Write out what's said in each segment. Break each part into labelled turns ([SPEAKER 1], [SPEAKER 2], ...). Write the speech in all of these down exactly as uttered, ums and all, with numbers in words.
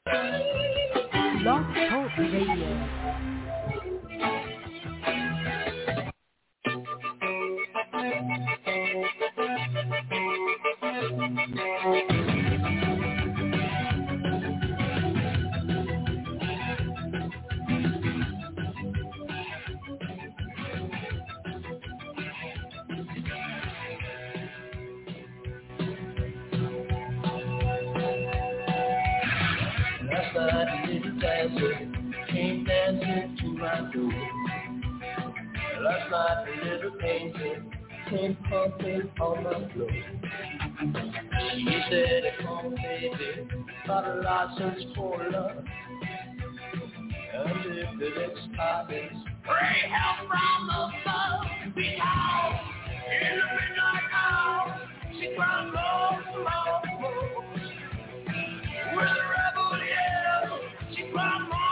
[SPEAKER 1] Blog Talk Radio.
[SPEAKER 2] Came dancing to my door. Last night a little painter came pumping on my floor. She said, come baby, got a license for love. And if it expires, pray help from above. Because in the midnight hour, she cried more, more, more. With a rebel yell, she cried more.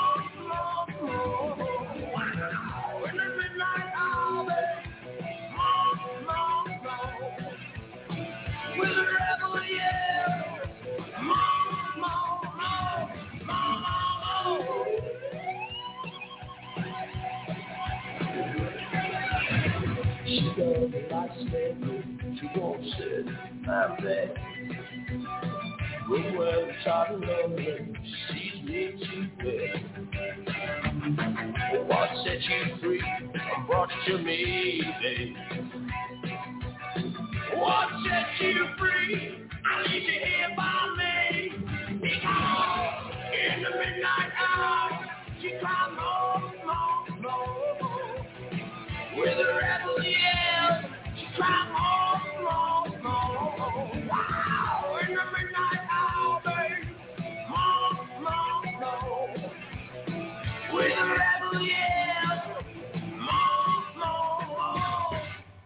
[SPEAKER 2] She doesn't like slavery, she won't sit, I'm there. But when I'm tired of lonely, she sees me too bad. What set you free and brought you to me, babe? What set you free? I need you here by me. Because in the midnight hour, she cried more, more, more. With a rebel yell, she cried more, more, more. Wow, in the midnight hour, babe, more, more, more. With a rebel yell, more, more, more.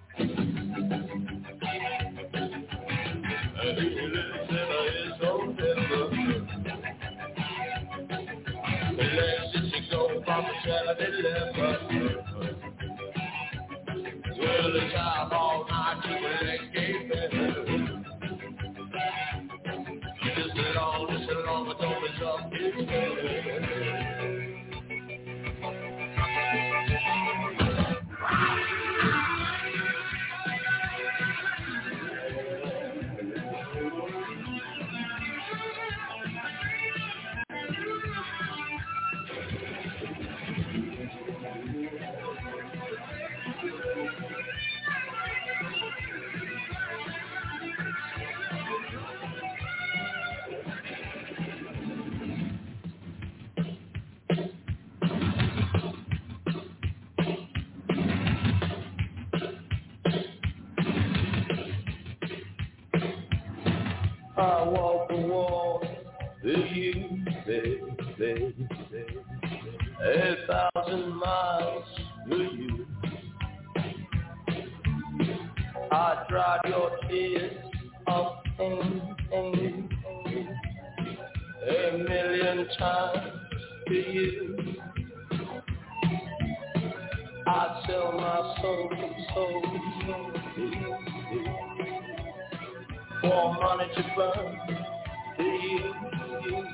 [SPEAKER 2] And the little sinner is so desperate. The last since she go from the Saturday leper. Well, it's out all night to the escape better. Just sit on, just sit on, but don't miss up, it's better. I walk the walk with you, baby, baby, baby. A thousand miles with you. I dried your tears of pain, pain, pain. A million times to you. I'd sell my soul, soul, soul to you. For money to burn to you, you.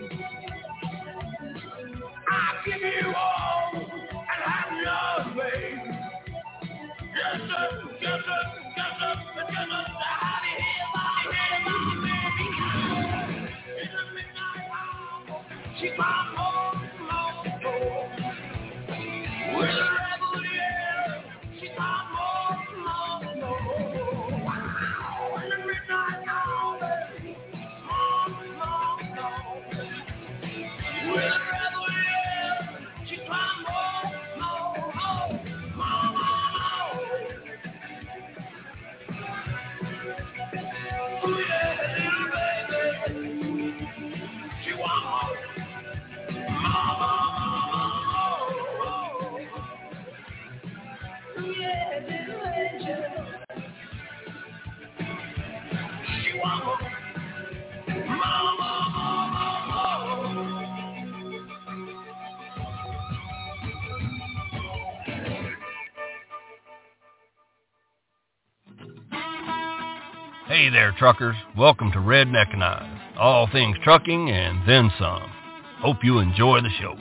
[SPEAKER 2] I give you all and have your way. Yes, sir, yes, sir, yes, sir, yes, sir. Body here, body here, body here. In the midnight hour, she cried more, more, more. With a rebel yell, she cried more, more, more. Wow, in the midnight hour, more, more, more. With a rebel yell, she cried more, more, more, more, more. Oh yeah, little baby, she want more, more, more, more, more. Oh yeah, little angel, she want more, more, more, more, more, more.
[SPEAKER 3] Hey there, truckers. Welcome to Redneck and I. All things trucking and then some. Hope you enjoy the show.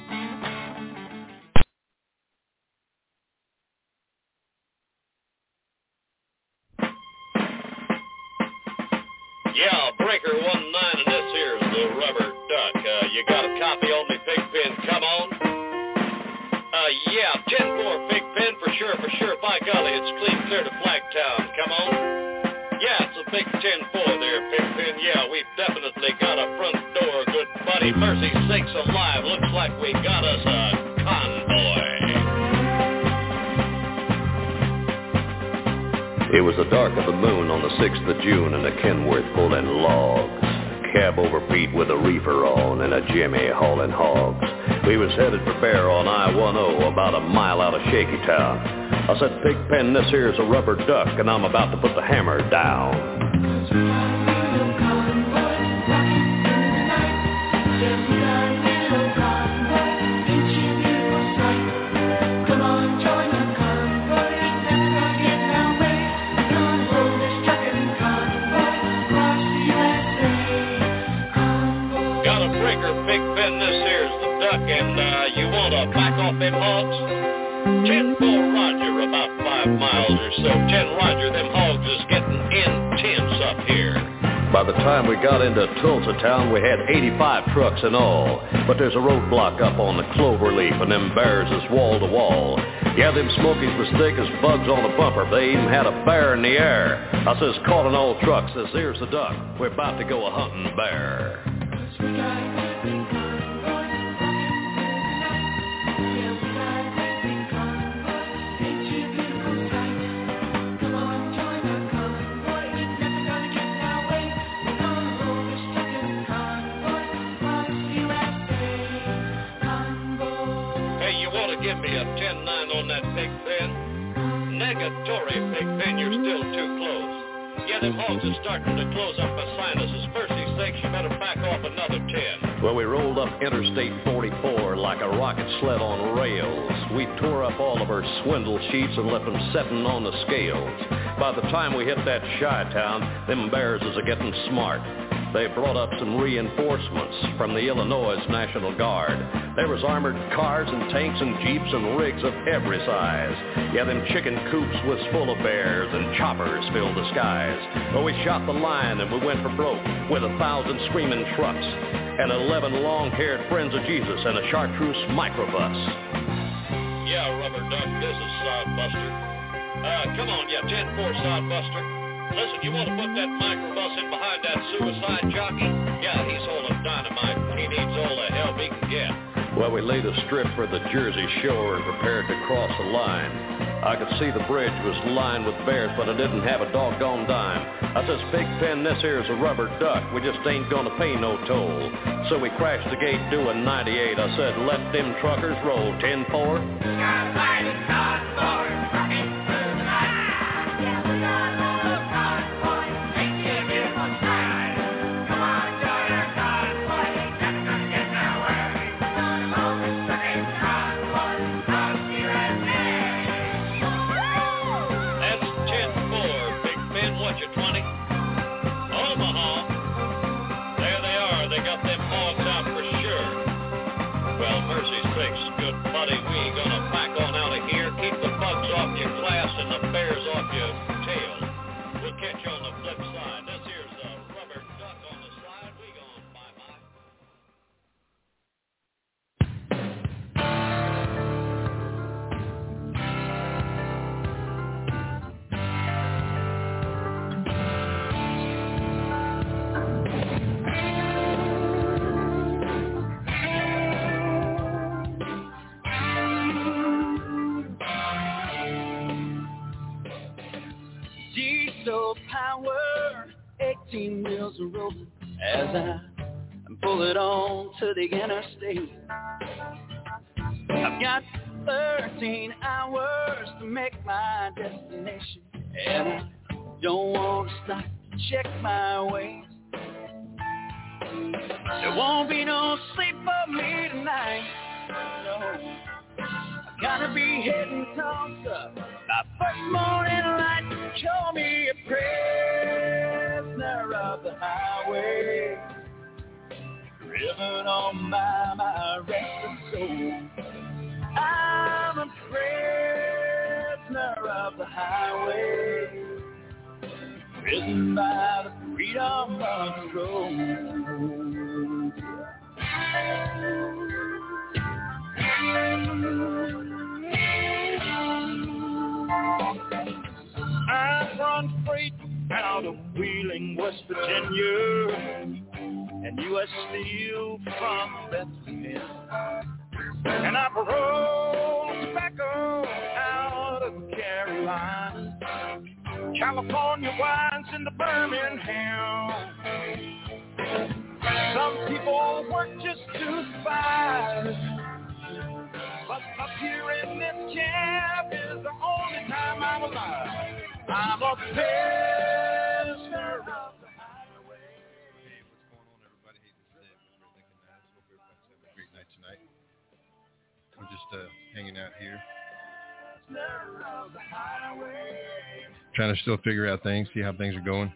[SPEAKER 4] Yeah, Breaker one nine, and this here's the Rubber Duck. Uh, you got a copy on me, Pigpen? Come on. Uh, yeah, ten four, Pigpen, for sure, for sure. By golly, it's clean clear to Flagtown. Come on. Yeah, it's a big ten four there, Pigpen. Yeah, we've definitely got a front door, good buddy. Mercy sakes alive, looks like we got us a convoy.
[SPEAKER 5] It was the dark of the moon on the sixth of June, and the Kenworth pulling logs. Cab over Pete with a reefer on, and a Jimmy hauling hogs. We was headed for Bear on I ten, about a mile out of Shaky Town. I said, Pigpen, this here's a Rubber Duck, and I'm about to put the hammer down.
[SPEAKER 4] And uh, you want to back off them hogs? ten four Roger, about five miles or so. ten Roger, them hogs is getting intense up here.
[SPEAKER 5] By the time we got into Tulsa town, we had eighty-five trucks in all. But there's a roadblock up on the Cloverleaf, and them bears is wall to wall. Yeah, them Smokies was thick as bugs on a bumper. They even had a bear in the air. I says, calling all trucks, says, here's the duck. We're about to go a hunting bear.
[SPEAKER 4] Give me a ten nine on that Pigpen. Negatory, Pigpen, you're still too close. Yeah, them hogs are starting to close up my sinuses. Mercy's sakes, you better back off another ten.
[SPEAKER 5] Well, we rolled up Interstate forty-four like a rocket sled on rails. We tore up all of our swindle sheets and left them setting on the scales. By the time we hit that Chi-town, them bears is a-getting smart. They brought up some reinforcements from the Illinois National Guard. There was armored cars and tanks and jeeps and rigs of every size. Yeah, them chicken coops was full of bears and choppers filled the skies. Well, we shot the line and we went for broke with a thousand screaming trucks and eleven long-haired friends of Jesus and a chartreuse microbus.
[SPEAKER 4] Yeah, Rubber Duck, this is Sodbuster. Uh, come on, yeah, ten four Sodbuster. Listen, you want to put that microbus in behind that suicide jockey? Yeah, he's holding dynamite and he needs all the help he can get.
[SPEAKER 5] Well, we laid a strip for the Jersey Shore and prepared to cross the line. I could see the bridge was lined with bears, but I didn't have a doggone dime. I says, Pigpen, this here's a Rubber Duck. We just ain't gonna pay no toll. So we crashed the gate doing ninety-eight. I said, let them truckers roll. ten four.
[SPEAKER 6] eighteen wheels are rolling as I pull it on to the interstate. I've got thirteen hours to make my destination, and I don't want to stop to check my ways. There won't be no sleep for me tonight, no. I gotta be heading Tulsa by first morning light. Show me a prisoner of the highway, driven on by my my restless soul. I'm a prisoner of the highway, imprisoned by the freedom of the road. I run freight out of Wheeling, West Virginia, and U S Steel from Bethlehem. And I roll tobacco out of Carolina, California wines into Birmingham. Some people work just to survive, but up here in this camp is the only time I'm alive. I'm a prisoner of the highway.
[SPEAKER 3] Hey, what's going on, everybody? Hey, this is Ed with Red Lincoln Knives. Hope everybody's having a great night tonight. I'm just uh, hanging out here, trying to still figure out things, see how things are going.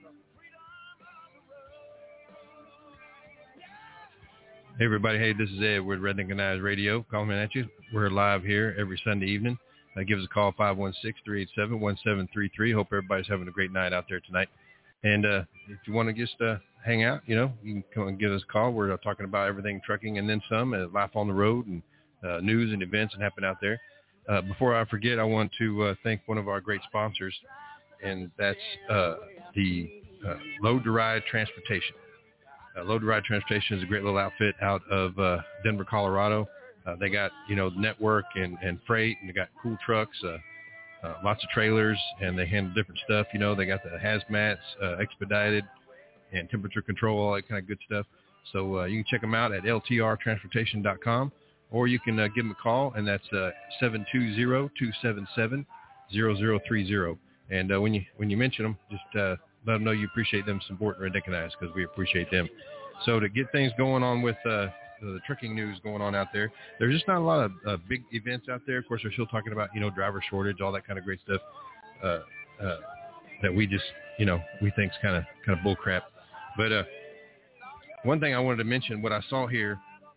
[SPEAKER 3] Hey, everybody. Hey, this is Ed with Red Lincoln Knives Radio. Calling at you. We're live here every Sunday evening. Uh, give us a call, five one six, three eight seven, one seven three three. Hope everybody's having a great night out there tonight. And uh, if you want to just uh, hang out, you know, you can come and give us a call. We're uh, talking about everything trucking and then some, uh, life on the road and uh, news and events that happen out there. Uh, before I forget, I want to uh, thank one of our great sponsors, and that's uh, the uh, Load to Ride Transportation. Uh, Load to Ride Transportation is a great little outfit out of uh, Denver, Colorado. Uh, they got, you know, network and, and freight, and they got cool trucks, uh, uh, lots of trailers, and they handle different stuff. You know, they got the hazmats, uh, expedited, and temperature control, all that kind of good stuff. So uh, you can check them out at L T R transportation dot com, or you can uh, give them a call, and that's uh, seven two zero, two seven seven, zero zero three zero. And uh, when you when you mention them, just uh, let them know you appreciate them supporting Red Lincoln Knives, because we appreciate them. So to get things going on with uh, the trucking news going on out there, there's just not a lot of uh, big events out there. Of course, they're still talking about, you know, driver shortage, all that kind of great stuff uh, uh, that we just, you know, we think is kind of kind of bull crap. But uh, one thing I wanted to mention, what I saw here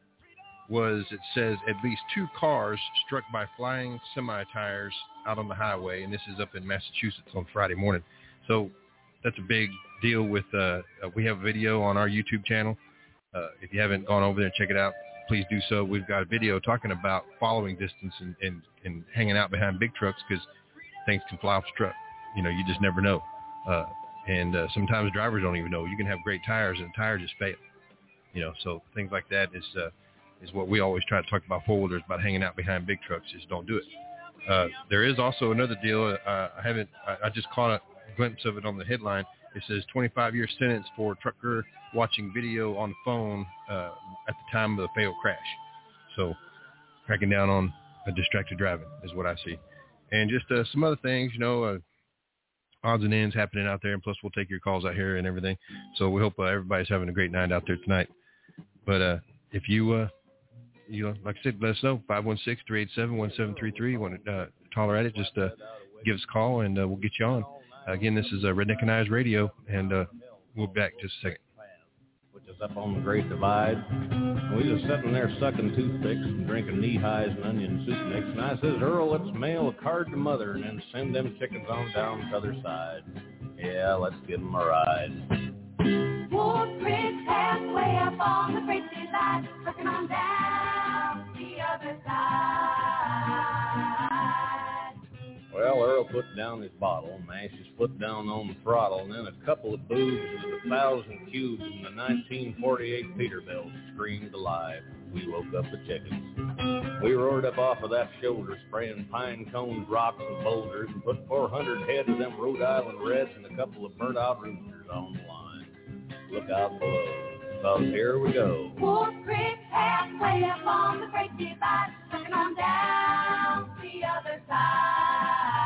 [SPEAKER 3] was it says at least two cars struck by flying semi-tires out on the highway, and this is up in Massachusetts on Friday morning. So that's a big deal with, uh, uh, we have a video on our YouTube channel. Uh, if you haven't gone over there and check it out, please do so. We've got a video talking about following distance and, and, and hanging out behind big trucks, because things can fly off the truck. You know, you just never know. Uh, and uh, sometimes drivers don't even know. You can have great tires and the tire just fail. You know, so things like that is uh, is what we always try to talk about forwarders, about hanging out behind big trucks. Just don't do it. Uh, there is also another deal. Uh, I haven't. I, I just caught a glimpse of it on the headline. It says twenty-five year sentence for trucker watching video on the phone uh, at the time of the failed crash. So cracking down on uh, distracted driving is what I see. And just uh, some other things, you know, uh, odds and ends happening out there. And plus we'll take your calls out here and everything. So we hope uh, everybody's having a great night out there tonight. But uh, if you, uh, you know, like I said, let us know, five one six, three eight seven, one seven three three. You want to uh, holler at it, just uh, give us a call and uh, we'll get you on. Again, this is uh, Red Lincoln Knives Radio, and uh, we'll be back just a second.
[SPEAKER 7] Which is up on the Great Divide. And we just sitting there sucking toothpicks and drinking knee-highs and onion soup mix. And I says, Earl, let's mail a card to Mother and then send them chickens on down to the other side. Yeah, let's give them a ride.
[SPEAKER 8] Wolf Creek halfway up on the Great Divide, looking on down the other side.
[SPEAKER 7] Well, Earl put down his bottle, mashed his foot down on the throttle, and then a couple of boobs with a thousand cubes and the nineteen forty-eight Peterbilt screamed alive. We woke up the chickens. We roared up off of that shoulder, spraying pine cones, rocks, and boulders, and put four hundred head of them Rhode Island Reds and a couple of burnt-out roosters on the line. Look out below, because here we go.
[SPEAKER 8] Wolf Creek halfway up on the Great Divide, looking on down the other side.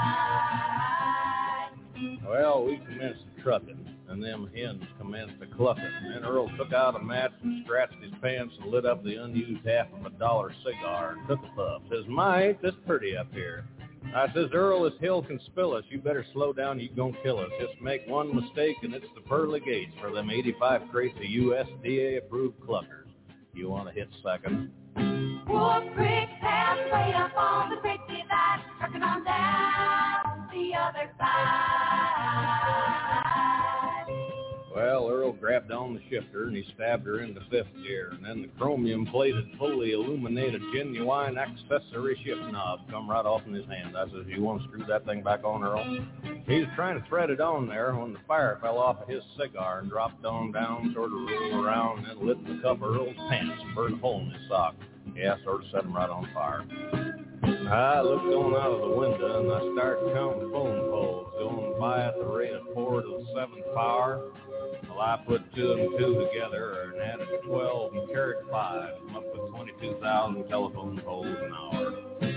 [SPEAKER 7] Well, we commenced trucking, and them hens commenced to clucking. Then Earl took out a match and scratched his pants and lit up the unused half of a dollar cigar and took a puff. Says, my, ain't this pretty up here. I says, Earl, this hill can spill us. You better slow down, you gonna kill us. Just make one mistake, and it's the pearly gates for them eighty-five crates of U S D A-approved cluckers. you want to hit second.
[SPEAKER 8] Wolf Creek pass way up on the creek divide, trucking on down the other side.
[SPEAKER 7] Well, Earl grabbed on the shifter and he stabbed her into fifth gear, and then the chromium-plated, fully illuminated, genuine accessory shift knob come right off in his hand. I says, you want to screw that thing back on, Earl? He was trying to thread it on there when the fire fell off of his cigar and dropped on down, sort of rolled around, and then lit the cup of Earl's pants and burned a hole in his sock. Yeah, sort of set him right on fire. I looked on out of the window and I started counting phone poles going by at the rate of four to the seventh power. Well, I put two and two together and added twelve and carried five. I'm up with twenty-two thousand telephone poles an hour.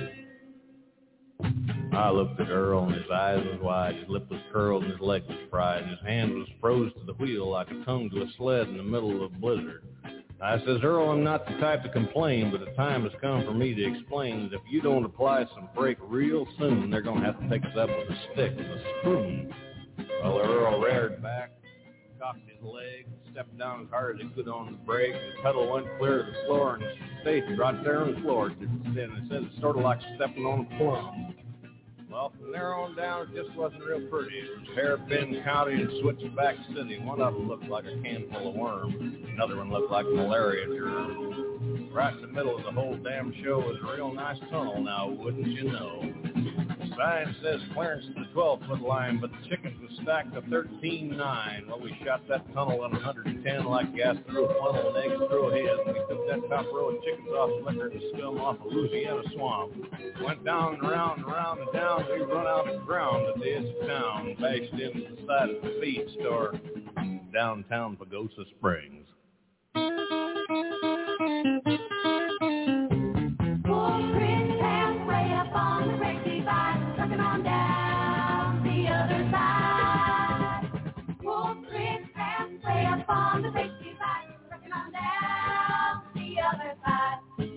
[SPEAKER 7] I looked at Earl and his eyes was wide, his lip was curled and his leg was fried, and his hand was froze to the wheel like a tongue to a sled in the middle of a blizzard. I says, Earl, I'm not the type to complain, but the time has come for me to explain that if you don't apply some brake real soon, they're going to have to pick us up with a stick and a spoon. Well, Earl reared back, cocked his leg, stepped down as hard as he could on the brake, and the pedal went clear of the floor and stayed right there on the floor. And it said it's sort of like stepping on a plum. Well, from there on down, it just wasn't real pretty. It was Hairpin County and Switchback City. One of them looked like a can full of worms. Another one looked like malaria germs. Right in the middle of the whole damn show was a real nice tunnel now, wouldn't you know? The sign says clearance to the twelve-foot line, but the chickens was stacked to thirteen nine. Well, we shot that tunnel at one hundred ten like gas through a funnel and eggs through a hen. We took that top row of chickens off the liquor and scum off a Louisiana swamp. Went down and around and around and down. We run out of ground at the edge of town, bashed into the side of the feed store downtown Pagosa Springs.
[SPEAKER 8] Wolf Creek pass way up on the creek divide, trucking on down the other side. Wolf Creek pass way up on the creek divide, trucking on down the other side.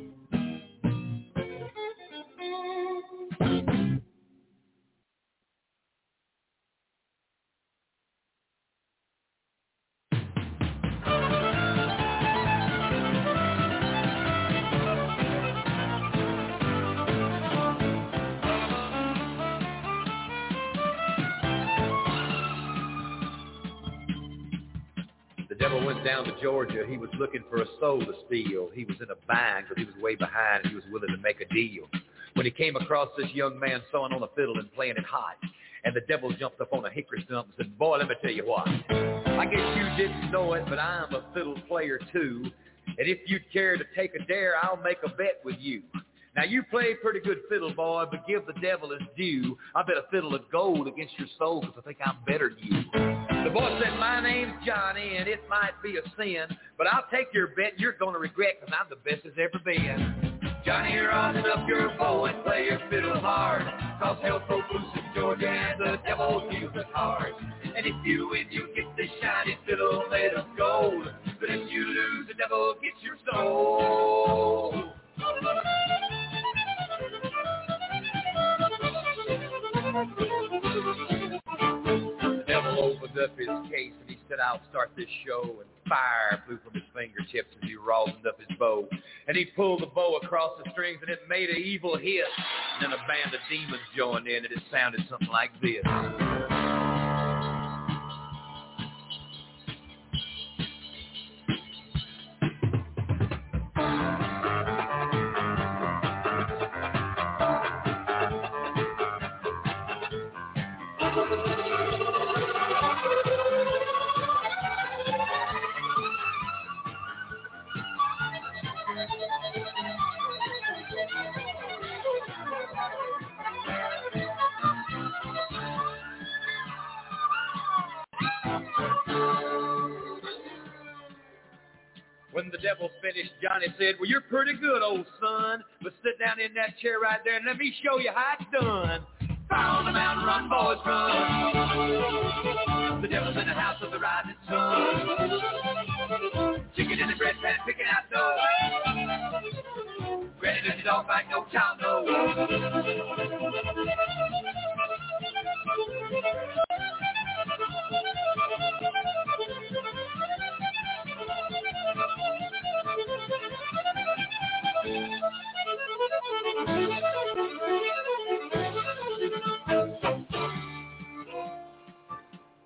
[SPEAKER 9] The devil went down to Georgia. He was looking for a soul to steal. He was in a bind, but he was way behind, and he was willing to make a deal. When he came across this young man sewing on a fiddle and playing it hot, and the devil jumped up on a hickory stump and said, boy, let me tell you what. I guess you didn't know it, but I'm a fiddle player too. And if you'd care to take a dare, I'll make a bet with you. Now, you play pretty good fiddle, boy, but give the devil his due. I bet a fiddle of gold against your soul because I think I'm better than you. The boy said, my name's Johnny, and it might be a sin, but I'll take your bet you're going to regret because I'm the best there's ever been. Johnny, rosin up your bow and play your fiddle hard, cause hell broke loose in Georgia and the devil deals the cards. And if you win, you get this shiny fiddle made of gold, but if you lose, the devil gets your soul. The devil opened up his case and he said, I'll start this show, and fire flew from his fingertips as he rosined up his bow. And he pulled the bow across the strings and it made an evil hiss. And then a band of demons joined in and it sounded something like this. When the devil finished, Johnny said, well, you're pretty good, old son, but sit down in that chair right there and let me show you how it's done. Fire on the mountain, run, boys, run. The devil's in the house of the rising sun. Chicken in the bread pan, picking out dough. Granny does it all back, no child, no.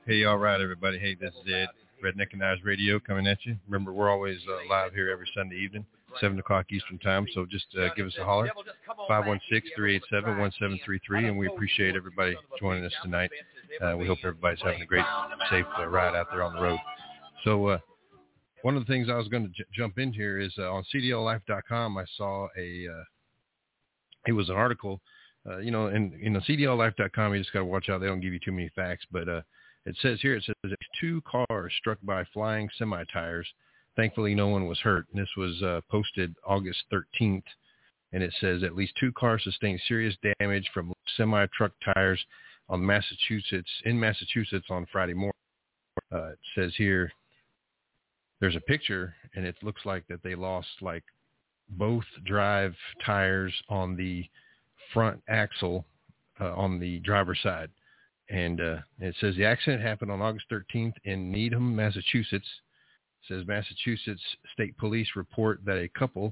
[SPEAKER 3] Hey, all right, everybody. Hey, this is Ed, Redneck and Eyes Radio, coming at you. Remember, we're always uh, live here every Sunday evening, seven o'clock Eastern Time, so just uh, give us a holler, five one six, three eight seven, one seven three three, and we appreciate everybody joining us tonight. Uh, we hope everybody's having a great, safe uh, ride out there on the road. So uh, one of the things I was going to j- jump in here is uh, on C D L life dot com, I saw a, uh, it was an article, uh, you know, and, you know, C D L life dot com, you just got to watch out. They don't give you too many facts, but uh, it says here, it says two cars struck by flying semi-tires. Thankfully, no one was hurt. And this was uh, posted August thirteenth, and it says at least two cars sustained serious damage from semi-truck tires on Massachusetts, in Massachusetts on Friday morning. Uh, it says here, there's a picture, and it looks like that they lost like both drive tires on the front axle uh, on the driver's side. And uh, it says the accident happened on August thirteenth in Needham, Massachusetts. It says Massachusetts State Police report that a couple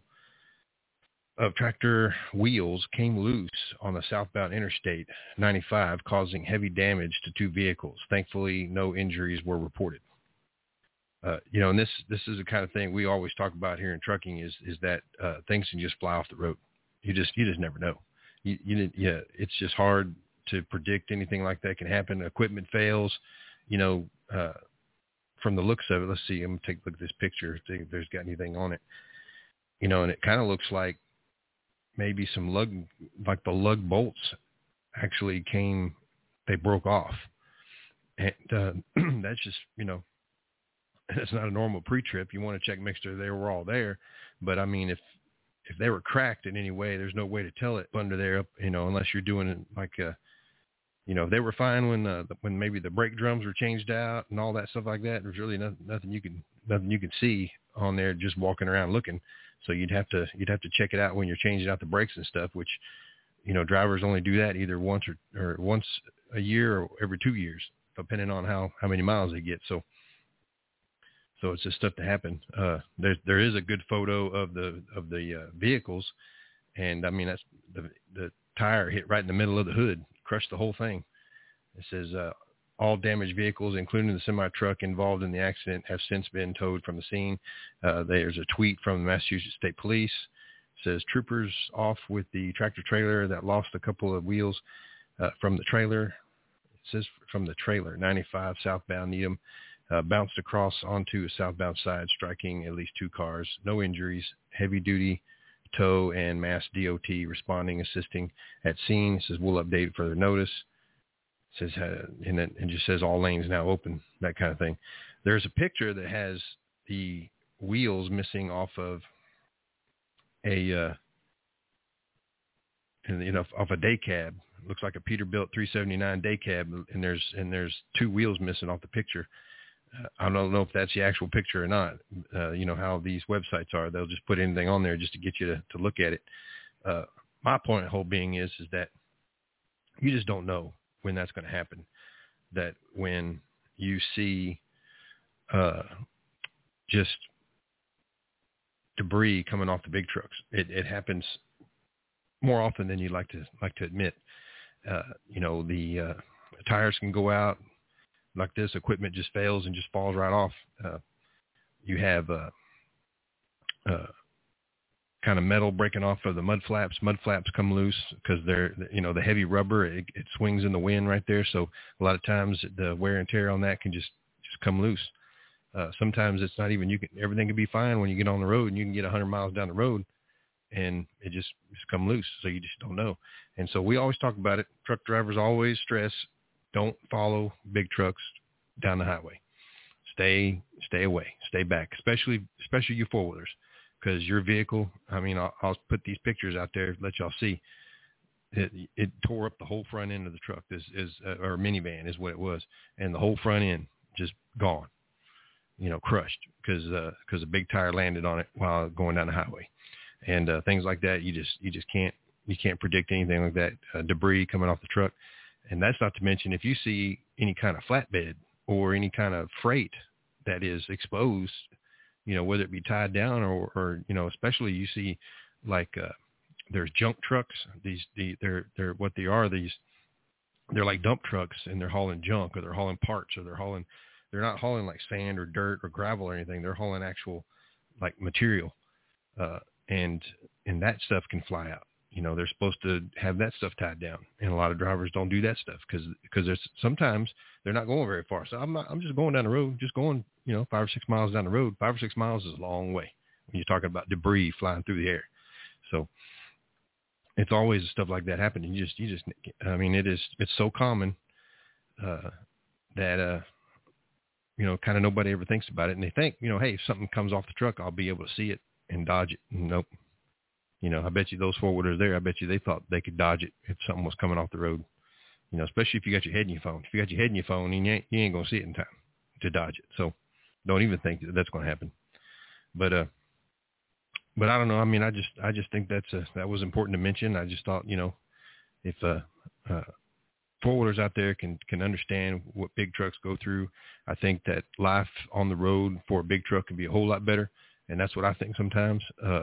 [SPEAKER 3] of tractor wheels came loose on the southbound Interstate ninety-five, causing heavy damage to two vehicles. Thankfully, no injuries were reported. Uh, you know, and this this is the kind of thing we always talk about here in trucking is is that uh, things can just fly off the road. You just you just never know. You, you yeah, it's just hard to predict anything like that can happen. Equipment fails, you know, uh, from the looks of it. Let's see, I'm going to take a look at this picture, see if there's got anything on it. You know, and it kind of looks like maybe some lug, like the lug bolts actually came, they broke off. And uh, that's just, you know, it's not a normal pre-trip. You want to check, make sure they were all there. But I mean, if, if they were cracked in any way, there's no way to tell it under there, you know, unless you're doing it like a, you know, they were fine when uh, when maybe the brake drums were changed out and all that stuff like that. There's really nothing, nothing you can nothing you can see on there just walking around looking. So you'd have to you'd have to check it out when you're changing out the brakes and stuff. Which, you know, drivers only do that either once or, or once a year or every two years, depending on how, how many miles they get. So so it's just stuff to happen. Uh, there there is a good photo of the of the uh, vehicles, and I mean that's the the tire hit right in the middle of the hood. Crushed the whole thing. It says uh, all damaged vehicles, including the semi-truck involved in the accident, have since been towed from the scene. Uh, there's a tweet from the Massachusetts State Police. It says troopers off with the tractor trailer that lost a couple of wheels uh, from the trailer. It says from the trailer, ninety-five southbound Needham, uh, bounced across onto a southbound side, striking at least two cars. No injuries. Heavy duty tow and Mass D O T responding, assisting at scene. It says we'll update further notice. It says uh, and it, it just says all lanes now open, that kind of thing. There's a picture that has the wheels missing off of a uh, you know off a day cab. It looks like a Peterbilt three seventy-nine day cab, and there's and there's two wheels missing off the picture. Uh, I don't know if that's the actual picture or not. Uh, you know how these websites are; they'll just put anything on there just to get you to, to look at it. Uh, my point, whole being is, is that you just don't know when that's going to happen. That when you see uh, just debris coming off the big trucks, it, it happens more often than you'd like to like to admit. Uh, you know, the uh, tires can go out. Like this, equipment just fails and just falls right off. Uh, you have uh, uh, kind of metal breaking off of the mud flaps. Mud flaps come loose because they're, you know, the heavy rubber, it, it swings in the wind right there. So a lot of times the wear and tear on that can just, just come loose. Uh, sometimes it's not even, you can, everything can be fine when you get on the road and you can get one hundred miles down the road and it just, just come loose. So you just don't know. And so we always talk about it. Truck drivers always stress, don't follow big trucks down the highway. Stay, stay away, stay back, especially, especially you four-wheelers, because your vehicle, I mean, I'll, I'll put these pictures out there, let y'all see. It, it tore up the whole front end of the truck, is, is uh, or minivan is what it was, and the whole front end just gone, you know, crushed because because uh, a big tire landed on it while going down the highway, and uh, things like that. You just you just can't you can't predict anything like that. Uh, debris coming off the truck. And that's not to mention if you see any kind of flatbed or any kind of freight that is exposed, you know, whether it be tied down or, or you know, especially you see like uh, there's junk trucks. These the they're they're what they are these they're like dump trucks and they're hauling junk or they're hauling parts or they're hauling, they're not hauling like sand or dirt or gravel or anything. They're hauling actual like material. Uh, and, and that stuff can fly out. You know, they're supposed to have that stuff tied down, and a lot of drivers don't do that stuff because because there's sometimes they're not going very far. So I'm not, I'm just going down the road, just going, you know, five or six miles down the road. Five or six miles is a long way when you're talking about debris flying through the air. So it's always stuff like that happening. You just, you just, I mean, it is, it's so common uh, that, uh, you know, kind of nobody ever thinks about it. And they think, you know, hey, if something comes off the truck, I'll be able to see it and dodge it. Nope. You know, I bet you those four-wheelers there, I bet you they thought they could dodge it if something was coming off the road. You know, especially if you got your head in your phone. If you got your head in your phone, you ain't, you ain't going to see it in time to dodge it. So don't even think that that's going to happen. But, uh, but I don't know. I mean, I just, I just think that's a, that was important to mention. I just thought, you know, if, uh, uh, four-wheelers out there can, can understand what big trucks go through, I think that life on the road for a big truck can be a whole lot better. And that's what I think sometimes, uh,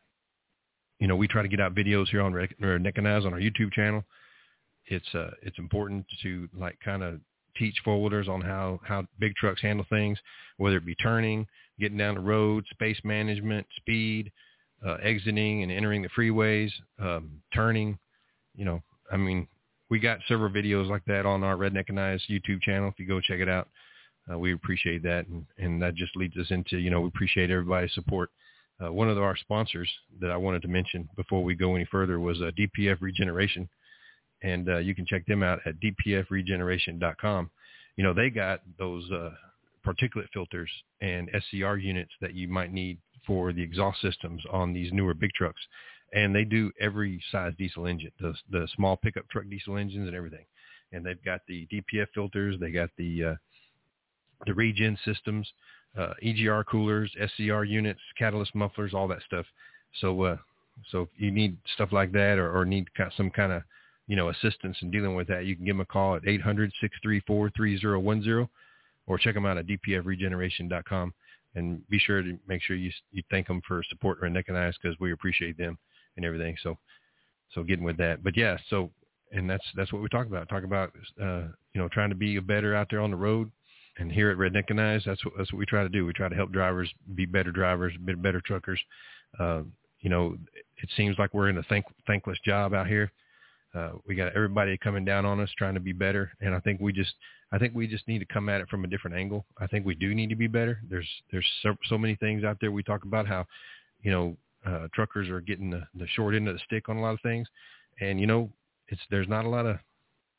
[SPEAKER 3] you know, we try to get out videos here on Redneckanize on our YouTube channel. It's uh, it's important to like kind of teach four-wheelers on how, how big trucks handle things, whether it be turning, getting down the road, space management, speed, uh, exiting and entering the freeways, um, turning. You know, I mean, we got several videos like that on our Redneckanize YouTube channel. If you go check it out, uh, we appreciate that. And, and that just leads us into, you know, we appreciate everybody's support. Uh, one of our sponsors that I wanted to mention before we go any further was uh, D P F Regeneration, and uh, you can check them out at d p f regeneration dot com. You know, they got those uh, particulate filters and S C R units that you might need for the exhaust systems on these newer big trucks, and they do every size diesel engine, the, the small pickup truck diesel engines and everything. And they've got the D P F filters, they got the uh, the regen systems, Uh, E G R coolers, S C R units, catalyst mufflers, all that stuff. So, uh, so if you need stuff like that or, or need some kind of, you know, assistance in dealing with that, you can give them a call at eight hundred, six three four, three zero one zero or check them out at d p f regeneration dot com and be sure to make sure you, you thank them for support Redneckanize because we appreciate them and everything. So, so getting with that, but yeah, so, and that's, that's what we talk about. Talk about, uh, you know, trying to be a better out there on the road. And here at Redneckanize, that's what, that's what we try to do. We try to help drivers be better drivers, be better truckers. Uh, you know, it seems like we're in a thank, thankless job out here. Uh, we got everybody coming down on us trying to be better. And I think we just, I think we just need to come at it from a different angle. I think we do need to be better. There's, there's so, so many things out there. We talk about how, you know, uh, truckers are getting the, the short end of the stick on a lot of things. And, you know, it's, there's not a lot of,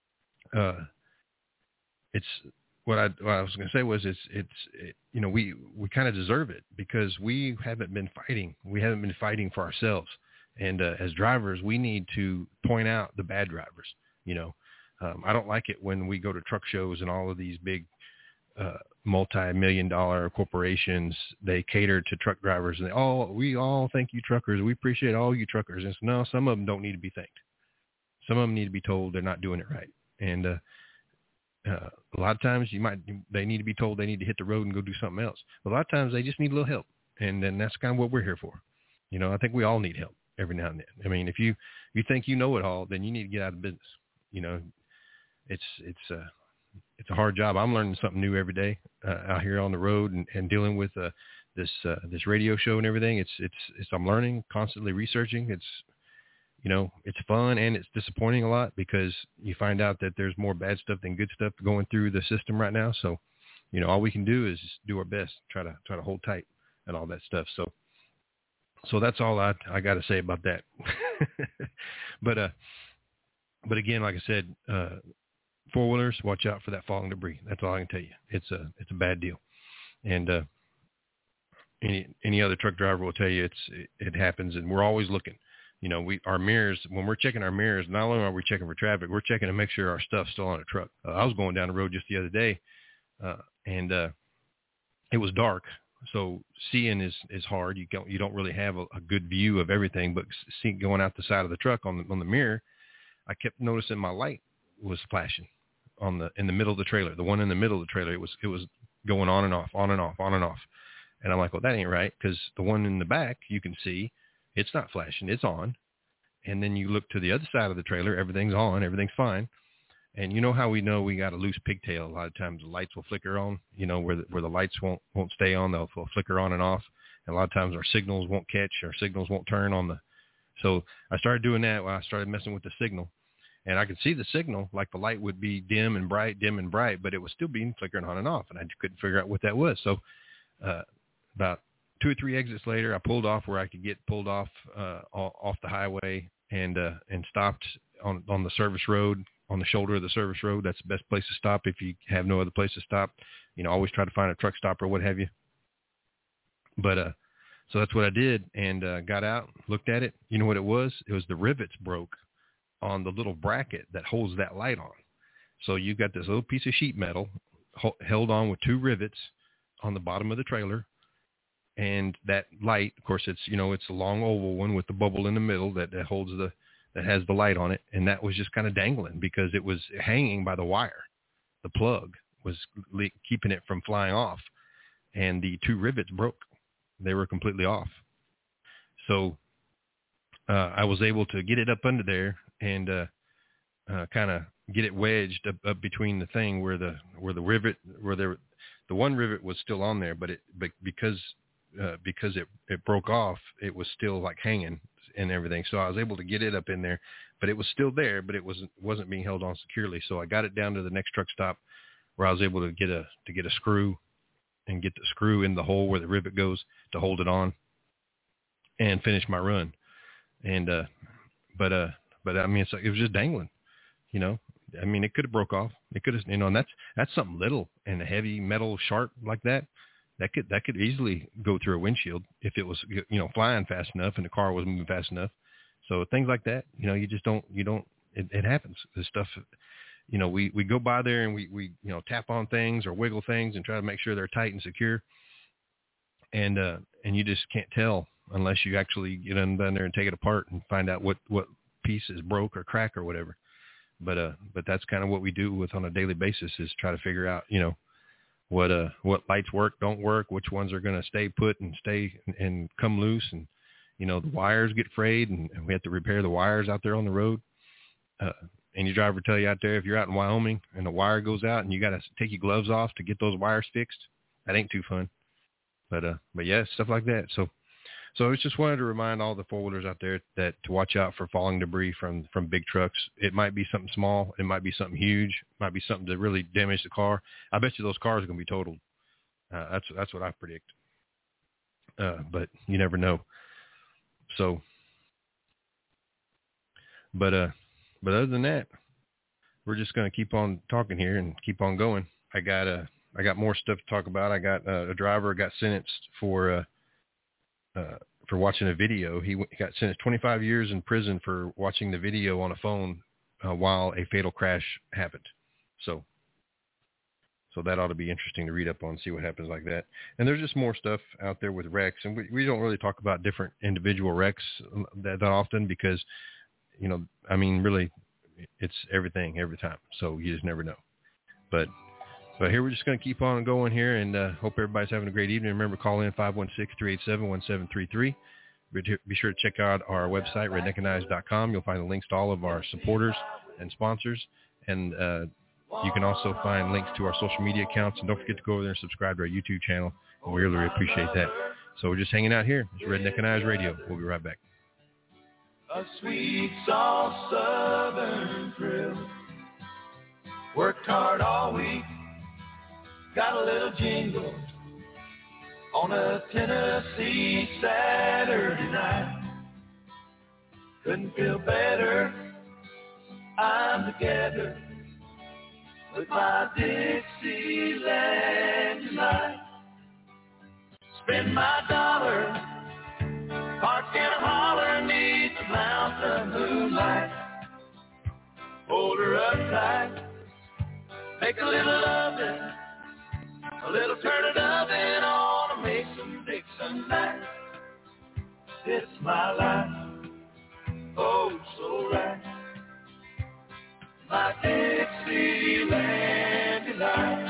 [SPEAKER 3] uh, it's, What I, what I was going to say was it's, it's it, you know, we, we kind of deserve it because we haven't been fighting. We haven't been fighting for ourselves. And uh, as drivers, we need to point out the bad drivers. You know, um, I don't like it when we go to truck shows and all of these big uh, multi-million dollar corporations, they cater to truck drivers and they, oh, we all thank you truckers. We appreciate all you truckers. And so, no, some of them don't need to be thanked. Some of them need to be told they're not doing it right. And, uh, Uh, a lot of times you might, they need to be told they need to hit the road and go do something else. But a lot of times they just need a little help. And then that's kind of what we're here for. You know, I think we all need help every now and then. I mean, if you, if you think you know it all, then you need to get out of business. You know, it's, it's, uh, it's a hard job. I'm learning something new every day uh, out here on the road and, and dealing with uh, this, uh, this radio show and everything. It's, it's, it's, I'm learning, constantly researching. It's, you know, it's fun and it's disappointing a lot because you find out that there's more bad stuff than good stuff going through the system right now. So, you know, all we can do is just do our best, try to try to hold tight and all that stuff. So, so that's all I I got to say about that. but uh, but again, like I said, uh, four wheelers, watch out for that falling debris. That's all I can tell you. It's a it's a bad deal, and uh, any any other truck driver will tell you it's it, it happens, and we're always looking. You know, we, our mirrors, when we're checking our mirrors, not only are we checking for traffic, we're checking to make sure our stuff's still on a truck. Uh, I was going down the road just the other day, uh, and uh, it was dark. So seeing is, is hard. You don't, you don't really have a, a good view of everything, but seeing going out the side of the truck on the, on the mirror, I kept noticing my light was flashing on the, in the middle of the trailer, the one in the middle of the trailer. It was, it was going on and off, on and off, on and off. And I'm like, well, that ain't right. Cause the one in the back, you can see, it's not flashing, it's on. And then you look to the other side of the trailer, everything's on, everything's fine. And you know how we know we got a loose pigtail? A lot of times the lights will flicker on, you know, where the, where the lights won't won't stay on. They'll, they'll flicker on and off. And a lot of times our signals won't catch. Our signals won't turn on the. So I started doing that when I started messing with the signal. And I could see the signal, like the light would be dim and bright, dim and bright, but it was still being flickering on and off. And I couldn't figure out what that was. So uh, about two or three exits later, I pulled off where I could get pulled off uh, off the highway and uh, and stopped on on the service road, on the shoulder of the service road. That's the best place to stop if you have no other place to stop. You know, always try to find a truck stop or what have you. But uh, so that's what I did, and uh, got out, looked at it. You know what it was? It was the rivets broke on the little bracket that holds that light on. So you got this little piece of sheet metal ho- held on with two rivets on the bottom of the trailer. And that light, of course, it's, you know, it's a long oval one with the bubble in the middle that, that holds the, that has the light on it. And that was just kind of dangling because it was hanging by the wire. The plug was le- keeping it from flying off. And the two rivets broke. They were completely off. So uh, I was able to get it up under there and uh, uh, kind of get it wedged up, up between the thing where the where the rivet where there the one rivet was still on there, but it but because uh, because it it broke off, it was still like hanging and everything. So I was able to get it up in there, but it was still there, but it wasn't wasn't being held on securely. So I got it down to the next truck stop where I was able to get a to get a screw and get the screw in the hole where the rivet goes to hold it on and finish my run. And uh, but uh. But I mean, it's like, it was just dangling, you know. I mean, it could have broke off. It could have, you know, and that's that's something little and a heavy metal sharp like that. That could that could easily go through a windshield if it was, you know, flying fast enough and the car was moving fast enough. So things like that, you know, you just don't you don't. It, it happens. This stuff, you know, we, we go by there and we, we you know tap on things or wiggle things and try to make sure they're tight and secure. And uh, and you just can't tell unless you actually get down there and take it apart and find out what what pieces broke or crack or whatever. But uh but that's kind of what we do with on a daily basis, is try to figure out, you know, what uh what lights work, don't work, which ones are going to stay put and stay and, and come loose. And you know, the wires get frayed and, and we have to repair the wires out there on the road. Uh any driver tell you out there, if you're out in Wyoming and the wire goes out and you got to take your gloves off to get those wires fixed, that ain't too fun. But uh but yeah, stuff like that. So So I just wanted to remind all the four-wheelers out there that to watch out for falling debris from, from big trucks. It might be something small. It might be something huge. It might be something to really damage the car. I bet you those cars are going to be totaled. Uh, that's that's what I predict. Uh, but you never know. So, but uh, but other than that, we're just going to keep on talking here and keep on going. I got uh, I got more stuff to talk about. I got uh, a driver got sentenced for. Uh, Uh, for watching a video. He, w- he got sentenced twenty-five years in prison for watching the video on a phone uh, while a fatal crash happened. So, so that ought to be interesting to read up on, see what happens like that. And there's just more stuff out there with wrecks, and we, we don't really talk about different individual wrecks that, that often because, you know, I mean, really, it's everything every time. So you just never know. But But here we're just going to keep on going here, and uh, hope everybody's having a great evening. Remember, call in five one six, three eight seven, one seven three three. Be sure to check out our website, redneck and eyes dot com. You'll find the links to all of our supporters and sponsors, and uh, you can also find links to our social media accounts. And don't forget to go over there and subscribe to our YouTube channel. We really appreciate that. So we're just hanging out here. It's Redneck and Eyes Radio. We'll be right back.
[SPEAKER 6] A sweet, soft southern thrill. Worked hard all week. Got a little jingle on a Tennessee Saturday night. Couldn't feel better. I'm together with my Dixieland tonight. Spend my dollar, parked in a holler neath the mountain moonlight. Hold her up tight, make a little loving. A little turning oven on a Mason-Dixon night. It's my life, oh, so right. My Dixieland delight.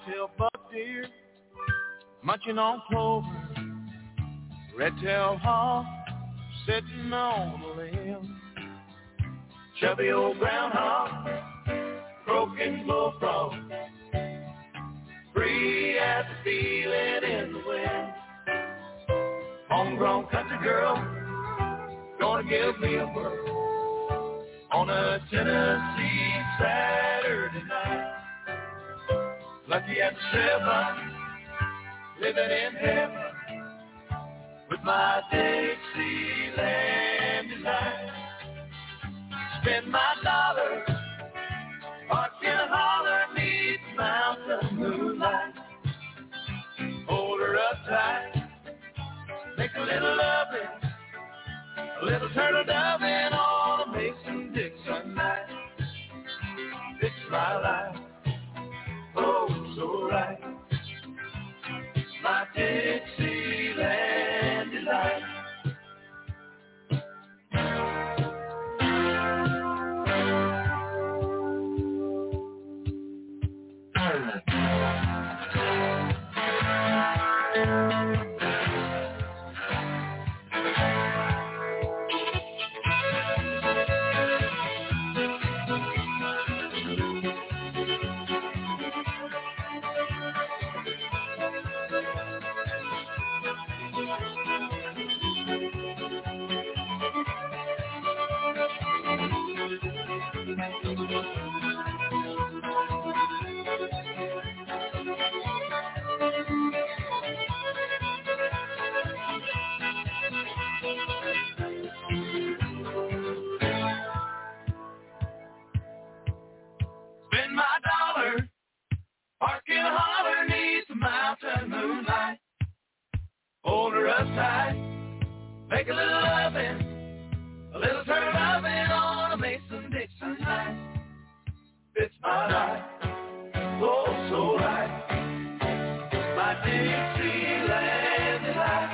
[SPEAKER 6] white-tailed buck deer, munching on clover, red-tailed hawk sitting on a limb, chubby old groundhog, croaking bullfrog, free as a feeling in the wind. Homegrown country girl, gonna give me a whirl on a Tennessee Saturday night. Lucky at the seven, living in heaven with my Dixieland delight. Spend my dollars, park in a holler, neath mountain moonlight. Hold her up tight, make a little loving, a little turtle doving on a Mason-Dixon night. It's my life, oh so right, my Dixieland delight. Spend my dollar, park in a holler, neath the mountain moonlight. Hold her up tight, make a little loving, a little turn loving on a Mason-Dixon night. It's my life, oh so right, my Dixieland delight.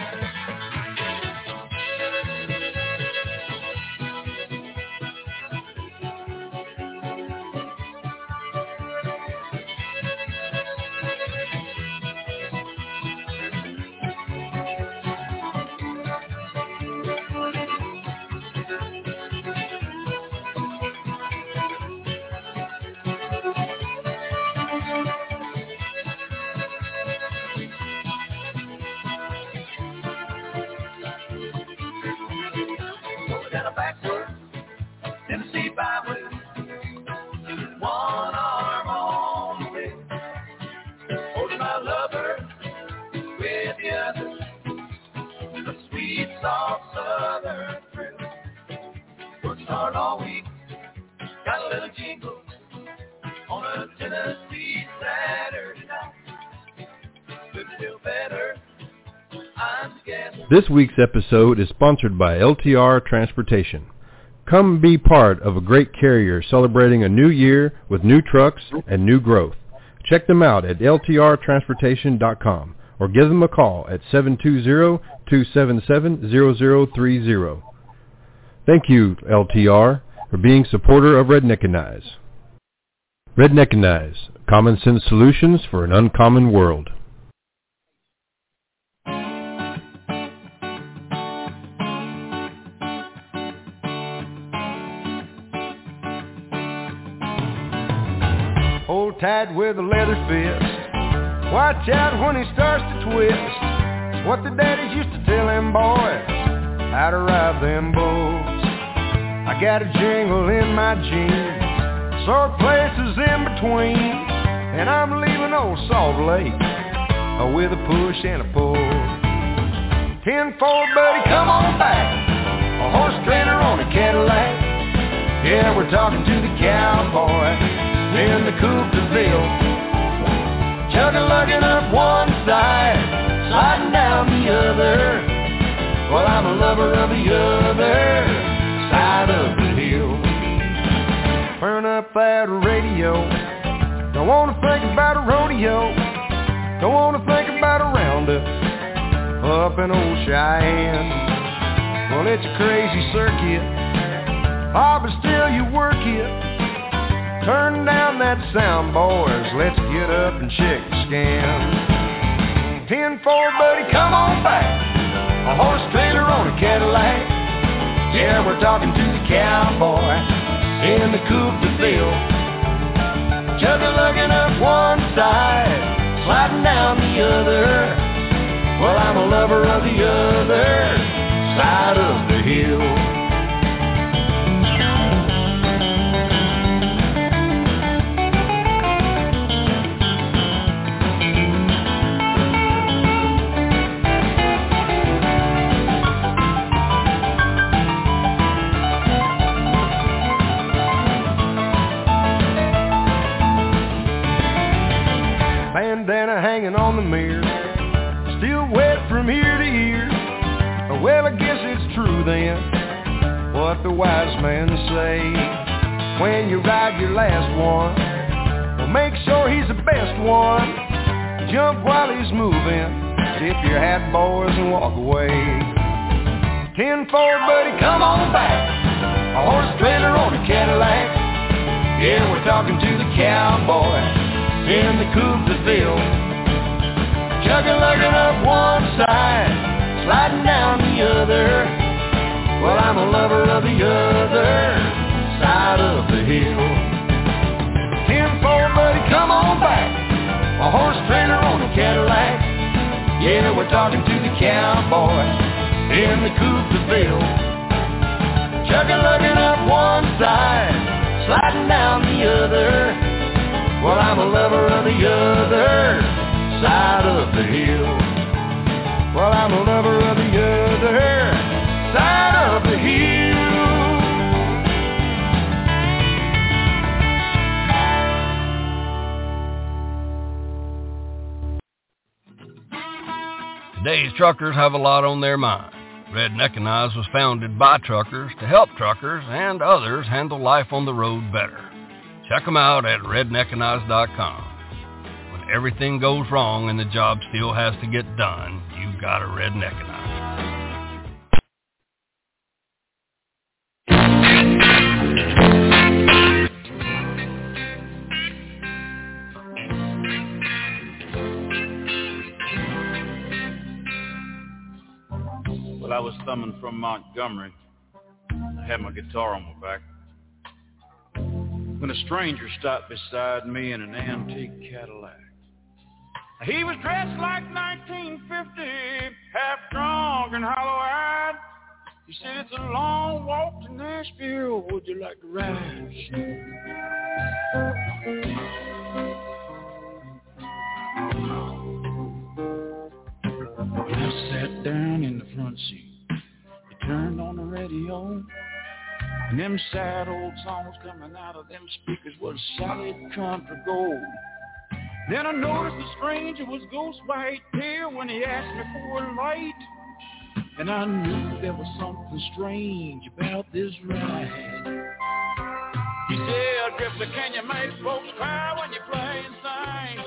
[SPEAKER 6] All week, got a little jingle on a Tennessee Saturday night. Could feel better, I'm together.
[SPEAKER 3] This week's episode is sponsored by L T R Transportation. Come be part of a great carrier celebrating a new year with new trucks and new growth. Check them out at L T R transportation dot com or give them a call at seven two zero, two seven seven, zero zero three zero. Thank you, L T R, for being supporter of Redneckinize. Redneckinize, common sense solutions for an uncommon world.
[SPEAKER 10] Hold tight with a leather fist. Watch out when he starts to twist. What the daddies used to tell them boys, how to ride them bulls. I got a jingle in my jeans, sore places in between, and I'm leaving old Salt Lake uh, with a push and a pull. ten four, buddy, come on back, a horse trainer on a Cadillac. Yeah, we're talking to the cowboy in the coupe de ville, chugga-lugging up one side, sliding down the other. Well, I'm a lover of the other side of the hill. Turn up that radio, don't wanna think about a rodeo, don't wanna think about a roundup up in old Cheyenne. Well, it's a crazy circuit, ah, but still you work it, Turn down that sound, boys. Let's get up and check the scan. ten four, buddy, come on back. A horse trailer on a Cadillac. Yeah, we're talking to the cowboy in the coupe de ville. Chugga-lugging up one side, sliding down the other. Well, I'm a lover of the other side of the hill. Bandana hanging on the mirror, still wet from ear to ear. Well, I guess it's true then, what the wise men say. When you ride your last one, well, make sure he's the best one. Jump while he's moving, tip your hat, boys, and walk away. ten four, buddy, come on back. A horse trailer on a Cadillac. Yeah, we're talking to the cowboy in the coupe de ville. Chugga-lugging up one side, sliding down the other. Well, I'm a lover of the other side of the hill. ten four, buddy, come on back. A horse trailer on a Cadillac. Yeah, we're talking to the cowboy in the coupe de ville. Chugga-lugging up one side, sliding down the other. Well, I'm a lover of the other side of the hill. Well, I'm a lover of the other side of the hill.
[SPEAKER 11] Today's truckers have a lot on their mind. Redneckanize was founded by truckers to help truckers and others handle life on the road better. Check them out at redneckanize dot com. When everything goes wrong and the job still has to get done, you've got to redneckanize.
[SPEAKER 12] Well, I was thumbing from Montgomery. I had my guitar on my back when a stranger stopped beside me in an antique Cadillac. He was dressed like nineteen fifty, half drunk and hollow-eyed. He said, "It's a long walk to Nashville. Would you like to ride?" Well, I sat down in the front seat. He turned on the radio. And them sad old songs coming out of them speakers was solid country gold. Then I noticed the stranger was ghost white here when he asked me for a light. And I knew there was something strange about this ride. He said, "Drifter, can you make folks cry when you play and sing?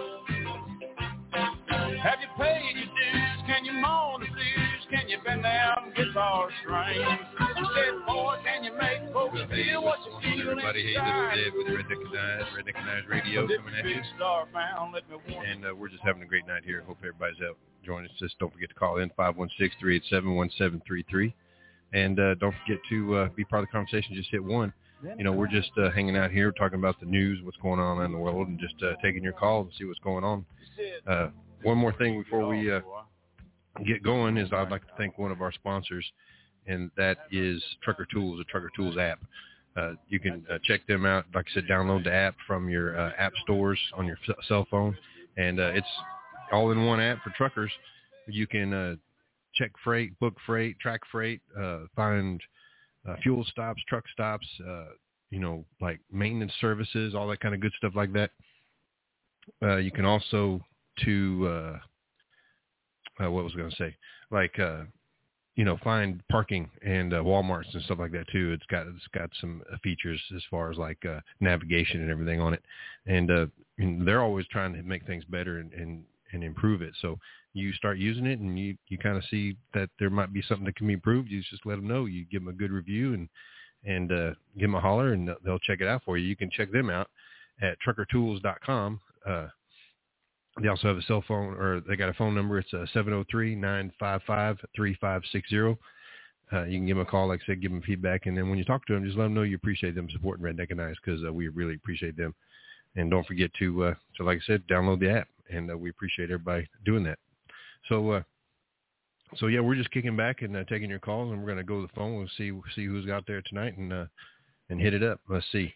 [SPEAKER 12] Have you paid your dues? Can you moan the blues? Can you bend down guitar strings?" He said, "Boy, can you make folks feel what you feel
[SPEAKER 3] everybody. Hey, this is Ed with Redneckanize, Redneckanize Radio coming at you. And uh, we're just having a great night here. Hope everybody's out joining us. Just don't forget to call in five one six, three eight seven, one seven three three. And uh, don't forget to uh, be part of the conversation. Just hit one. You know, we're just uh, hanging out here talking about the news, what's going on in the world, and just uh, taking your calls and see what's going on. Uh, one more thing before we uh, get going is I'd like to thank one of our sponsors, and that is Trucker Tools, the Trucker Tools app. Uh, you can uh, check them out. Like I said, download the app from your uh, app stores on your f- cell phone, and uh, it's all in one app for truckers. You can uh, check freight, book freight, track freight, uh, find uh, fuel stops, truck stops, uh, you know, like maintenance services, all that kind of good stuff like that. Uh, you can also to, uh, uh, what was I going to say? Like, uh, you know, find parking and uh, Walmarts and stuff like that too. It's got it's got some features as far as like uh, navigation and everything on it, and, uh, and they're always trying to make things better and, and, and improve it. So you start using it and you, you kind of see that there might be something that can be improved. You just let them know. You give them a good review and and uh, give them a holler, and they'll check it out for you. You can check them out at trucker tools dot com. Uh, they also have a cell phone, or they got a phone number. It's uh, seven oh three, nine five five, three five six zero. Uh, you can give them a call, like I said, give them feedback. And then when you talk to them, just let them know you appreciate them supporting Redneck and Eyes, because uh, we really appreciate them. And don't forget to, uh, to, like I said, download the app. And uh, we appreciate everybody doing that. So, uh, so yeah, we're just kicking back and uh, taking your calls, and we're going to go to the phone. We'll see see who's out there tonight and uh, and hit it up. Let's see.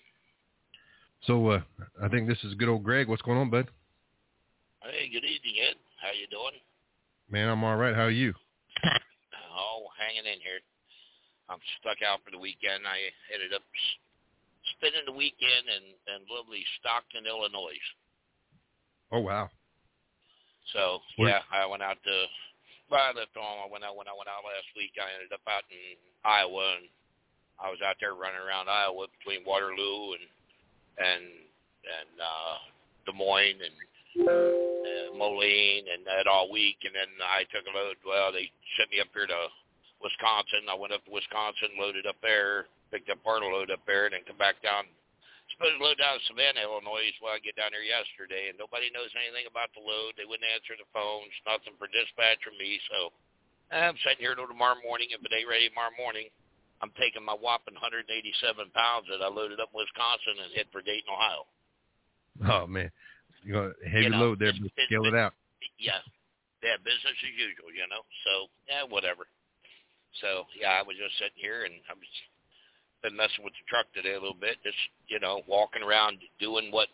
[SPEAKER 3] So uh, I think this is good old Greg. What's going on, bud?
[SPEAKER 13] Hey, good evening, Ed. How you doing?
[SPEAKER 3] Man, I'm all right. How are you?
[SPEAKER 13] Oh, hanging in here. I'm stuck out for the weekend. I ended up spending the weekend in, in lovely Stockton, Illinois.
[SPEAKER 3] Oh, wow.
[SPEAKER 13] So, yeah, I went out to, well, I left home. I went out, when I went out last week, I ended up out in Iowa, and I was out there running around Iowa between Waterloo and, and, and uh, Des Moines and uh, Moline and that all week. And then I took a load. Well, they sent me up here to Wisconsin. I went up to Wisconsin, loaded up there, picked up part of the load up there, and then come back down. Supposed to load down to Savannah, Illinois. Well, I get down there yesterday, and nobody knows anything about the load. They wouldn't answer the phones, nothing for dispatch from me. So I'm sitting here till tomorrow morning. If it ain't ready tomorrow morning, I'm taking my whopping one hundred eighty-seven pounds that I loaded up in Wisconsin and head for Dayton, Ohio.
[SPEAKER 3] Oh, man. You know, heavy
[SPEAKER 13] you know,
[SPEAKER 3] load there, but scale it out.
[SPEAKER 13] Yeah. Yeah, business as usual, you know. So, yeah, whatever. So, yeah, I was just sitting here, and I was been messing with the truck today a little bit, just, you know, walking around doing what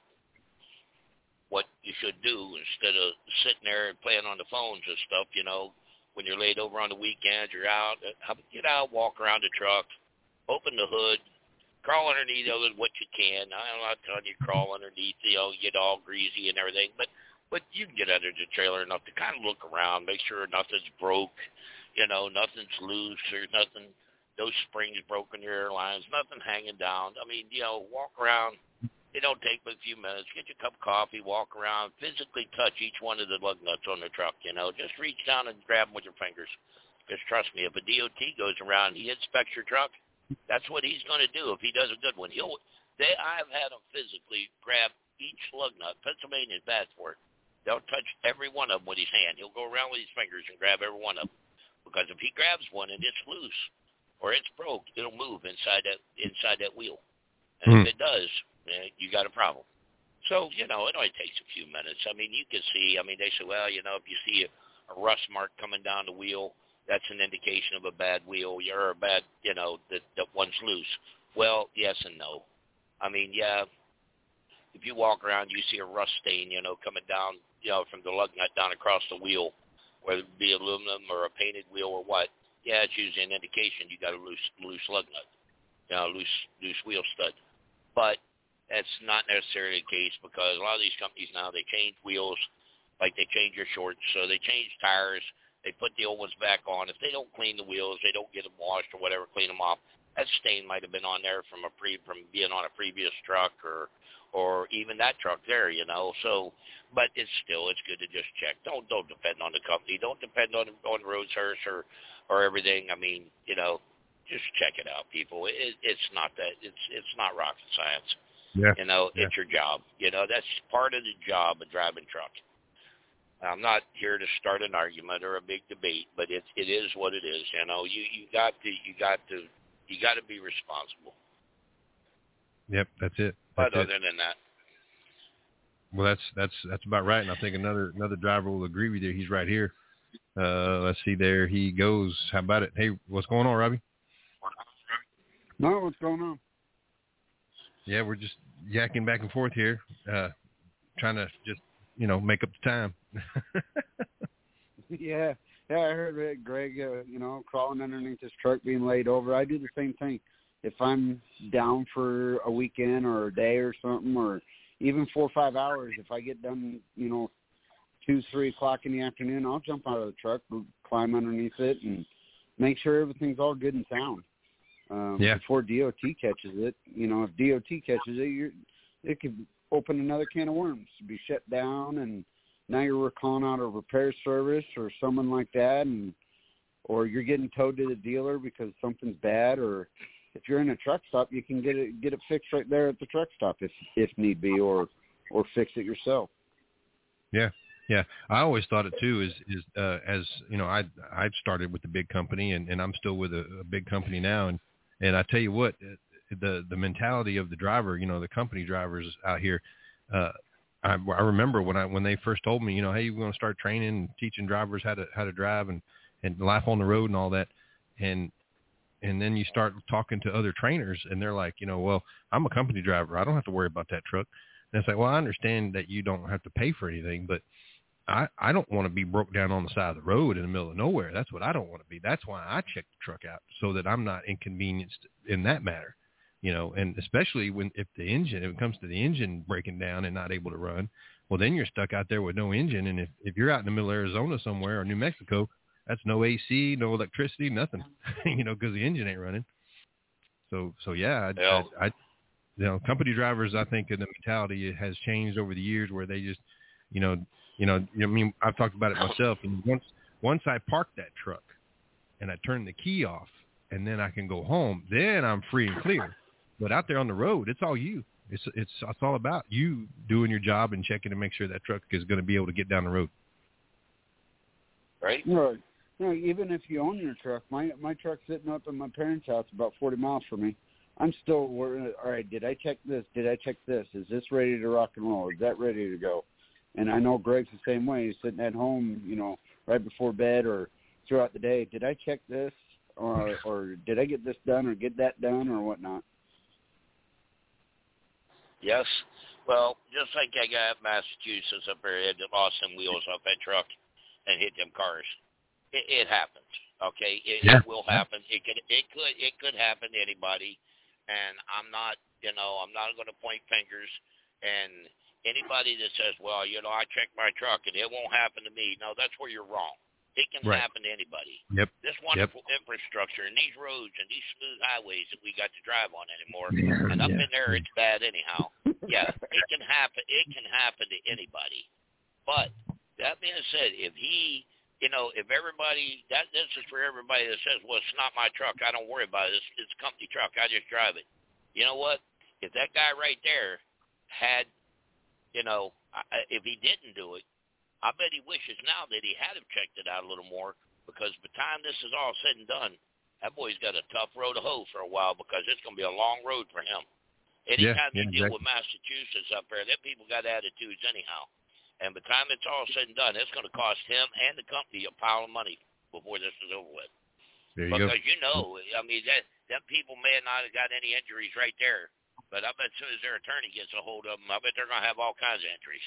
[SPEAKER 13] what you should do instead of sitting there and playing on the phones and stuff, you know. When you're laid over on the weekends, you're out, get out, walk around the truck, open the hood, crawl underneath of it what you can. I'm not telling you crawl underneath, you know, get all greasy and everything, but but you can get under the trailer enough to kind of look around, make sure nothing's broke, you know, nothing's loose, there's nothing, those springs broken, your airlines, nothing hanging down. I mean, you know, walk around. It don't take but a few minutes. Get your cup of coffee, walk around, physically touch each one of the lug nuts on the truck, you know. Just reach down and grab them with your fingers. Because trust me, if a D O T goes around, he inspects your truck, that's what he's going to do if he does a good one. He'll. They, I've had him physically grab each lug nut. Pennsylvania's bad for it. They'll touch every one of them with his hand. He'll go around with his fingers and grab every one of them. Because if he grabs one and it's loose, or it's broke, it'll move inside that inside that wheel. And mm. if it does, eh, you got a problem. So, you know, it only takes a few minutes. I mean, you can see, I mean, they say, well, you know, if you see a, a rust mark coming down the wheel, that's an indication of a bad wheel. You're a bad, you know, that, that one's loose. Well, yes and no. I mean, yeah, if you walk around, you see a rust stain, you know, coming down, you know, from the lug nut down across the wheel, whether it be aluminum or a painted wheel or what. Yeah, it's usually an indication you got a loose loose lug nut, you know, loose loose wheel stud. But that's not necessarily the case, because a lot of these companies now, they change wheels, like they change your shorts, so they change tires, they put the old ones back on. If they don't clean the wheels, they don't get them washed or whatever, clean them off, that stain might have been on there from a pre from being on a previous truck or or even that truck there, you know. So, but it's still it's good to just check. Don't don't depend on the company. Don't depend on on road service or or everything. I mean, you know, just check it out, people. It, it's not that it's it's not rocket science.
[SPEAKER 3] Yeah.
[SPEAKER 13] You know,
[SPEAKER 3] yeah.
[SPEAKER 13] It's your job. You know, that's part of the job of driving truck. I'm not here to start an argument or a big debate, but it it is what it is. You know, you you got to you got to you got to be responsible.
[SPEAKER 3] Yep, that's it.
[SPEAKER 13] But
[SPEAKER 3] That's
[SPEAKER 13] other
[SPEAKER 3] it.
[SPEAKER 13] than that,
[SPEAKER 3] well, that's that's that's about right. And I think another another driver will agree with you. He's right here. Uh, let's see, there he goes. How about it? Hey, what's going on, Robbie?
[SPEAKER 14] No, what's going on?
[SPEAKER 3] Yeah, we're just yakking back and forth here, uh, trying to just you know make up the time.
[SPEAKER 14] yeah, yeah, I heard it, Greg. Uh, you know, crawling underneath his truck, being laid over. I do the same thing. If I'm down for a weekend or a day or something, or even four or five hours, if I get done, you know, two, three o'clock in the afternoon, I'll jump out of the truck, climb underneath it, and make sure everything's all good and sound. Um,
[SPEAKER 3] yeah.
[SPEAKER 14] Before D O T catches it, you know, if D O T catches it, you're, it could open another can of worms, be shut down, and now you're calling out a repair service or someone like that, and or you're getting towed to the dealer because something's bad, or if you're in a truck stop, you can get it get it fixed right there at the truck stop if if need be, or or fix it yourself.
[SPEAKER 3] Yeah, yeah. I always thought it too. Is is uh, as you know, I I started with the big company, and, and I'm still with a, a big company now, and and I tell you what, the the mentality of the driver, you know, the company drivers out here. Uh, I, I remember when I when they first told me, you know, hey, we're going to start training and teaching drivers how to how to drive and, and life on the road and all that, and and then you start talking to other trainers, and they're like, you know, well, I'm a company driver, I don't have to worry about that truck. And it's like, well, I understand that you don't have to pay for anything, but I I don't want to be broke down on the side of the road in the middle of nowhere. That's what I don't want to be. That's why I check the truck out, so that I'm not inconvenienced in that matter. You know, and especially when if the engine, if it comes to the engine breaking down and not able to run, well, then you're stuck out there with no engine. And if, if you're out in the middle of Arizona somewhere or New Mexico, that's no A C, no electricity, nothing, you know, because the engine ain't running. So, so yeah, I,
[SPEAKER 13] yeah.
[SPEAKER 3] I, I, you know, company drivers, I think the mentality has changed over the years where they just, you know, you know, I mean, I've talked about it myself. And once, once I park that truck and I turn the key off and then I can go home, then I'm free and clear. But out there on the road, it's all you. It's it's it's all about you doing your job and checking to make sure that truck is going to be able to get down the road.
[SPEAKER 13] Right.
[SPEAKER 14] Right. You know, even if you own your truck, my my truck's sitting up in my parents' house about forty miles from me. I'm still worried. All right, did I check this? Did I check this? Is this ready to rock and roll? Is that ready to go? And I know Greg's the same way. He's sitting at home, you know, right before bed or throughout the day. Did I check this, or or did I get this done or get that done or whatnot?
[SPEAKER 13] Yes. Well, just like that guy at Massachusetts up there had lost some wheels off that truck and hit them cars. It, it happens. Okay, it,
[SPEAKER 3] yeah.
[SPEAKER 13] it will happen. It could, it could, it could happen to anybody. And I'm not, you know, I'm not going to point fingers. And anybody that says, well, you know, I checked my truck and it won't happen to me. No, that's where you're wrong. It can
[SPEAKER 3] right.
[SPEAKER 13] happen to anybody.
[SPEAKER 3] Yep.
[SPEAKER 13] This wonderful
[SPEAKER 3] yep.
[SPEAKER 13] infrastructure and these roads and these smooth highways that we got to drive on anymore,
[SPEAKER 3] yeah,
[SPEAKER 13] and up
[SPEAKER 3] yeah.
[SPEAKER 13] in there it's bad anyhow. Yeah, it can happen. It can happen to anybody. But that being said, if he, you know, if everybody, that this is for everybody that says, well, it's not my truck, I don't worry about it. It's, it's a company truck, I just drive it. You know what? If that guy right there had, you know, if he didn't do it, I bet he wishes now that he had have checked it out a little more, because by the time this is all said and done, that boy's got a tough road to hoe for a while, because it's going to be a long road for him. Anytime
[SPEAKER 3] yeah,
[SPEAKER 13] you
[SPEAKER 3] yeah,
[SPEAKER 13] deal
[SPEAKER 3] exactly.
[SPEAKER 13] with Massachusetts up there, them people got attitudes anyhow. And by the time it's all said and done, it's going to cost him and the company a pile of money before this is over with.
[SPEAKER 3] There you
[SPEAKER 13] because
[SPEAKER 3] go.
[SPEAKER 13] you know, I mean, that them people may not have got any injuries right there, but I bet as soon as their attorney gets a hold of them, I bet they're going to have all kinds of injuries.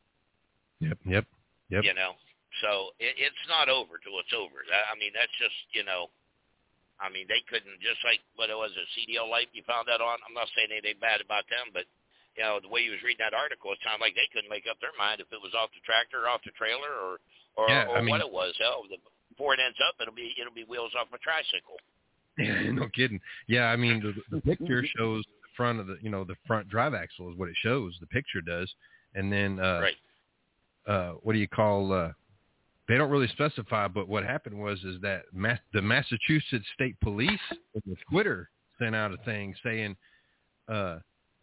[SPEAKER 3] Yep, yep. Yep.
[SPEAKER 13] You know, so it, it's not over till it's over. I mean, that's just, you know, I mean, they couldn't, just like, what it was, a C D L Life you found that on. I'm not saying anything bad about them, but, you know, the way he was reading that article, it sounded like they couldn't make up their mind if it was off the tractor, off the trailer, or or,
[SPEAKER 3] yeah,
[SPEAKER 13] or
[SPEAKER 3] I mean,
[SPEAKER 13] what it was. Hell, the, before it ends up, it'll be it'll be wheels off a tricycle.
[SPEAKER 3] Yeah, no kidding. Yeah, I mean, the, the picture shows the front of the, you know, the front drive axle is what it shows. The picture does, and then uh,
[SPEAKER 13] right.
[SPEAKER 3] Uh, what do you call? Uh, they don't really specify, but what happened was is that Mass, the Massachusetts State Police, the Twitter sent out a thing saying, uh,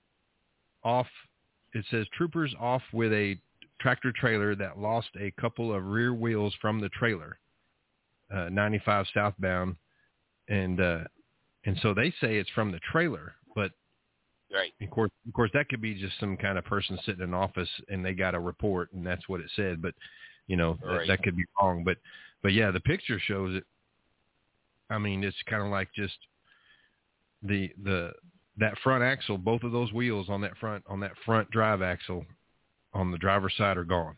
[SPEAKER 3] off. It says troopers off with a tractor trailer that lost a couple of rear wheels from the trailer, uh, ninety-five southbound, and uh, and so they say it's from the trailer, but.
[SPEAKER 13] Right.
[SPEAKER 3] Of course, of course, that could be just some kind of person sitting in an office and they got a report and that's what it said. But, you know,
[SPEAKER 13] right.
[SPEAKER 3] that, that could be wrong. But, but yeah, the picture shows it. I mean, it's kind of like just the the that front axle, both of those wheels on that front on that front drive axle on the driver's side are gone.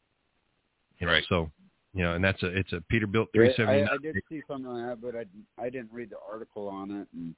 [SPEAKER 3] You know,
[SPEAKER 13] right.
[SPEAKER 3] So, you know, and that's a it's a Peterbilt three seventy-nine.
[SPEAKER 14] I, I did see something like that, but I I didn't read the article on it. And.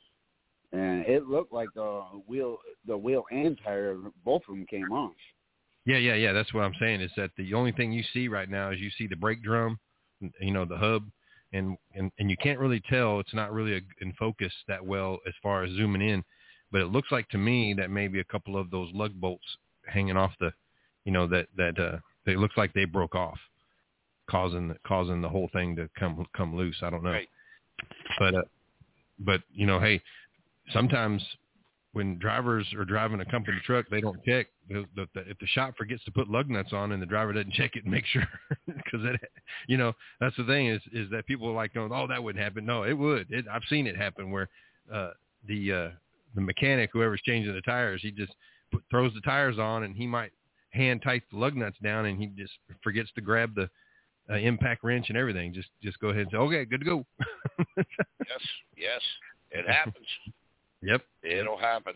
[SPEAKER 14] And it looked like the wheel, the wheel and tire, both of them came off.
[SPEAKER 3] Yeah, yeah, yeah. That's what I'm saying. Is that the only thing you see right now is you see the brake drum, you know, the hub, and and, and you can't really tell. It's not really a, in focus that well as far as zooming in, but it looks like to me that maybe a couple of those lug bolts hanging off the, you know, that that uh, it looks like they broke off, causing causing the whole thing to come come loose. I don't know,
[SPEAKER 13] right.
[SPEAKER 3] but. Uh, but you know, hey, sometimes when drivers are driving a company truck, they don't check the, the, the, if the shop forgets to put lug nuts on and the driver doesn't check it and make sure, because it, you know, that's the thing is, is that people are like going, oh, that wouldn't happen. No, it would. It, I've seen it happen where uh, the, uh, the mechanic, whoever's changing the tires, he just put, throws the tires on and he might hand tight the lug nuts down and he just forgets to grab the uh, impact wrench and everything. Just, just go ahead and say, okay, good to go.
[SPEAKER 13] Yes. Yes. It happens.
[SPEAKER 3] Yep.
[SPEAKER 13] It'll happen.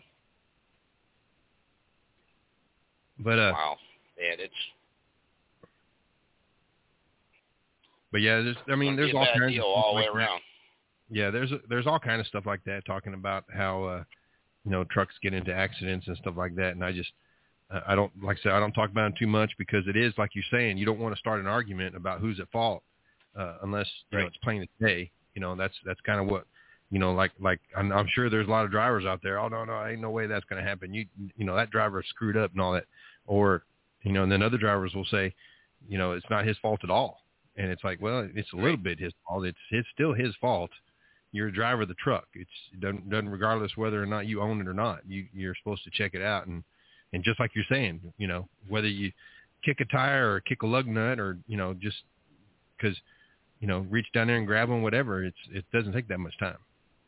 [SPEAKER 3] But uh
[SPEAKER 13] wow. And it's
[SPEAKER 3] But yeah, there's I mean there's all kinds of stuff
[SPEAKER 13] all the way
[SPEAKER 3] like
[SPEAKER 13] around.
[SPEAKER 3] That. Yeah, there's there's all kind of stuff like that talking about how uh you know trucks get into accidents and stuff like that, and I just uh, I don't like I said I don't talk about it too much because it is like you're saying, you don't want to start an argument about who's at fault uh unless you
[SPEAKER 13] right.
[SPEAKER 3] know it's plain as day. You know, that's that's kind of what You know, like like I'm, I'm sure there's a lot of drivers out there. Oh no, no, ain't no way that's going to happen. You you know that driver screwed up and all that, or you know, and then other drivers will say, you know, it's not his fault at all. And it's like, well, it's a little bit his fault. It's it's still his fault. You're a driver of the truck. It's it doesn't doesn't regardless whether or not you own it or not. You you're supposed to check it out and and just like you're saying, you know, whether you kick a tire or kick a lug nut or you know just because you know reach down there and grab them, whatever. It's it doesn't take that much time.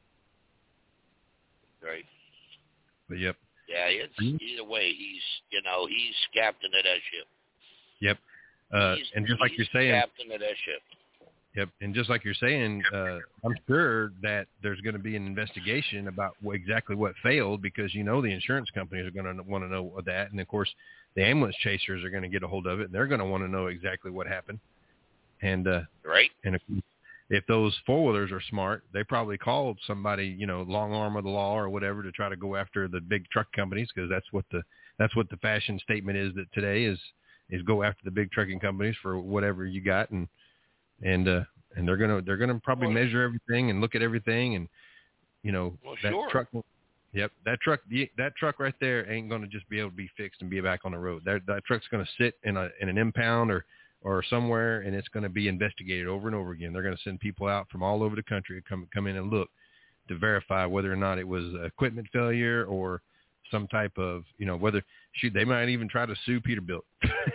[SPEAKER 13] Right.
[SPEAKER 3] But yep.
[SPEAKER 13] Yeah, it's either way. He's you know he's captain of that ship.
[SPEAKER 3] Yep. Uh,
[SPEAKER 13] he's,
[SPEAKER 3] and just like
[SPEAKER 13] he's
[SPEAKER 3] you're saying,
[SPEAKER 13] captain of that ship.
[SPEAKER 3] Yep. And just like you're saying, uh, I'm sure that there's going to be an investigation about what, exactly what failed because you know the insurance companies are going to want to know that, and of course the ambulance chasers are going to get a hold of it, and they're going to want to know exactly what happened. And uh,
[SPEAKER 13] right.
[SPEAKER 3] And if, if those four-wheelers are smart, they probably called somebody, you know, long arm of the law or whatever to try to go after the big truck companies because that's what the that's what the fashion statement is that today is is go after the big trucking companies for whatever you got and and uh, and they're gonna they're gonna probably well, measure everything and look at everything and you know
[SPEAKER 13] well,
[SPEAKER 3] that
[SPEAKER 13] sure.
[SPEAKER 3] truck. Yep, that truck that truck right there ain't gonna just be able to be fixed and be back on the road. That that truck's gonna sit in a in an impound or. or somewhere, and it's going to be investigated over and over again. They're going to send people out from all over the country to come come in and look to verify whether or not it was equipment failure or some type of, you know, whether, shoot, they might even try to sue Peterbilt.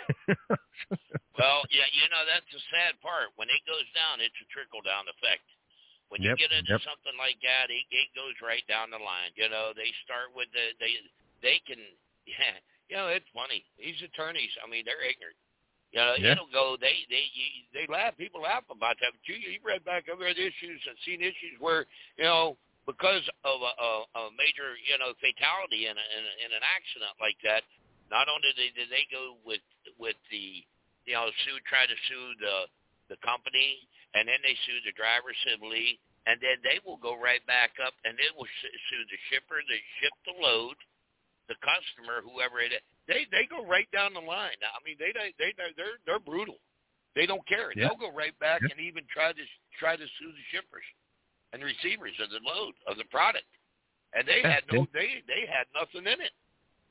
[SPEAKER 13] Well, yeah, you know, that's the sad part. When it goes down, it's a trickle-down effect. When you
[SPEAKER 3] yep,
[SPEAKER 13] get into
[SPEAKER 3] yep.
[SPEAKER 13] something like that, it, it goes right down the line. You know, they start with the, they, they can, yeah, you know, it's funny. These attorneys, I mean, they're ignorant. You know,
[SPEAKER 3] yeah.
[SPEAKER 13] it'll go. They they you, they laugh. People laugh about that. But you you read back over the issues and seen issues where you know because of a, a, a major you know fatality in a, in, a, in an accident like that. Not only did they, they go with with the you know sue try to sue the the company and then they sue the driver civilly and then they will go right back up and they will sue the shipper that shipped the load, the customer, whoever it is. They they go right down the line. I mean, they they they they're they're brutal. They don't care.
[SPEAKER 3] Yeah.
[SPEAKER 13] They'll go right back
[SPEAKER 3] yeah.
[SPEAKER 13] and even try to try to sue the shippers and receivers of the load of the product. And they
[SPEAKER 3] yeah.
[SPEAKER 13] had no
[SPEAKER 3] yeah.
[SPEAKER 13] they they had nothing in it.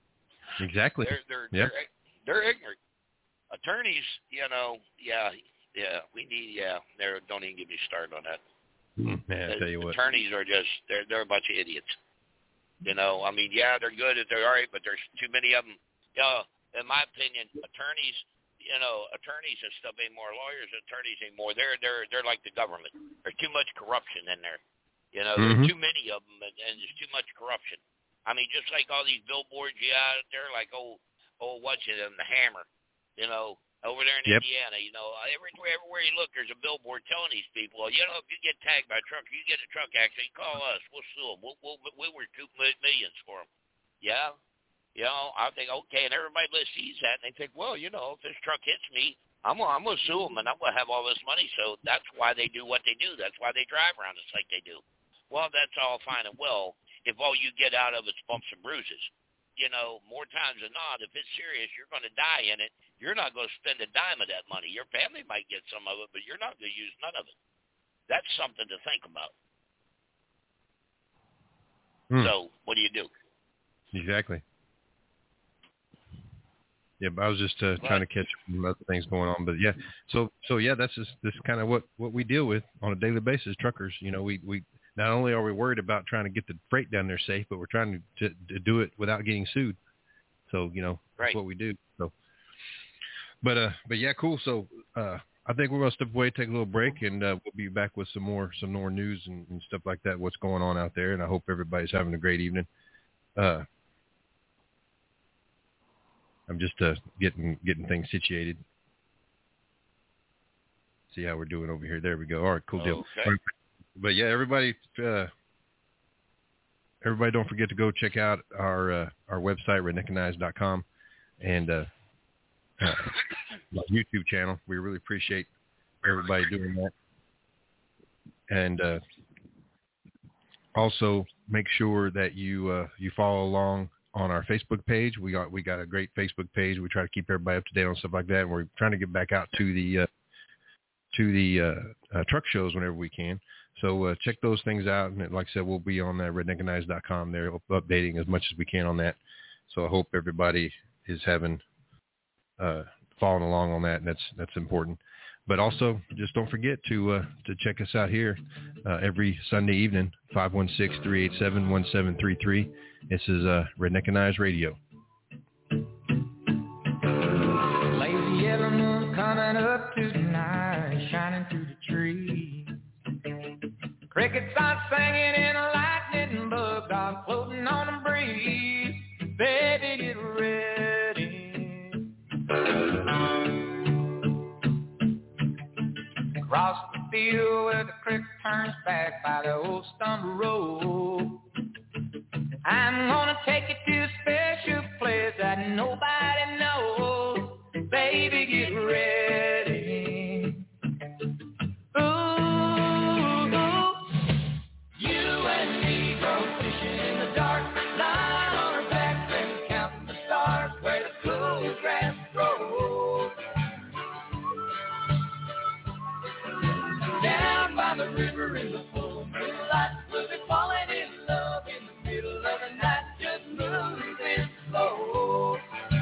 [SPEAKER 3] Exactly.
[SPEAKER 13] They're they're
[SPEAKER 3] yeah.
[SPEAKER 13] they're, they're ignorant. Attorneys, you know, yeah, yeah, we need yeah. They're don't even get me started on that.
[SPEAKER 3] Mm, man, I tell you what.
[SPEAKER 13] Attorneys are just they're they're a bunch of idiots. You know, I mean, yeah, they're good, they're all right, but there's too many of them. You know, in my opinion, attorneys, you know, attorneys and stuff ain't more lawyers, attorneys ain't more. They're they're they're like the government. There's too much corruption in there. You know,
[SPEAKER 3] mm-hmm.
[SPEAKER 13] there's too many of them, and, and there's too much corruption. I mean, just like all these billboards you out there, like oh oh what's it, um, the Hammer, you know, over there in
[SPEAKER 3] yep.
[SPEAKER 13] Indiana. You know, everywhere everywhere you look, there's a billboard telling these people, you know, if you get tagged by a truck, you get a truck accident, call us, we'll sue them, we'll we'll we'll recoup millions for them. Yeah. You know, I think, okay, and everybody sees that, and they think, well, you know, if this truck hits me, I'm gonna, I'm going to sue them, and I'm going to have all this money, so that's why they do what they do. That's why they drive around us like they do. Well, that's all fine and well if all you get out of it's bumps and bruises. You know, more times than not, if it's serious, you're going to die in it. You're not going to spend a dime of that money. Your family might get some of it, but you're not going to use none of it. That's something to think about.
[SPEAKER 3] Hmm.
[SPEAKER 13] So, what do you do?
[SPEAKER 3] Exactly. Yeah, but I was just uh, trying to catch some other things going on, but yeah. So, so yeah, that's just this kind of what, what we deal with on a daily basis. Truckers, you know, we, we not only are we worried about trying to get the freight down there safe, but we're trying to, to, to do it without getting sued. So, you know,
[SPEAKER 13] right.
[SPEAKER 3] That's what we do. So, but, uh, but yeah, cool. So, uh, I think we're going to step away, take a little break, and uh, we'll be back with some more, some more news and, and stuff like that, what's going on out there. And I hope everybody's having a great evening. Uh, I'm just uh, getting, getting things situated. See how we're doing over here. There we go. All right, cool deal.
[SPEAKER 13] Okay.
[SPEAKER 3] But yeah, everybody, uh, everybody, don't forget to go check out our uh, our website, redneck and eyes dot com, and uh, uh, my YouTube channel. We really appreciate everybody doing that, and uh, also make sure that you uh, you follow along on our Facebook page. We got we got a great Facebook page. We try to keep everybody up to date on stuff like that. And we're trying to get back out to the uh, to the uh, uh, truck shows whenever we can. So uh, check those things out. And like I said, we'll be on uh, redneck and eyes dot com there, updating as much as we can on that. So I hope everybody is having, uh, following along on that. And that's, that's important. But also just don't forget to, uh, to check us out here uh, every Sunday evening, five one six, three eight seven, one seven three three. This is uh, Redneck and Eyes Radio.
[SPEAKER 15] Lazy yellow moon coming up tonight, shining through the trees. Crickets are singing and lightning bugs are floating on the breeze. Baby, get ready. Across the field where the creek turns back by the old stumble road, I'm gonna take you to a special place that nobody knows. Baby, get ready. Ooh, ooh. You and me go fishing in the dark, lying on our backs and counting the stars where the cool grass grows. Down by the river in the full moonlight, we'll be falling in love in the middle of the night, just moving slow.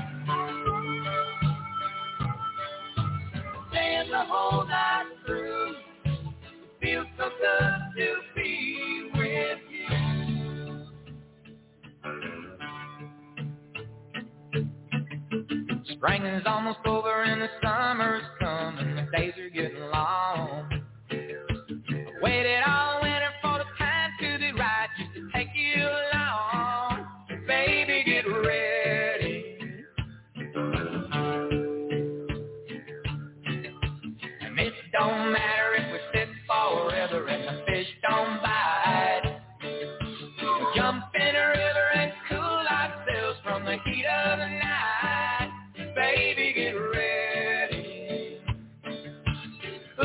[SPEAKER 15] Staying the whole night through, feels so good to be with you. Spring is almost over and the summer's coming, the days are getting long. I waited all winter for the time to be right, just to take you along. Baby, get ready. And it don't matter if we sit forever and the fish don't bite. We'll jump in a river and cool ourselves from the heat of the night. Baby, get ready. Ooh,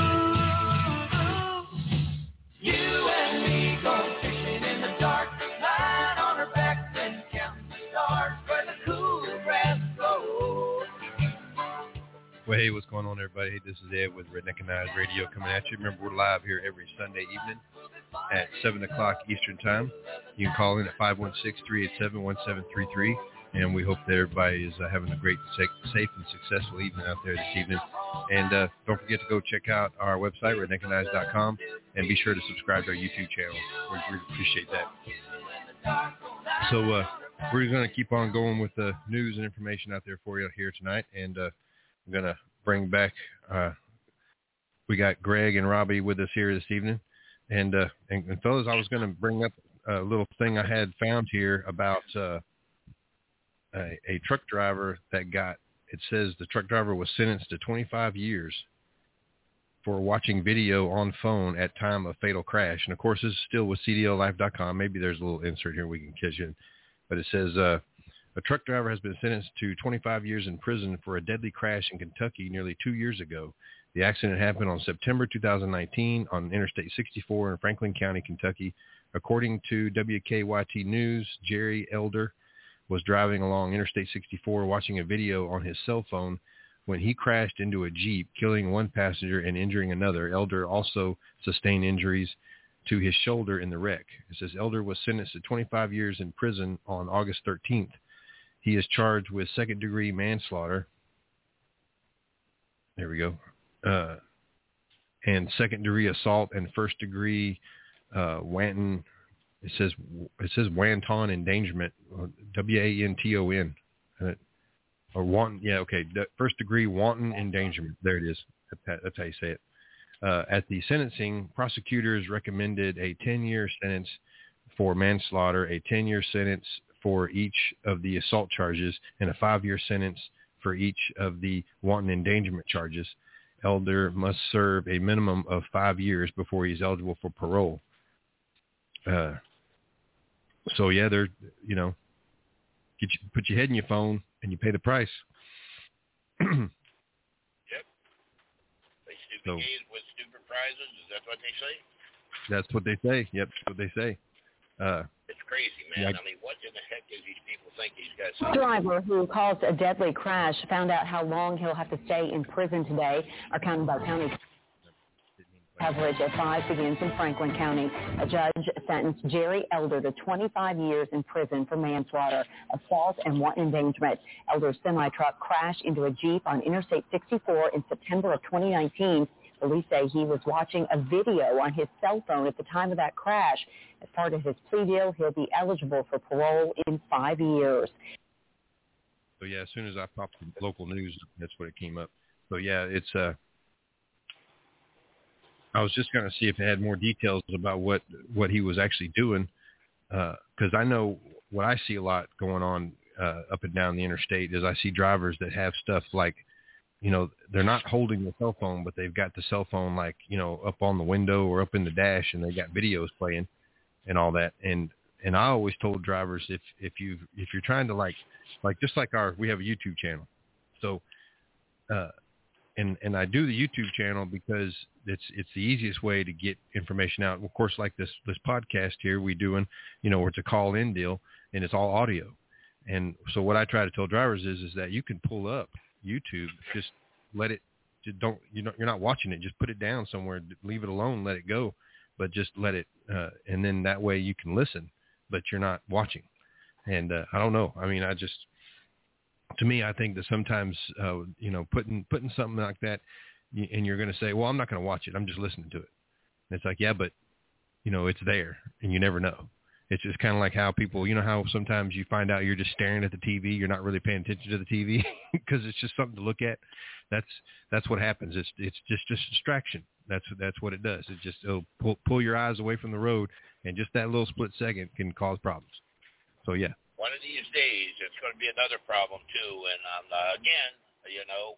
[SPEAKER 15] ooh. You and me go fishing in the dark, lying on our backs and counting the stars where the cool grass grows.
[SPEAKER 3] Well, hey, what's going on, everybody? Hey, this is Ed with Redneck and Eyes Radio coming at you. Remember, we're live here every Sunday evening at seven o'clock Eastern Time. You can call in at five one six, three eight seven, one seven three three, and we hope that everybody is uh, having a great, safe, and successful evening out there this evening. And uh, don't forget to go check out our website, redneck and eyes dot com, and be sure to subscribe to our YouTube channel. We really appreciate that. So uh, we're going to keep on going with the news and information out there for you here tonight, and uh, I'm going to bring back, uh, we got Greg and Robbie with us here this evening. And, uh, and, and fellas, I was going to bring up a little thing I had found here about uh, a, a truck driver that got, it says the truck driver was sentenced to twenty-five years for watching video on phone at time of fatal crash. And, of course, this is still with C D L life dot com. Maybe there's a little insert here we can catch in. But it says, uh, a truck driver has been sentenced to twenty-five years in prison for a deadly crash in Kentucky nearly two years ago. The accident happened on September two thousand nineteen on Interstate sixty-four in Franklin County, Kentucky. According to W K Y T News, Jerry Elder was driving along Interstate sixty-four watching a video on his cell phone when he crashed into a Jeep, killing one passenger and injuring another. Elder also sustained injuries to his shoulder in the wreck. It says Elder was sentenced to twenty-five years in prison on August thirteenth. He is charged with second-degree manslaughter. There we go. Uh, and second-degree assault and first-degree uh, wanton. It says it says wanton endangerment, W A N T O N, uh, or wanton. Yeah, okay. First degree wanton endangerment. There it is. That's how you say it. Uh, at the sentencing, prosecutors recommended a ten-year sentence for manslaughter, a ten-year sentence for each of the assault charges, and a five-year sentence for each of the wanton endangerment charges. Elder must serve a minimum of five years before he's eligible for parole. Uh, so yeah, they're, you know, get you, put your head in your phone and you pay the price.
[SPEAKER 13] Yep. They stupid
[SPEAKER 3] So,
[SPEAKER 13] games with stupid prizes. Is that what they say?
[SPEAKER 3] That's what they say. Yep, that's what they say. Uh,
[SPEAKER 13] it's crazy, man.
[SPEAKER 3] Yeah.
[SPEAKER 13] I mean, what in the heck do these people think these guys?
[SPEAKER 16] Driver who caused a deadly crash found out how long he'll have to stay in prison today. Our county by county coverage at five begins in Franklin County. A judge sentenced Jerry Elder to twenty-five years in prison for manslaughter, assault, and wanton endangerment. Elder's semi-truck crashed into a Jeep on Interstate sixty-four in September of twenty nineteen. Police say he was watching a video on his cell phone at the time of that crash. As part of his plea deal, he'll be eligible for parole in five years.
[SPEAKER 3] So, yeah, as soon as I popped the local news, that's what it came up. So, yeah, it's... Uh, I was just going to see if it had more details about what, what he was actually doing, because uh, I know what I see a lot going on uh, up and down the interstate is I see drivers that have stuff like, you know, they're not holding the cell phone, but they've got the cell phone like, you know, up on the window or up in the dash, and they got videos playing and all that. And and I always told drivers if if you if you're trying to like like just like our we have a YouTube channel, so uh, and and I do the YouTube channel because it's it's the easiest way to get information out. Of course, like this this podcast here we doing, you know, where it's a call in deal and it's all audio. And so what I try to tell drivers is is that you can pull up YouTube, just let it, just don't, you know, you're not watching it, just put it down somewhere, leave it alone, let it go, but just let it, uh, and then that way you can listen, but you're not watching. And uh, I don't know, I mean, I just, to me, I think that sometimes, uh, you know, putting, putting something like that, and you're going to say, well, I'm not going to watch it, I'm just listening to it. And it's like, yeah, but, you know, it's there, and you never know. It's just kind of like how people, you know, how sometimes you find out you're just staring at the T V, you're not really paying attention to the T V because it's just something to look at. That's that's what happens. It's it's just just distraction. That's that's what it does. It just it'll pull pull your eyes away from the road, and just that little split second can cause problems. So yeah.
[SPEAKER 13] One of these days, it's going to be another problem too. And um, uh, again, you know,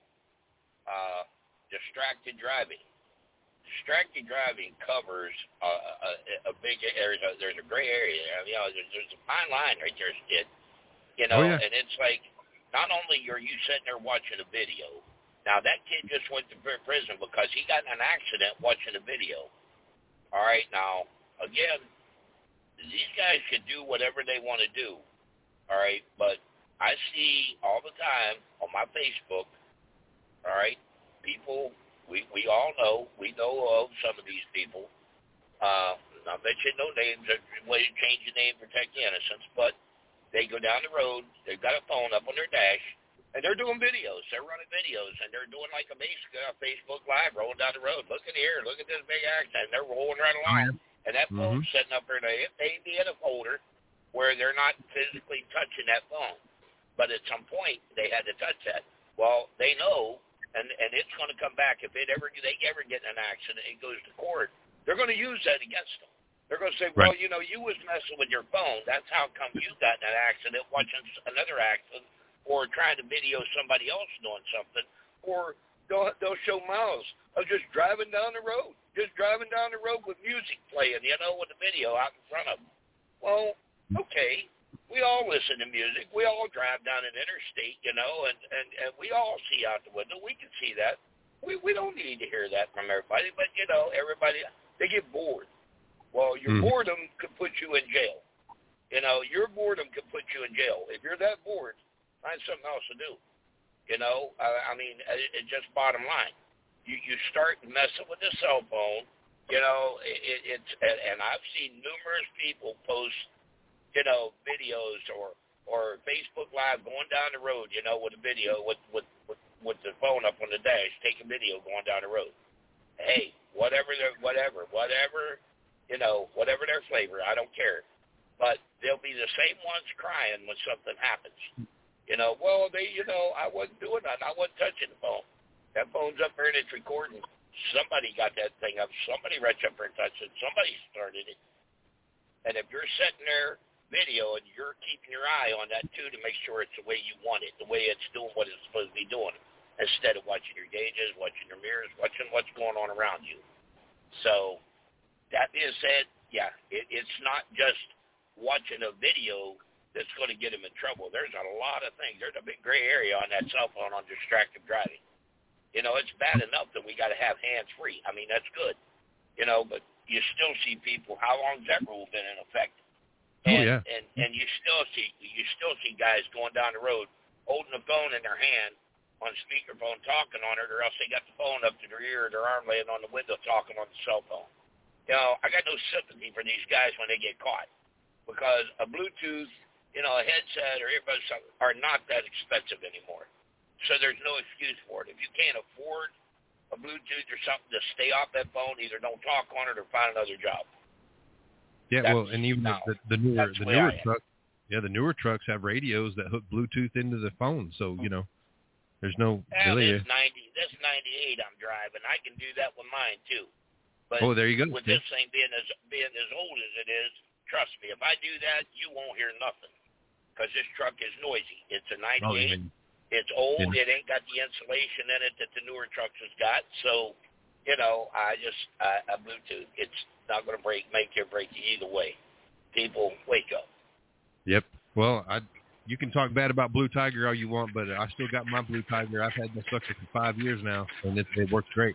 [SPEAKER 13] uh, distracted driving. Distracted driving covers uh, a, a big area. There's a gray area. You know, there's, there's a fine line right there, Skid. You know,
[SPEAKER 3] oh, yeah.
[SPEAKER 13] And it's like, not only are you sitting there watching a video. Now, that kid just went to prison because he got in an accident watching a video. All right, now, again, these guys can do whatever they want to do. All right, but I see all the time on my Facebook, all right, people... We we all know, we know of some of these people. Uh, not mention no names, way to change your name, protect the innocence, but they go down the road, they've got a phone up on their dash, and they're doing videos. They're running videos, and they're doing like a basic uh, Facebook Live, rolling down the road. Look at here, look at this big accident. They're rolling right along, and that phone's mm-hmm. sitting up there, it may be in a folder where they're not physically touching that phone, but at some point they had to touch that. Well, they know. And and it's going to come back if it ever they ever get in an accident, it goes to court. They're going to use that against them. They're going to say, well, right. you know, you was messing with your phone. That's how come you got in an accident, watching another accident, or trying to video somebody else doing something, or they'll they'll show Miles. I was just driving down the road, just driving down the road with music playing, you know, with the video out in front of them. Well, okay. We all listen to music. We all drive down an interstate, you know, and, and, and we all see out the window. We can see that. We we don't need to hear that from everybody, but, you know, everybody, they get bored. Well, your mm. boredom could put you in jail. You know, your boredom could put you in jail. If you're that bored, find something else to do. You know, I, I mean, it, it just bottom line. You, you start messing with the cell phone, you know, it, it's, and, and I've seen numerous people post, you know, videos or or Facebook Live going down the road, you know, with a video, with, with, with, with the phone up on the dash, taking video going down the road. Hey, whatever, the, whatever, whatever you know, whatever their flavor, I don't care. But they'll be the same ones crying when something happens. You know, well, they, you know, I wasn't doing that. I wasn't touching the phone. That phone's up there and it's recording. Somebody got that thing up. Somebody reached up there and touched it. Somebody started it. And if you're sitting there video and you're keeping your eye on that too to make sure it's the way you want it, the way it's doing what it's supposed to be doing, instead of watching your gauges, watching your mirrors, watching what's going on around you. So that being said, yeah, it, it's not just watching a video that's going to get him in trouble. There's a lot of things. There's a big gray area on that cell phone on distracted driving. You know, it's bad enough that we got to have hands-free. I mean, that's good. You know, but you still see people, how long has that rule been in effect? And,
[SPEAKER 3] oh, yeah.
[SPEAKER 13] and, and you still see you still see guys going down the road holding the phone in their hand on speakerphone talking on it, or else they got the phone up to their ear or their arm laying on the window talking on the cell phone. You know, I got no sympathy for these guys when they get caught, because a Bluetooth, you know, a headset or earbuds are not that expensive anymore. So there's no excuse for it. If you can't afford a Bluetooth or something, to stay off that phone, either don't talk on it or find another job.
[SPEAKER 3] Yeah,
[SPEAKER 13] That's,
[SPEAKER 3] well, and even
[SPEAKER 13] no,
[SPEAKER 3] the, the newer the
[SPEAKER 13] the
[SPEAKER 3] newer trucks, yeah, the newer trucks have radios that hook Bluetooth into the phone. So you know, there's no
[SPEAKER 13] well,
[SPEAKER 3] really.
[SPEAKER 13] This ninety, this ninety-eight I'm driving, I can do that with mine too. But
[SPEAKER 3] oh, there you go.
[SPEAKER 13] With
[SPEAKER 3] yeah.
[SPEAKER 13] this thing being as being as old as it is, trust me, if I do that, you won't hear nothing, because this truck is noisy. It's a ninety-eight.
[SPEAKER 3] Oh, yeah.
[SPEAKER 13] It's old.
[SPEAKER 3] Yeah.
[SPEAKER 13] It ain't got the insulation in it that the newer trucks has got. So, you know, I just I, I Bluetooth. It's not going to break, make you break you either way. People, wake up.
[SPEAKER 3] Yep. Well, I you can talk bad about Blue Tiger all you want, but I still got my Blue Tiger. I've had that sucker for five years now, and it, it works great.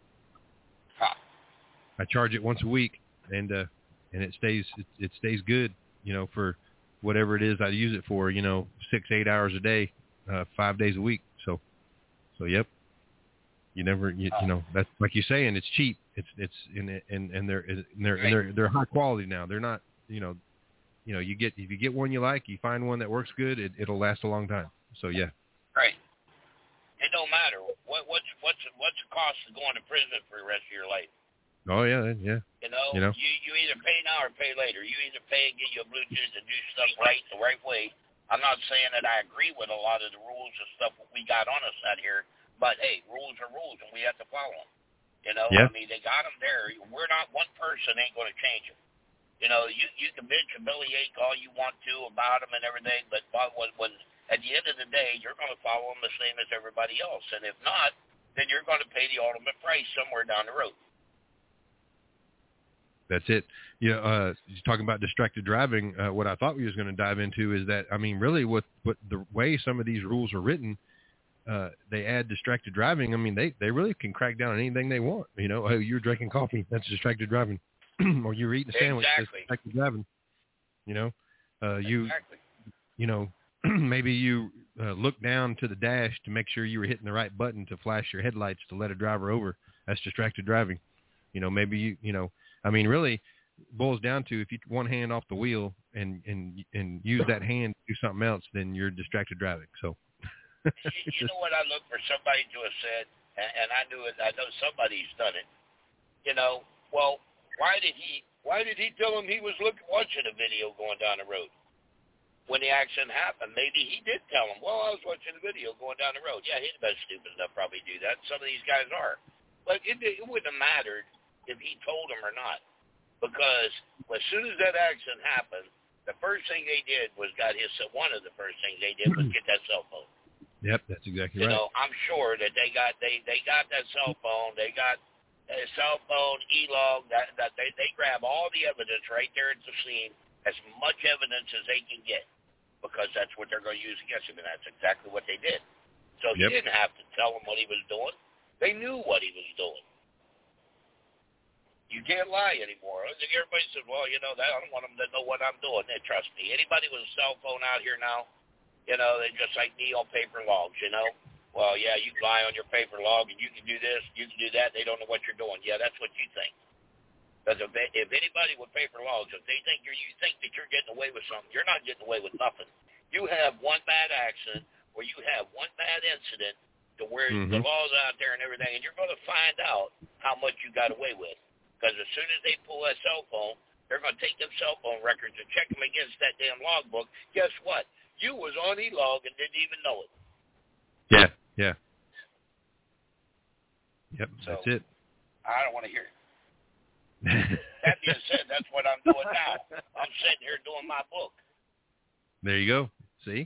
[SPEAKER 13] Huh.
[SPEAKER 3] I charge it once a week, and uh, and it stays it, it stays good. You know, for whatever it is I use it for. You know, six eight hours a day. Uh, five days a week. So, so yep. You never, you, you know, that's like you're saying. It's cheap. It's it's in and and they're and they're and they're they're high quality now. They're not, you know, you know. You get if you get one you like, you find one that works good. It, it'll last a long time. So yeah.
[SPEAKER 13] Right. It don't matter what what's what's what's the cost of going to prison for the rest of your life.
[SPEAKER 3] Oh yeah, yeah.
[SPEAKER 13] You know,
[SPEAKER 3] you know,
[SPEAKER 13] you you either pay now or pay later. You either pay and get you a Bluetooth and do stuff right the right way. I'm not saying that I agree with a lot of the rules and stuff that we got on us out here, but hey, rules are rules, and we have to follow them. You know,
[SPEAKER 3] yeah.
[SPEAKER 13] I mean, they got them there. We're not, one person ain't going to change them. You know, you you can bitch and bellyache all you want to about them and everything, but when, when at the end of the day, you're going to follow them the same as everybody else, and if not, then you're going to pay the ultimate price somewhere down the road.
[SPEAKER 3] That's it. You know, uh, talking about distracted driving, uh, what I thought we was going to dive into is that, I mean, really what, what the way some of these rules are written, uh, they add distracted driving. I mean, they, they really can crack down on anything they want. You know, oh, you're drinking coffee, that's distracted driving. Or you're eating a sandwich,
[SPEAKER 13] exactly.
[SPEAKER 3] that's distracted driving. You know, uh, you,
[SPEAKER 13] exactly.
[SPEAKER 3] you know, maybe you uh, look down to the dash to make sure you were hitting the right button to flash your headlights to let a driver over. That's distracted driving. You know, maybe you, you know, I mean, really boils down to if you one hand off the wheel and, and, and use that hand to do something else, then you're distracted driving. So,
[SPEAKER 13] you, you know what I look for somebody to have said, and, and I knew it, I know somebody's done it. You know, well, why did he, why did he tell him he was looking, watching a video going down the road? When the accident happened, maybe he did tell him, well, I was watching a video going down the road. Yeah, he'd have been stupid enough probably do that. Some of these guys are. But it, it wouldn't have mattered if he told him or not. Because as soon as that accident happened, the first thing they did was got his, one of the first things they did was get that cell phone.
[SPEAKER 3] Yep, that's exactly
[SPEAKER 13] you
[SPEAKER 3] right.
[SPEAKER 13] You know, I'm sure that they got, they, they got that cell phone, they got a cell phone, e-log, that, that they, they grab all the evidence right there at the scene, as much evidence as they can get. Because that's what they're going to use against him, and that's exactly what they did. So
[SPEAKER 3] yep.
[SPEAKER 13] He didn't have to tell him what he was doing. They knew what he was doing. You can't lie anymore. Everybody says, well, you know, I don't want them to know what I'm doing. They trust me. Anybody with a cell phone out here now, you know, they're just like me on paper logs, you know. Well, yeah, you can lie on your paper log, and you can do this, you can do that. They don't know what you're doing. Yeah, that's what you think. Because if, if anybody with paper logs, if they think you're, you think that you're getting away with something, you're not getting away with nothing. You have one bad accident, or you have one bad incident, to where mm-hmm. the law's out there and everything, and you're going to find out how much you got away with. Because as soon as they pull that cell phone, they're going to take them cell phone records and check them against that damn logbook. Guess what? You was on E-log and didn't even know it.
[SPEAKER 3] Yeah, yeah. Yep,
[SPEAKER 13] So,
[SPEAKER 3] that's it.
[SPEAKER 13] I don't want to hear it. That being said, that's what I'm doing now. I'm sitting here doing my book.
[SPEAKER 3] There you go. See?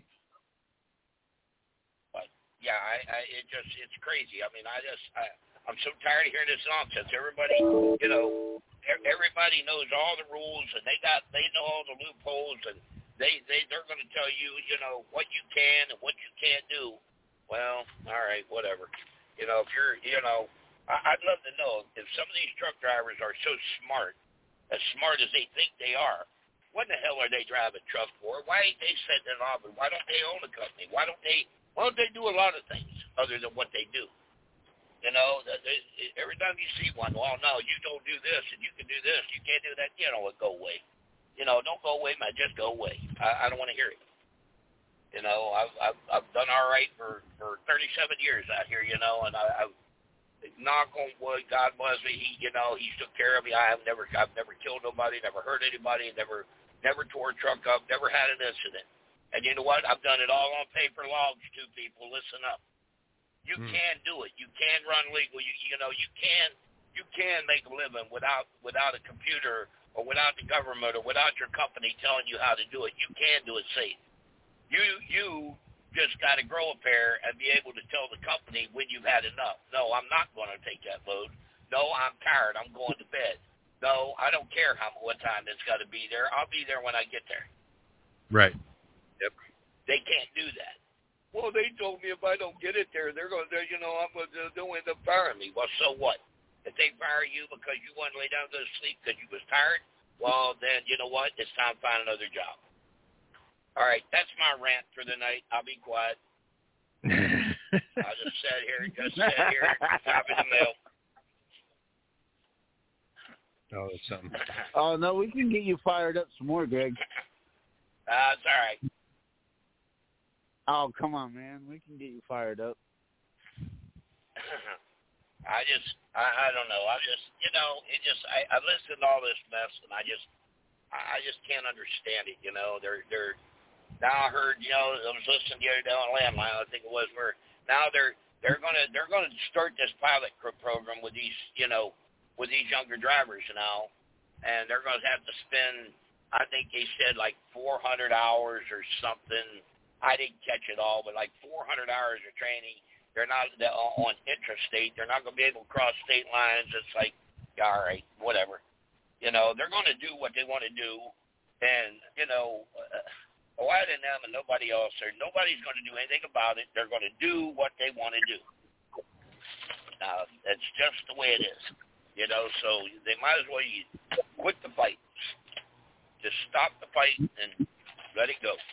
[SPEAKER 13] But, yeah, I, I it just, it's crazy. I mean, I just, I, I'm so tired of hearing this nonsense. Everybody, you know, everybody knows all the rules, and they got, they know all the loopholes, and they, they, they're going to tell you, you know, what you can and what you can't do. Well, all right, whatever. You know, if you're, you know, I, I'd love to know if some of these truck drivers are so smart, as smart as they think they are, what the hell are they driving truck for? Why ain't they setting it off? And why don't they own a company? Why don't they, why don't they do a lot of things other than what they do? You know, they, every time you see one, well, no, you don't do this and you can do this. You can't do that. You know what? Go away. You know, don't go away, man. Just go away. I, I don't want to hear it. You know, I've, I've I've done all right for, for thirty-seven years out here. You know, and I, I've knock on wood. God bless me. He, you know, he took care of me. I have never I've never killed nobody. Never hurt anybody. Never never tore a truck up. Never had an incident. And you know what? I've done it all on paper logs too. People, listen up. You mm. can do it. You can run legal. You you know you can you can make a living without without a computer or without the government or without your company telling you how to do it. You can do it safe. You you just got to grow a pair and be able to tell the company when you've had enough. No, I'm not going to take that load. No, I'm tired. I'm going to bed. No, I don't care how what time it's got to be there. I'll be there when I get there.
[SPEAKER 3] Right. Yep.
[SPEAKER 13] They can't do that. Well, they told me if I don't get it there, they're going to, you know, I'm going to, they'll end up firing me. Well, so what? If they fire you because you want to lay down and go to sleep because you was tired, well, then, you know what? It's time to find another job. All right, that's my rant for the night. I'll be quiet. I'll just sit here, just sit here, copy the mail.
[SPEAKER 3] Oh, that's something.
[SPEAKER 14] Oh, no, we can get you fired up some more, Greg.
[SPEAKER 13] Uh, it's all right.
[SPEAKER 14] Oh, come on, man. We can get you fired up.
[SPEAKER 13] I just, I, I don't know. I just, you know, it just, I, I listened to all this mess, and I just, I just can't understand it, you know. They're, they're, now I heard, you know, I was listening the other day on Landline, I think it was, where now they're, they're going to, they're going to start this pilot program with these, you know, with these younger drivers now, and they're going to have to spend, I think they said like four hundred hours or something. I didn't catch it all, but like four hundred hours of training. They're not they're on interstate. They're not going to be able to cross state lines. It's like, all right, whatever. You know, they're going to do what they want to do. And, you know, uh, Wyatt and them and nobody else, or nobody's going to do anything about it. They're going to do what they want to do. Now, that's just the way it is. You know, so they might as well quit the fight. Just stop the fight and let it go.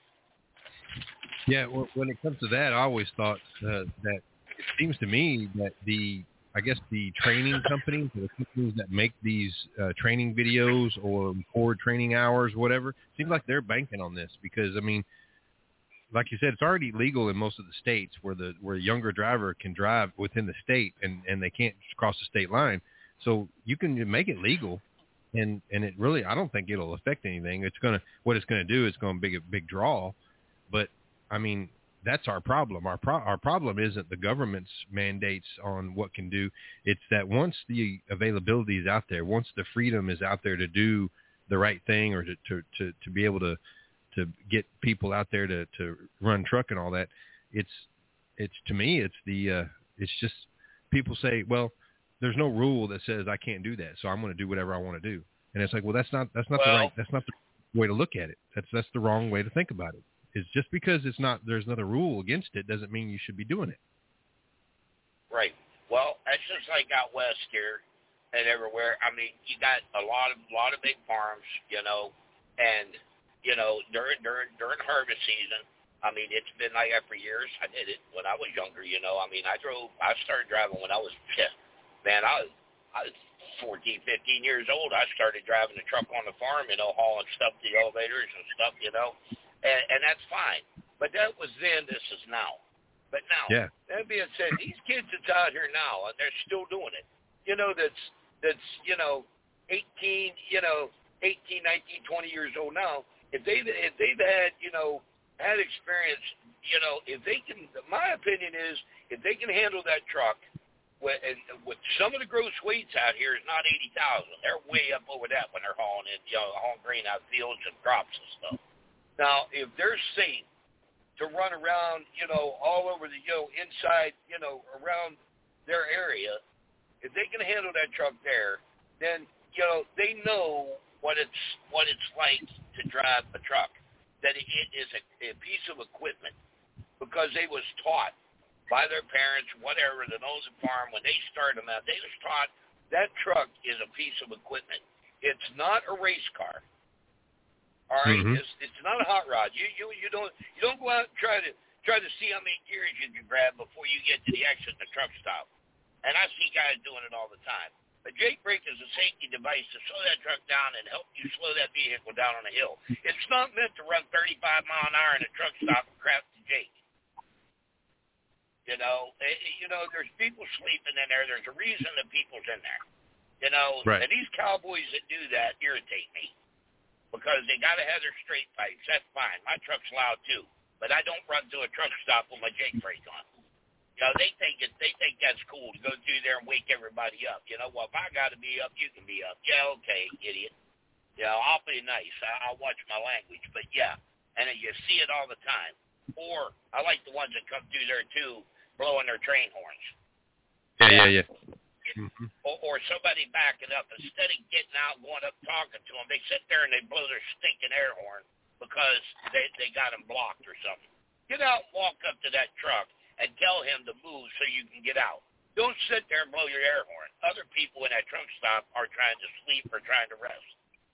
[SPEAKER 3] Yeah, well, when it comes to that, I always thought uh, that it seems to me that the, I guess the training companies, the companies that make these uh, training videos or record training hours, whatever, seems like they're banking on this because, I mean, like you said, it's already legal in most of the states where the where a younger driver can drive within the state and, and they can't cross the state line. So you can make it legal, and, and it really, I don't think it'll affect anything. It's gonna what it's gonna do is going to be a big draw, but I mean that's our problem. Our pro- our problem isn't the government's mandates on what can do. It's that once the availability is out there, once the freedom is out there to do the right thing or to to, to, to be able to to get people out there to, to run truck and all that, it's it's to me it's the uh, it's just people say, well, there's no rule that says I can't do that, so I'm going to do whatever I want to do. And it's like, well, that's not that's not
[SPEAKER 13] well,
[SPEAKER 3] the right that's not the way to look at it. That's that's the wrong way to think about it. Is just because it's not there's not a rule against it doesn't mean you should be doing it.
[SPEAKER 13] Right. Well, that's just like out west here and everywhere. I mean, you got a lot of lot of big farms, you know, and you know during during during harvest season. I mean, it's been like that for years. I did it when I was younger, you know. I mean, I drove. I started driving when I was yeah, man. I was I was fourteen, fifteen years old. I started driving the truck on the farm, you know, hauling stuff to the elevators and stuff, you know. And, and that's fine. But that was then, this is now. But now,
[SPEAKER 3] yeah.
[SPEAKER 13] That being said, these kids that's out here now, they're still doing it. You know, that's that's, you know, eighteen, you know, eighteen, nineteen, twenty years old now, if they if they've had, you know, had experience, you know, if they can, my opinion is, if they can handle that truck, with, and with some of the gross weights out here is not eighty thousand. They're way up over that when they're hauling in, you know, hauling grain out fields and crops and stuff. Now, if they're safe to run around, you know, all over the, you know, inside, you know, around their area, if they can handle that truck there, then, you know, they know what it's what it's like to drive a truck, that it is a, a piece of equipment because they was taught by their parents, whatever, that owns a farm, when they started them out, they was taught that truck is a piece of equipment. It's not a race car. All right, mm-hmm. it's, it's not a hot rod. You you you don't you don't go out and try to try to see how many gears you can grab before you get to the exit in the truck stop. And I see guys doing it all the time. A Jake brake is a safety device to slow that truck down and help you slow that vehicle down on a hill. It's not meant to run thirty-five mile an hour in a truck stop and crap the Jake. You know, it, you know, there's people sleeping in there. There's a reason that people's in there. You know,
[SPEAKER 3] right.
[SPEAKER 13] And these cowboys that do that irritate me because they got to have their straight pipes. That's fine. My truck's loud too, but I don't run through a truck stop with my Jake brake on. You know, they think it, they think that's cool to go through there and wake everybody up. You know, well, if I got to be up, you can be up. Yeah, okay, idiot. You know, I'll be nice. I, I'll watch my language, but yeah, and you see it all the time. Or I like the ones that come through there too, blowing their train horns.
[SPEAKER 3] Yeah, yeah, yeah. Mm-hmm.
[SPEAKER 13] Or, or somebody backing up. Instead of getting out and going up talking to them, they sit there and they blow their stinking air horn because they, they got them blocked or something. Get out and walk up to that truck and tell him to move so you can get out. Don't sit there and blow your air horn. Other people in that truck stop are trying to sleep or trying to rest.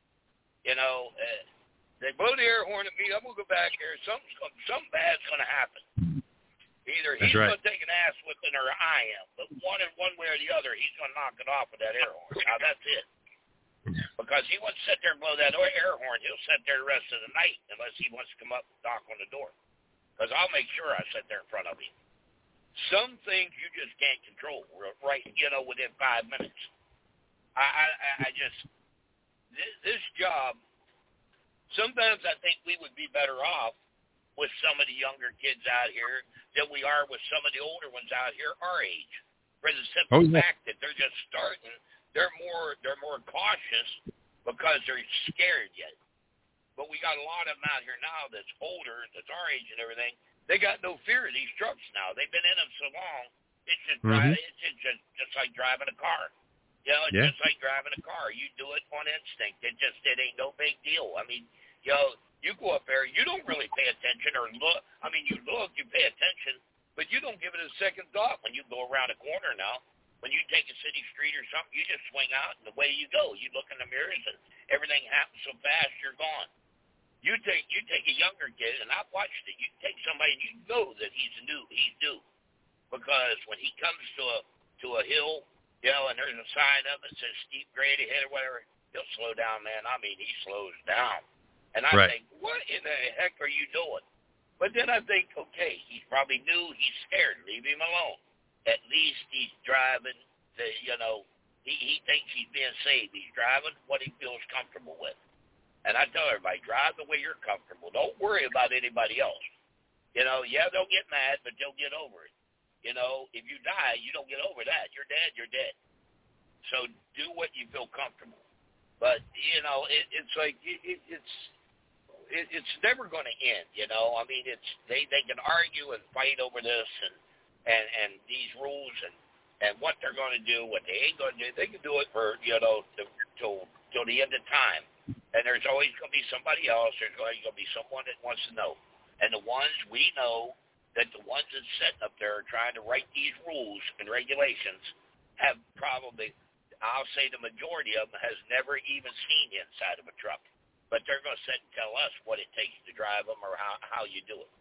[SPEAKER 13] You know, uh, they blow the air horn at me. I'm going to go back there. Something's going, something bad's going to happen. Either he's
[SPEAKER 3] right.
[SPEAKER 13] going to take an ass whipping or I am. But one in one way or the other, he's going to knock it off with that air horn. Now, that's it. Because he wants to sit there and blow that air horn. He'll sit there the rest of the night unless he wants to come up and knock on the door. Because I'll make sure I sit there in front of him. Some things you just can't control, right, you know, within five minutes. I, I, I just, this, this job, sometimes I think we would be better off with some of the younger kids out here than we are with some of the older ones out here our age. For the simple
[SPEAKER 3] oh, yeah.
[SPEAKER 13] fact that they're just starting, they're more they're more cautious because they're scared yet. But we got a lot of them out here now that's older, that's our age and everything. They got no fear of these trucks now. They've been in them so long. It's just mm-hmm. it's just, just just like driving a car. You know, it's
[SPEAKER 3] yeah.
[SPEAKER 13] just like driving a car. You do it on instinct. It just it ain't no big deal. I mean, you know, you go up there, you don't really pay attention or look. I mean, you look, you pay attention, but you don't give it a second thought when you go around a corner now. When you take a city street or something, you just swing out and away you go. You look in the mirrors and everything happens so fast, you're gone. You take you take a younger kid, and I've watched it. You take somebody and you know that he's new, he's new, because when he comes to a to a hill, you know, and there's a sign up that says steep grade ahead or whatever, he'll slow down, man. I mean, he slows down, and I
[SPEAKER 3] right.
[SPEAKER 13] think, what in the heck are you doing? But then I think, okay, he's probably new, he's scared. Leave him alone. At least he's driving the, you know, he he thinks he's being safe. He's driving what he feels comfortable with. And I tell everybody, drive the way you're comfortable. Don't worry about anybody else. You know, yeah, they'll get mad, but they'll get over it. You know, if you die, you don't get over that. You're dead, you're dead. So do what you feel comfortable. But, you know, it, it's like, it, it, it's it, it's never going to end, you know. I mean, it's they, they can argue and fight over this and, and, and these rules and, and what they're going to do, what they ain't going to do. They can do it for, you know, till till the end of time. And there's always going to be somebody else. There's always going to be someone that wants to know. And the ones we know, that the ones that's sitting up there trying to write these rules and regulations have probably, I'll say the majority of them has never even seen the inside of a truck. But they're going to sit and tell us what it takes to drive them or how, how you do it.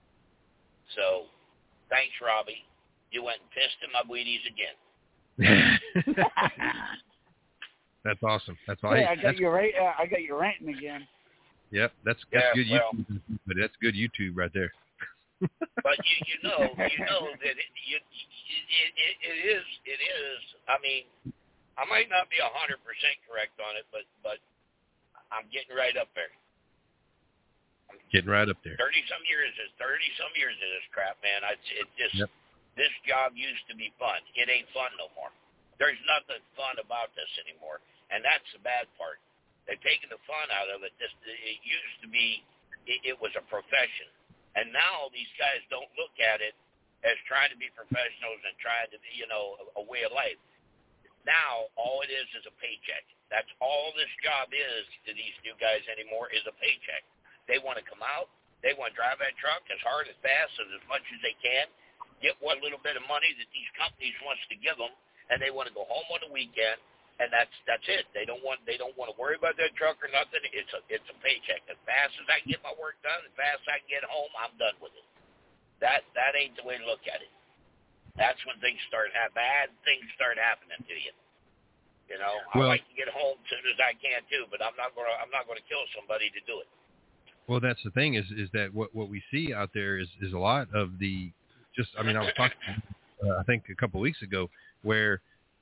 [SPEAKER 13] So thanks, Robbie. You went and pissed in my Wheaties again.
[SPEAKER 3] That's awesome. That's all.
[SPEAKER 14] Hey,
[SPEAKER 3] Hey,
[SPEAKER 14] I got
[SPEAKER 3] that's,
[SPEAKER 14] you right. Uh, I got you ranting again.
[SPEAKER 3] Yep, that's that's
[SPEAKER 13] Yeah,
[SPEAKER 3] good
[SPEAKER 13] well,
[SPEAKER 3] YouTube. But that's good YouTube right there.
[SPEAKER 13] But you you know you know that it, you, it, it, it is it is. I mean, I might not be a hundred percent correct on it, but but I'm getting right up there.
[SPEAKER 3] Getting right up there.
[SPEAKER 13] Thirty some years is thirty some years of this crap, man. I it just
[SPEAKER 3] yep.
[SPEAKER 13] This job used to be fun. It ain't fun no more. There's nothing fun about this anymore, and that's the bad part. They're taking the fun out of it. This it used to be, it, it was a profession, and now these guys don't look at it as trying to be professionals and trying to be, you know, a, a way of life. Now all it is is a paycheck. That's all this job is to these new guys anymore is a paycheck. They want to come out. They want to drive that truck as hard, as fast, and as much as they can, get what little bit of money that these companies wants to give them, and they want to go home on the weekend, and that's that's it. They don't want they don't want to worry about that truck or nothing. It's a it's a paycheck. As fast as I can get my work done, as fast as I can get home, I'm done with it. That that ain't the way to look at it. That's when things start ha- bad things start happening to you. You know,
[SPEAKER 3] well,
[SPEAKER 13] I like to get home as soon as I can too, but I'm not gonna I'm not gonna kill somebody to do it.
[SPEAKER 3] Well, that's the thing is is that what, what we see out there is, is a lot of the just I mean I was talking uh, I think a couple of weeks ago where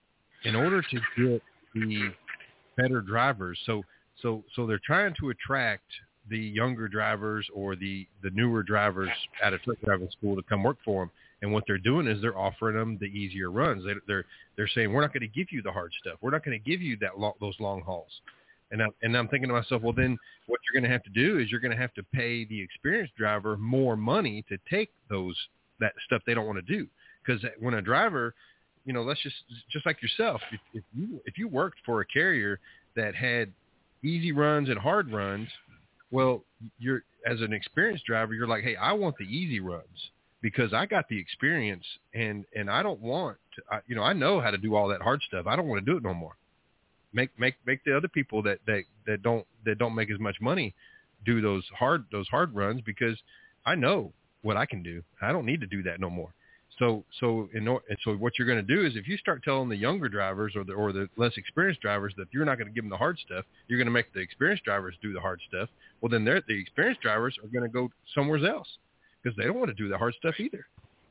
[SPEAKER 3] in order to get the better drivers, so so so they're trying to attract the younger drivers or the, the newer drivers out of truck driving school to come work for them, and what they're doing is they're offering them the easier runs. They, they're they're saying we're not going to give you the hard stuff. We're not going to give you that long, those long hauls. And I'm, and I'm thinking to myself, well, then what you're going to have to do is you're going to have to pay the experienced driver more money to take those that stuff they don't want to do. Because when a driver, you know, let's just just like yourself, if, if you if you worked for a carrier that had easy runs and hard runs, well, you're as an experienced driver, you're like, hey, I want the easy runs because I got the experience, and and I don't want to, I, you know, I know how to do all that hard stuff. I don't want to do it no more. Make make make the other people that, that, that don't that don't make as much money do those hard those hard runs because I know what I can do. I don't need to do that no more. So so in and so what you're going to do is if you start telling the younger drivers or the or the less experienced drivers that you're not going to give them the hard stuff, you're going to make the experienced drivers do the hard stuff. Well, then they're, the experienced drivers are going to go somewhere else because they don't want to do the hard stuff either.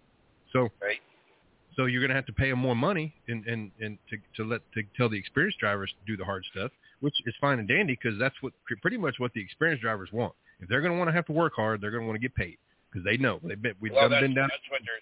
[SPEAKER 3] So.
[SPEAKER 13] Right.
[SPEAKER 3] So you're going to have to pay them more money and, and, and to, to let to tell the experienced drivers to do the hard stuff, which is fine and dandy because that's what pretty much what the experienced drivers want. If they're going to want to have to work hard, they're going to want to get paid because they know they've been we've
[SPEAKER 13] well,
[SPEAKER 3] done been down.
[SPEAKER 13] That's what they're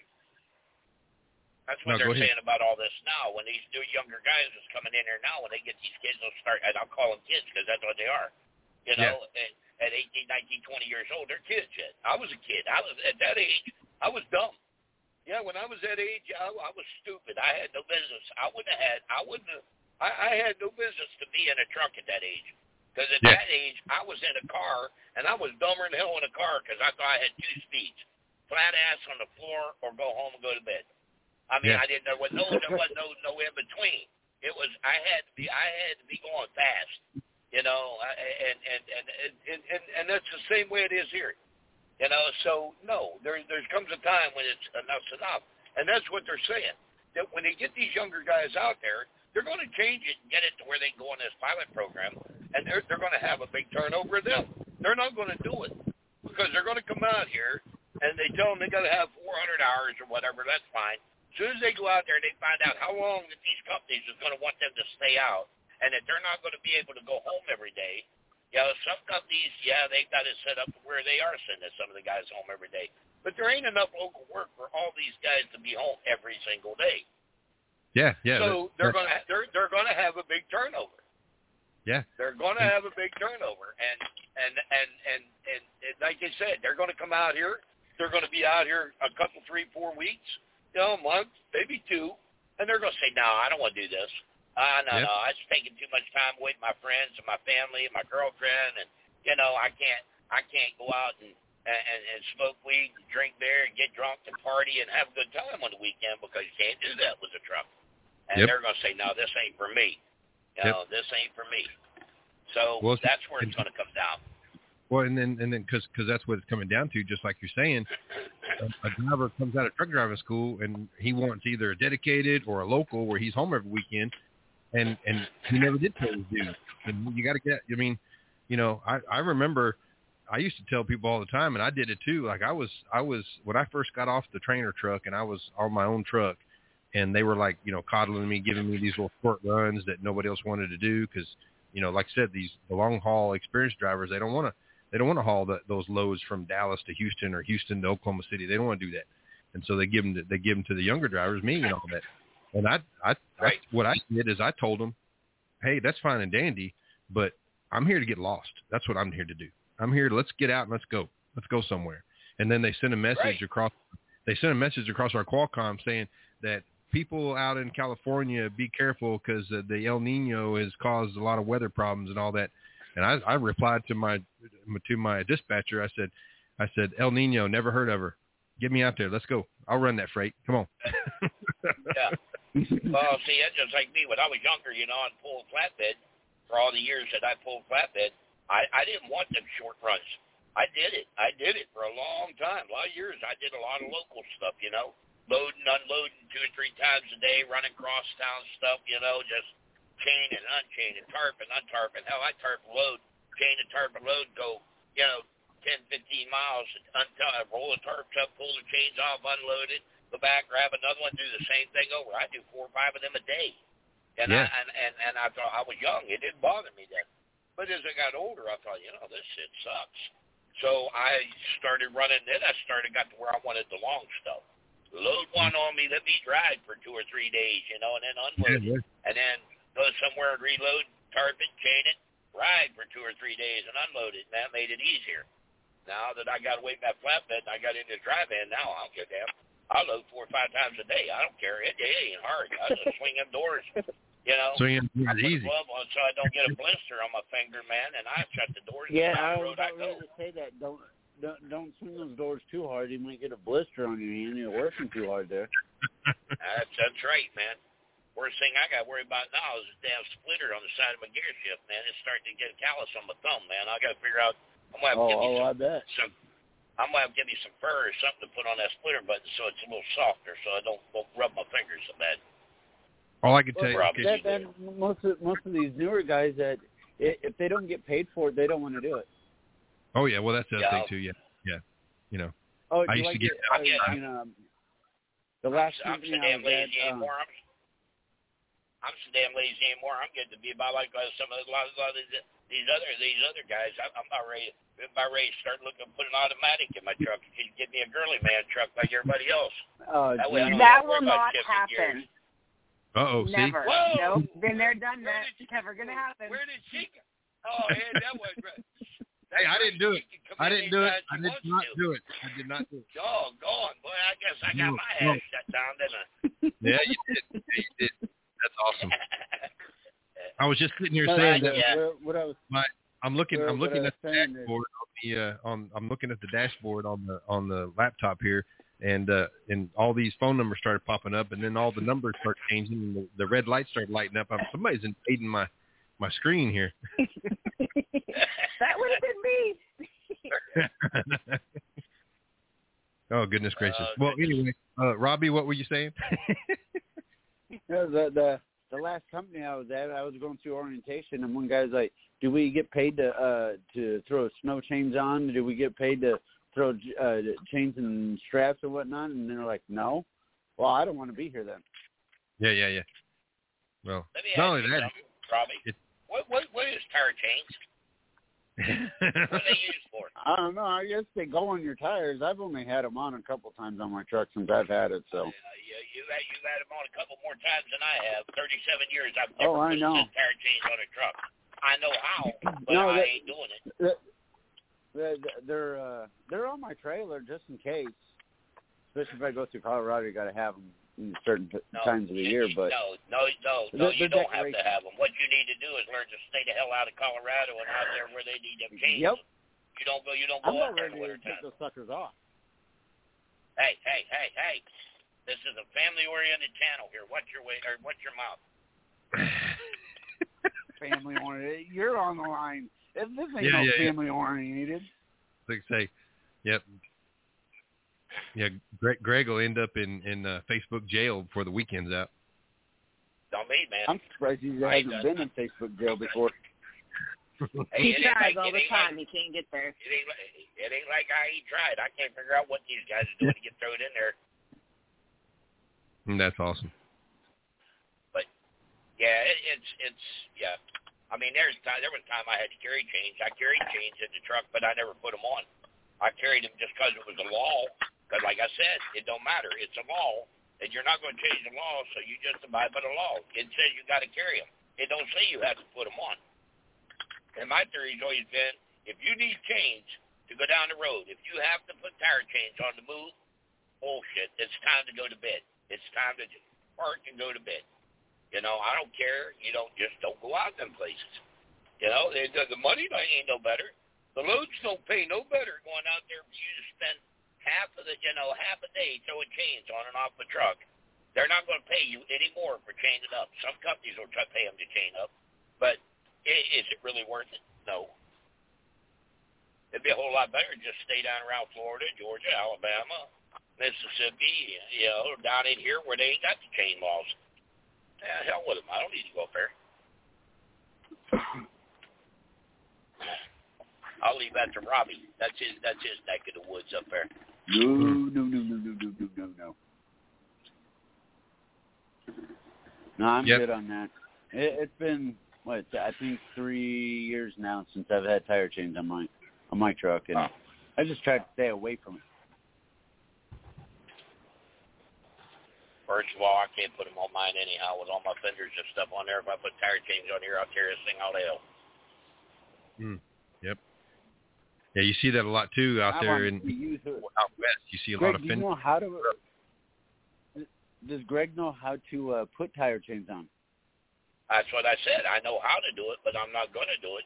[SPEAKER 13] that's what
[SPEAKER 3] no,
[SPEAKER 13] they're saying about all this now. When these new younger guys is coming in here now, when they get these kids, they'll start, and I'll call them kids because that's what they are. You know,
[SPEAKER 3] yeah.
[SPEAKER 13] at, at eighteen, nineteen, twenty years old, they're kids yet. I was a kid. I was at that age. I was dumb. Yeah, when I was that age, I, I was stupid. I had no business. I wouldn't have had. I wouldn't have. I, I had no business to be in a truck at that age. Because at
[SPEAKER 3] yeah.
[SPEAKER 13] that age, I was in a car, and I was dumber than hell in a car because I thought I had two speeds: flat ass on the floor or go home and go to bed. I mean,
[SPEAKER 3] yeah.
[SPEAKER 13] I didn't know what. No, there was no no in between. It was. I had to be. I had to be going fast. You know, and and and and and, and that's the same way it is here. You know, so no, there there comes a time when it's enough's enough, and that's what they're saying. That when they get these younger guys out there, they're going to change it and get it to where they can go in this pilot program, and they're they're going to have a big turnover of them. They're not going to do it because they're going to come out here and they tell them they got to have four hundred hours or whatever. That's fine. As soon as they go out there, they find out how long that these companies is going to want them to stay out, and that they're not going to be able to go home every day. You know, some companies, yeah, they've got it set up where they are sending some of the guys home every day. But there ain't enough local work for all these guys to be home every single day.
[SPEAKER 3] Yeah, yeah.
[SPEAKER 13] So they're going to they're they're going to have a big turnover.
[SPEAKER 3] Yeah.
[SPEAKER 13] They're going to have a big turnover, and and and and and, and like I said, they're going to come out here. They're going to be out here a couple, three, four weeks, you know, a month, maybe two, and they're going to say, "No, I don't want to do this." Uh, no,
[SPEAKER 3] yeah.
[SPEAKER 13] no, I was taking too much time away with my friends and my family and my girlfriend, and you know, I can't, I can't go out and and, and smoke weed, and drink beer, and get drunk and party and have a good time on the weekend because you can't do that with a truck. And
[SPEAKER 3] yep.
[SPEAKER 13] they're going to say, no, this ain't for me. You know,
[SPEAKER 3] yep.
[SPEAKER 13] this ain't for me. So
[SPEAKER 3] well,
[SPEAKER 13] that's where it's going to come down.
[SPEAKER 3] Well, and then and then because because that's what it's coming down to, just like you're saying, a, a driver comes out of truck driving school and he wants either a dedicated or a local where he's home every weekend. And and he never did pay his dues. And you got to get. I mean, you know, I, I remember I used to tell people all the time, and I did it too. Like I was I was when I first got off the trainer truck, and I was on my own truck, and they were like, you know, coddling me, giving me these little short runs that nobody else wanted to do because, you know, like I said, these the long haul experienced drivers, they don't want to they don't want to haul the, those loads from Dallas to Houston or Houston to Oklahoma City. They don't want to do that, and so they give them to, they give them to the younger drivers, me and all that. And I, I,
[SPEAKER 13] right.
[SPEAKER 3] I what I did is I told them, hey, that's fine and dandy, but I'm here to get lost. That's what I'm here to do. I'm here. Let's get out and let's go. Let's go somewhere. And then they sent a message
[SPEAKER 13] right.
[SPEAKER 3] across. They sent a message across our Qualcomm saying that people out in California, be careful because uh, the El Nino has caused a lot of weather problems and all that. And I, I replied to my to my dispatcher. I said, I said El Nino, never heard of her. Get me out there. Let's go. I'll run that freight. Come on.
[SPEAKER 13] Yeah. Well, see, that's just like me. When I was younger, you know, and pulled flatbed, for all the years that I pulled flatbed, I, I didn't want them short runs. I did it. I did it for a long time. A lot of years I did a lot of local stuff, you know, loading, unloading two or three times a day, running cross town stuff, you know, just chain and unchain and tarp and untarp. And hell, I tarp and load, chain and tarp and load, go, you know, ten, fifteen miles, untar- roll the tarps up, pull the chains off, unload it, go back, grab another one, do the same thing over. I do four or five of them a day. And,
[SPEAKER 3] yeah.
[SPEAKER 13] I, and, and, and I thought I was young. It didn't bother me then. But as I got older, I thought, you know, this shit sucks. So I started running. Then I started, got to where I wanted the long stuff. Load one on me, let me drive for two or three days, you know, and then unload
[SPEAKER 3] yeah,
[SPEAKER 13] it. And then go somewhere and reload, tarp it, chain it, ride for two or three days and unload it. And that made it easier. Now that I got away from that flatbed and I got into drive-in, now I don't give a damn. I load four or five times a day. I don't care. It, it ain't hard. I just swing them doors. You know,
[SPEAKER 3] so, yeah,
[SPEAKER 13] I put
[SPEAKER 3] easy.
[SPEAKER 13] a glove on so I don't get a blister on my finger, man, and I shut the doors.
[SPEAKER 14] Yeah,
[SPEAKER 13] and
[SPEAKER 14] I
[SPEAKER 13] down the
[SPEAKER 14] was
[SPEAKER 13] road I
[SPEAKER 14] about
[SPEAKER 13] go.
[SPEAKER 14] ready to say that. Don't, don't don't swing those doors too hard. You might get a blister on your hand. You're working too hard there.
[SPEAKER 13] That's that's right, man. Worst thing I got to worry about now is a damn splitter on the side of my gear shift, man. It's starting to get a callus on my thumb, man. I got to figure out. I'm gonna have to
[SPEAKER 14] Oh,
[SPEAKER 13] give me
[SPEAKER 14] oh
[SPEAKER 13] some,
[SPEAKER 14] I bet.
[SPEAKER 13] some. I'm gonna have to give me some fur or something to put on that splitter button so it's a little softer, so I don't, don't rub my fingers so bad.
[SPEAKER 3] All I can tell
[SPEAKER 14] well,
[SPEAKER 3] you
[SPEAKER 14] that,
[SPEAKER 3] is
[SPEAKER 14] that, most of most of these newer guys that if they don't get paid for it, they don't want to do it.
[SPEAKER 3] oh yeah, well that's the other
[SPEAKER 13] Yeah.
[SPEAKER 3] thing too. Yeah, yeah, you know.
[SPEAKER 14] Oh,
[SPEAKER 3] I
[SPEAKER 14] do
[SPEAKER 3] used to
[SPEAKER 14] I
[SPEAKER 3] get.
[SPEAKER 14] uh,
[SPEAKER 13] Yeah.
[SPEAKER 14] you know, the last
[SPEAKER 13] I'm, I'm so
[SPEAKER 14] company I
[SPEAKER 13] damn
[SPEAKER 14] was
[SPEAKER 13] lazy
[SPEAKER 14] at, um,
[SPEAKER 13] anymore. I'm, I'm so damn lazy anymore. I'm getting to be about like uh, some of the, a lot, a lot of these, these other these other guys. I'm, I'm about ready. I'm about ready to start looking put an automatic in my truck. You can give me a girly man truck like everybody else.
[SPEAKER 14] uh,
[SPEAKER 13] That way I don't
[SPEAKER 17] that
[SPEAKER 13] have to worry
[SPEAKER 17] will
[SPEAKER 13] about
[SPEAKER 17] not
[SPEAKER 13] shifting
[SPEAKER 17] happen.
[SPEAKER 13] gears.
[SPEAKER 3] Uh oh, see.
[SPEAKER 17] Never.
[SPEAKER 13] Whoa!
[SPEAKER 17] Nope. Been there, done
[SPEAKER 13] Where
[SPEAKER 17] that.
[SPEAKER 13] did you-
[SPEAKER 17] Never gonna happen.
[SPEAKER 13] Where did she go? Oh, yeah, that was right.
[SPEAKER 3] Hey, I didn't do it.
[SPEAKER 13] She can come
[SPEAKER 3] I
[SPEAKER 13] in
[SPEAKER 3] didn't do it.
[SPEAKER 13] anytime
[SPEAKER 3] I
[SPEAKER 13] she
[SPEAKER 3] did
[SPEAKER 13] wants
[SPEAKER 3] not
[SPEAKER 13] to.
[SPEAKER 3] do it. I did not do it.
[SPEAKER 13] Oh, gone. Boy, I guess I got
[SPEAKER 3] No,
[SPEAKER 13] my
[SPEAKER 3] no.
[SPEAKER 13] ass shut down, didn't I?
[SPEAKER 3] Yeah, you did. Yeah, you did. That's awesome. I was just sitting here
[SPEAKER 14] no,
[SPEAKER 3] saying
[SPEAKER 14] that,
[SPEAKER 3] that
[SPEAKER 13] yeah.
[SPEAKER 14] what, what I was
[SPEAKER 3] my I'm looking
[SPEAKER 14] what-
[SPEAKER 3] I'm
[SPEAKER 14] what
[SPEAKER 3] looking
[SPEAKER 14] I
[SPEAKER 3] at
[SPEAKER 14] was
[SPEAKER 3] the
[SPEAKER 14] saying is-
[SPEAKER 3] dashboard on the uh, on I'm looking at the dashboard on the on the laptop here, and uh, and all these phone numbers started popping up, and then all the numbers start changing, and the, the red lights started lighting up. I'm, somebody's invading my my screen here.
[SPEAKER 17] That would have been me.
[SPEAKER 3] Oh goodness gracious!
[SPEAKER 13] Uh,
[SPEAKER 3] well, anyway, uh, Robbie, what were you saying?
[SPEAKER 14] Yeah, the the the last company I was at, I was going through orientation, and one guy's like, "Do we get paid to uh to throw snow chains on? Do we get paid to throw uh, chains and straps and whatnot?" And they're like, "No." Well, I don't want to be here then.
[SPEAKER 3] Yeah, yeah, yeah. Well,
[SPEAKER 13] Let me
[SPEAKER 3] not
[SPEAKER 13] ask
[SPEAKER 3] only
[SPEAKER 13] you
[SPEAKER 3] that.
[SPEAKER 13] something, Robbie.
[SPEAKER 3] It-
[SPEAKER 13] What, what, what is tire chains? What are they used for?
[SPEAKER 14] I don't know. I guess they go on your tires. I've only had them on a couple times on my truck since I've had it. So.
[SPEAKER 13] Uh, you, you've, had, you've had them on a couple more times than I have. thirty-seven years, I've never
[SPEAKER 14] Oh, I
[SPEAKER 13] put
[SPEAKER 14] know.
[SPEAKER 13] tire chains on a truck. I know how, but
[SPEAKER 14] No,
[SPEAKER 13] I
[SPEAKER 14] that-
[SPEAKER 13] ain't doing it.
[SPEAKER 14] They're they're, uh, they're on my trailer just in case. Especially if I go through Colorado, you got to have them in certain t-
[SPEAKER 13] No,
[SPEAKER 14] times of the
[SPEAKER 13] you-
[SPEAKER 14] year.
[SPEAKER 13] you-
[SPEAKER 14] But
[SPEAKER 13] no, no, no, no,
[SPEAKER 14] They're-
[SPEAKER 13] you
[SPEAKER 14] they're
[SPEAKER 13] don't have to
[SPEAKER 14] decorations.
[SPEAKER 13] have them. What you need to do is learn to stay the hell out of Colorado and out there where they need them chains.
[SPEAKER 14] Yep.
[SPEAKER 13] You don't go. You don't
[SPEAKER 14] I'm
[SPEAKER 13] go
[SPEAKER 14] not
[SPEAKER 13] out there in
[SPEAKER 14] ready
[SPEAKER 13] the
[SPEAKER 14] to take
[SPEAKER 13] wintertime.
[SPEAKER 14] those suckers off.
[SPEAKER 13] Hey, hey, hey, hey! This is a family-oriented channel here. Watch your way, or watch your mouth.
[SPEAKER 14] Family oriented. You're on the line. If this ain't
[SPEAKER 3] Yeah,
[SPEAKER 14] no
[SPEAKER 3] yeah, yeah.
[SPEAKER 14] family oriented.
[SPEAKER 3] Like say, yep. Yeah, Greg, Greg will end up in in uh, Facebook jail before the weekend's out.
[SPEAKER 13] Don't me, man.
[SPEAKER 14] I'm surprised he
[SPEAKER 13] I
[SPEAKER 14] hasn't
[SPEAKER 13] ain't
[SPEAKER 14] been in Facebook jail before.
[SPEAKER 13] Hey,
[SPEAKER 17] He
[SPEAKER 13] it ain't
[SPEAKER 17] tries
[SPEAKER 13] like-
[SPEAKER 17] all
[SPEAKER 13] it
[SPEAKER 17] the
[SPEAKER 13] ain't
[SPEAKER 17] time.
[SPEAKER 13] like-
[SPEAKER 17] He can't get there.
[SPEAKER 13] It ain't, like, it ain't like I ain't tried. I can't figure out what these guys are doing to get thrown in there.
[SPEAKER 3] And that's awesome.
[SPEAKER 13] Yeah, it, it's it's yeah. I mean, there's time, there was a time I had to carry chains. I carried chains in the truck, but I never put them on. I carried them just because it was a law. Because, like I said, it don't matter. It's a law, and you're not going to change the law, so you just abide by the law. It says you got to carry them. It don't say you have to put them on. And my theory's always been, if you need chains to go down the road, if you have to put tire chains on the move, bullshit. It's time to go to bed. It's time to park and go to bed. You know, I don't care. You don't just don't go out them places. You know, they, the, the money ain't no better. The loads don't pay no better going out there for you to spend half of the, you know, half a day throwing chains on and off the truck. They're not going to pay you any more for chaining up. Some companies will try to pay them to chain up, but is, is it really worth it? No. It'd be a whole lot better to just stay down around Florida, Georgia, Alabama, Mississippi, you know, down in here where they ain't got the chain laws. Yeah, hell with them. I don't need to go up there. I'll leave that to Robbie. That's his. That's his neck of the woods up there.
[SPEAKER 14] No, no, no, no, no, no, no, no, no. No, I'm
[SPEAKER 3] yep.
[SPEAKER 14] good on that. It, it's been what I think three years now since I've had tire chains on my on my truck, and oh. I just try to stay away from it.
[SPEAKER 13] First of all, I can't put them on mine anyhow with all my fenders and stuff on there. If I put tire chains on here, I'll tear this thing all to hell.
[SPEAKER 3] Mm. Yep. Yeah, you see that a lot too out
[SPEAKER 14] I
[SPEAKER 3] there in out west. You see a
[SPEAKER 14] Greg,
[SPEAKER 3] lot of
[SPEAKER 14] do
[SPEAKER 3] fenders.
[SPEAKER 14] you know how to? Does Greg know how to uh, put tire chains on?
[SPEAKER 13] That's what I said. I know how to do it, but I'm not going to do it.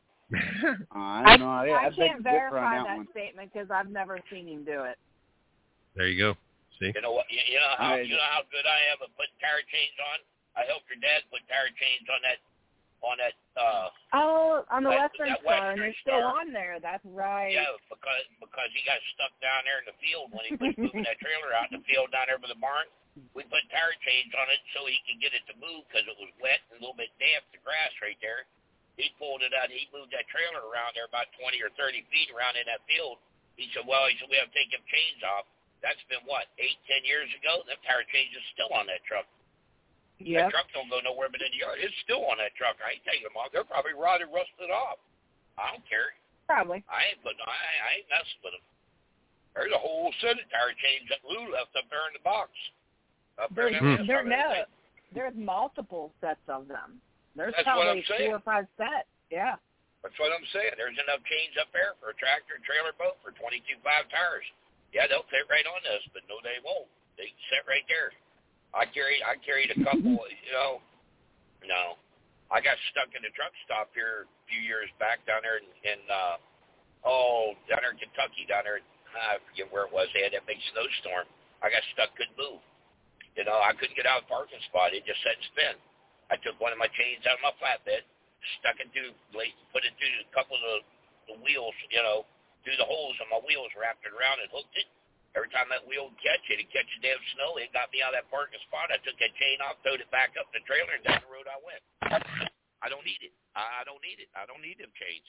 [SPEAKER 14] uh, I don't know.
[SPEAKER 17] I,
[SPEAKER 14] I, I
[SPEAKER 17] can't verify
[SPEAKER 14] that,
[SPEAKER 17] that statement because I've never seen him do it.
[SPEAKER 3] There you go. See?
[SPEAKER 13] You know what? You, you know how right. you know how good I am at putting tire chains on. I helped your dad put tire chains on that on that. Uh,
[SPEAKER 17] oh, on the
[SPEAKER 13] that,
[SPEAKER 17] Western
[SPEAKER 13] that
[SPEAKER 17] Star,
[SPEAKER 13] Western
[SPEAKER 17] and they're
[SPEAKER 13] Star.
[SPEAKER 17] still on there. That's right.
[SPEAKER 13] Yeah, because because he got stuck down there in the field when he was moving that trailer out in the field down there by the barn. We put tire chains on it so he could get it to move because it was wet and a little bit damp, the grass right there. He pulled it out. He moved that trailer around there about twenty or thirty feet around in that field. He said, well, he said, we have to take them chains off. That's been, what, eight, ten years ago? Them tire chains are still on that truck.
[SPEAKER 17] Yep.
[SPEAKER 13] That truck don't go nowhere but in the yard. It's still on that truck. I ain't taking them off. They're probably rotted, rusted off. I don't care.
[SPEAKER 17] Probably.
[SPEAKER 13] I ain't putting, I, I ain't messing with them. There's a whole set of tire chains that Lou left up there in the box. Up there
[SPEAKER 17] There's, there, no, there's multiple sets of them. There's
[SPEAKER 13] That's
[SPEAKER 17] probably
[SPEAKER 13] four
[SPEAKER 17] or five sets. Yeah.
[SPEAKER 13] That's what I'm saying. There's enough chains up there for a tractor, trailer, boat for twenty-two five tires. Yeah, they'll fit right on this, but no, they won't. They sit right there. I carried, I carried a couple. You know, no, I got stuck in a truck stop here a few years back down there in, in uh, oh, down there in Kentucky, down there. I forget where it was. They had that big snowstorm. I got stuck, couldn't move. You know, I couldn't get out of the parking spot. It just sat and spin. I took one of my chains out of my flatbed, stuck it through, put it through a couple of the, the wheels, you know, through the holes on my wheels, wrapped it around and hooked it. Every time that wheel would catch it, it'd catch the damn snow. It got me out of that parking spot. I took that chain off, throwed it back up in the trailer, and down the road I went. I don't need it. I don't need it. I don't need them chains.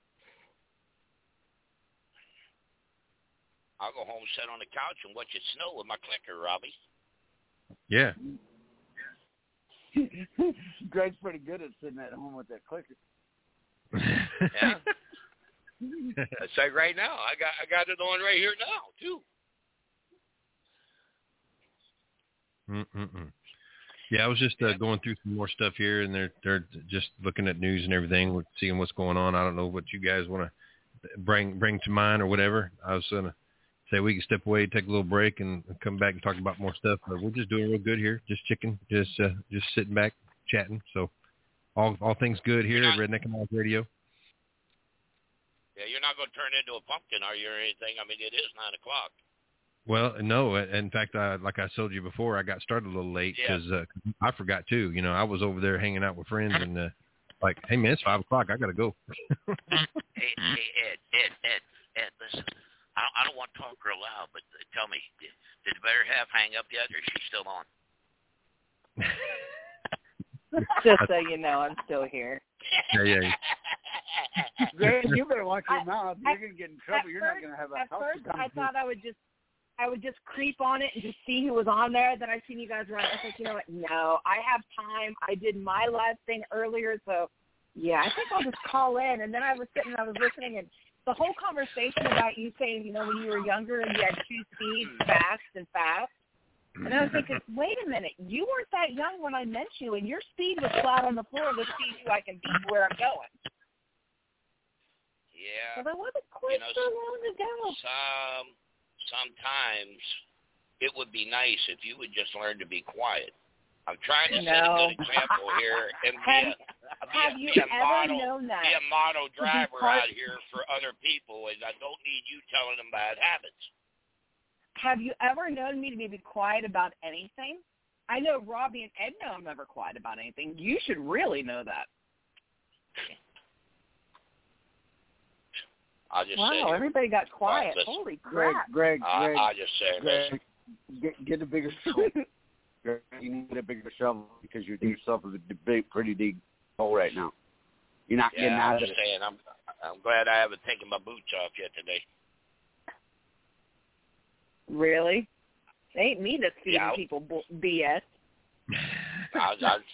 [SPEAKER 13] I'll go home, sit on the couch, and watch it snow with my clicker, Robbie.
[SPEAKER 3] Yeah.
[SPEAKER 14] Greg's pretty good at sitting at home with that clicker.
[SPEAKER 13] Yeah. I say right now, I got I got it on right here now too.
[SPEAKER 3] Mm-mm-mm. Yeah, I was just uh, going through some more stuff here, and they're they're just looking at news and everything, seeing what's going on. I don't know what you guys want to bring bring to mind or whatever. I was gonna say we can step away, take a little break, and come back and talk about more stuff. But we're just doing real good here, just chicken, just uh, just sitting back, chatting. So all all things good here at Redneck and Miles Radio.
[SPEAKER 13] Yeah, you're not going to turn into a pumpkin, are you, or anything? I mean, it is nine o'clock.
[SPEAKER 3] Well, no. In fact, I, like I told you before, I got started a little late because
[SPEAKER 13] yeah.
[SPEAKER 3] uh, I forgot too. You know, I was over there hanging out with friends and uh, like, hey man, it's five o'clock. I got to go.
[SPEAKER 13] hey, hey, Ed, Ed, Ed, Ed, listen. I don't, I don't want to talk real loud, but tell me, did, did the better half hang up yet, or is she still on?
[SPEAKER 17] Just so you know, I'm still here.
[SPEAKER 3] Yeah, yeah.
[SPEAKER 14] Greg, you better watch your mouth. You're
[SPEAKER 17] at,
[SPEAKER 14] going to get in trouble. You're
[SPEAKER 17] first,
[SPEAKER 14] not going to have a
[SPEAKER 17] At
[SPEAKER 14] house
[SPEAKER 17] first,
[SPEAKER 14] to come
[SPEAKER 17] I
[SPEAKER 14] to.
[SPEAKER 17] thought I would just, I would just creep on it and just see who was on there. Then I seen you guys run. I was like, you know what? No, I have time. I did my live thing earlier, so yeah, I think I'll just call in. And then I was sitting and I was listening, and the whole conversation about you saying, you know, when you were younger and you had two speeds, fast and fast. And I was thinking, wait a minute, you weren't that young when I met you, and your speed was flat on the floor. Let's see who I can beat where I'm going.
[SPEAKER 13] Yeah.
[SPEAKER 17] But I wasn't quite
[SPEAKER 13] you know,
[SPEAKER 17] so long ago.
[SPEAKER 13] Some, sometimes it would be nice if you would just learn to be quiet. I'm trying to
[SPEAKER 17] no.
[SPEAKER 13] set a good example here and be
[SPEAKER 17] have,
[SPEAKER 13] a, be
[SPEAKER 17] have
[SPEAKER 13] a,
[SPEAKER 17] you
[SPEAKER 13] be a
[SPEAKER 17] ever
[SPEAKER 13] model,
[SPEAKER 17] known that?
[SPEAKER 13] be a model driver
[SPEAKER 17] part-
[SPEAKER 13] out here for other people, and I don't need you telling them bad habits.
[SPEAKER 17] Have you ever known me to be quiet about anything? I know Robbie and Ed know I'm never quiet about anything. You should really know that.
[SPEAKER 13] I'll just
[SPEAKER 17] wow,
[SPEAKER 13] say
[SPEAKER 17] everybody got quiet.
[SPEAKER 13] Well,
[SPEAKER 17] Holy
[SPEAKER 14] Greg,
[SPEAKER 17] crap.
[SPEAKER 14] Greg,
[SPEAKER 13] I,
[SPEAKER 14] Greg,
[SPEAKER 13] I'll just say
[SPEAKER 14] Greg, get, get a bigger shovel. Greg, you need to get a bigger shovel because you're digging yourself a big, pretty deep hole right now. You're not
[SPEAKER 13] yeah,
[SPEAKER 14] getting
[SPEAKER 13] I'm
[SPEAKER 14] out
[SPEAKER 13] just
[SPEAKER 14] of it.
[SPEAKER 13] saying, I'm, I'm glad I haven't taken my boots off yet today.
[SPEAKER 17] Really? It ain't me that's feeding
[SPEAKER 13] Yeah.
[SPEAKER 17] people B S.
[SPEAKER 13] I was, I was,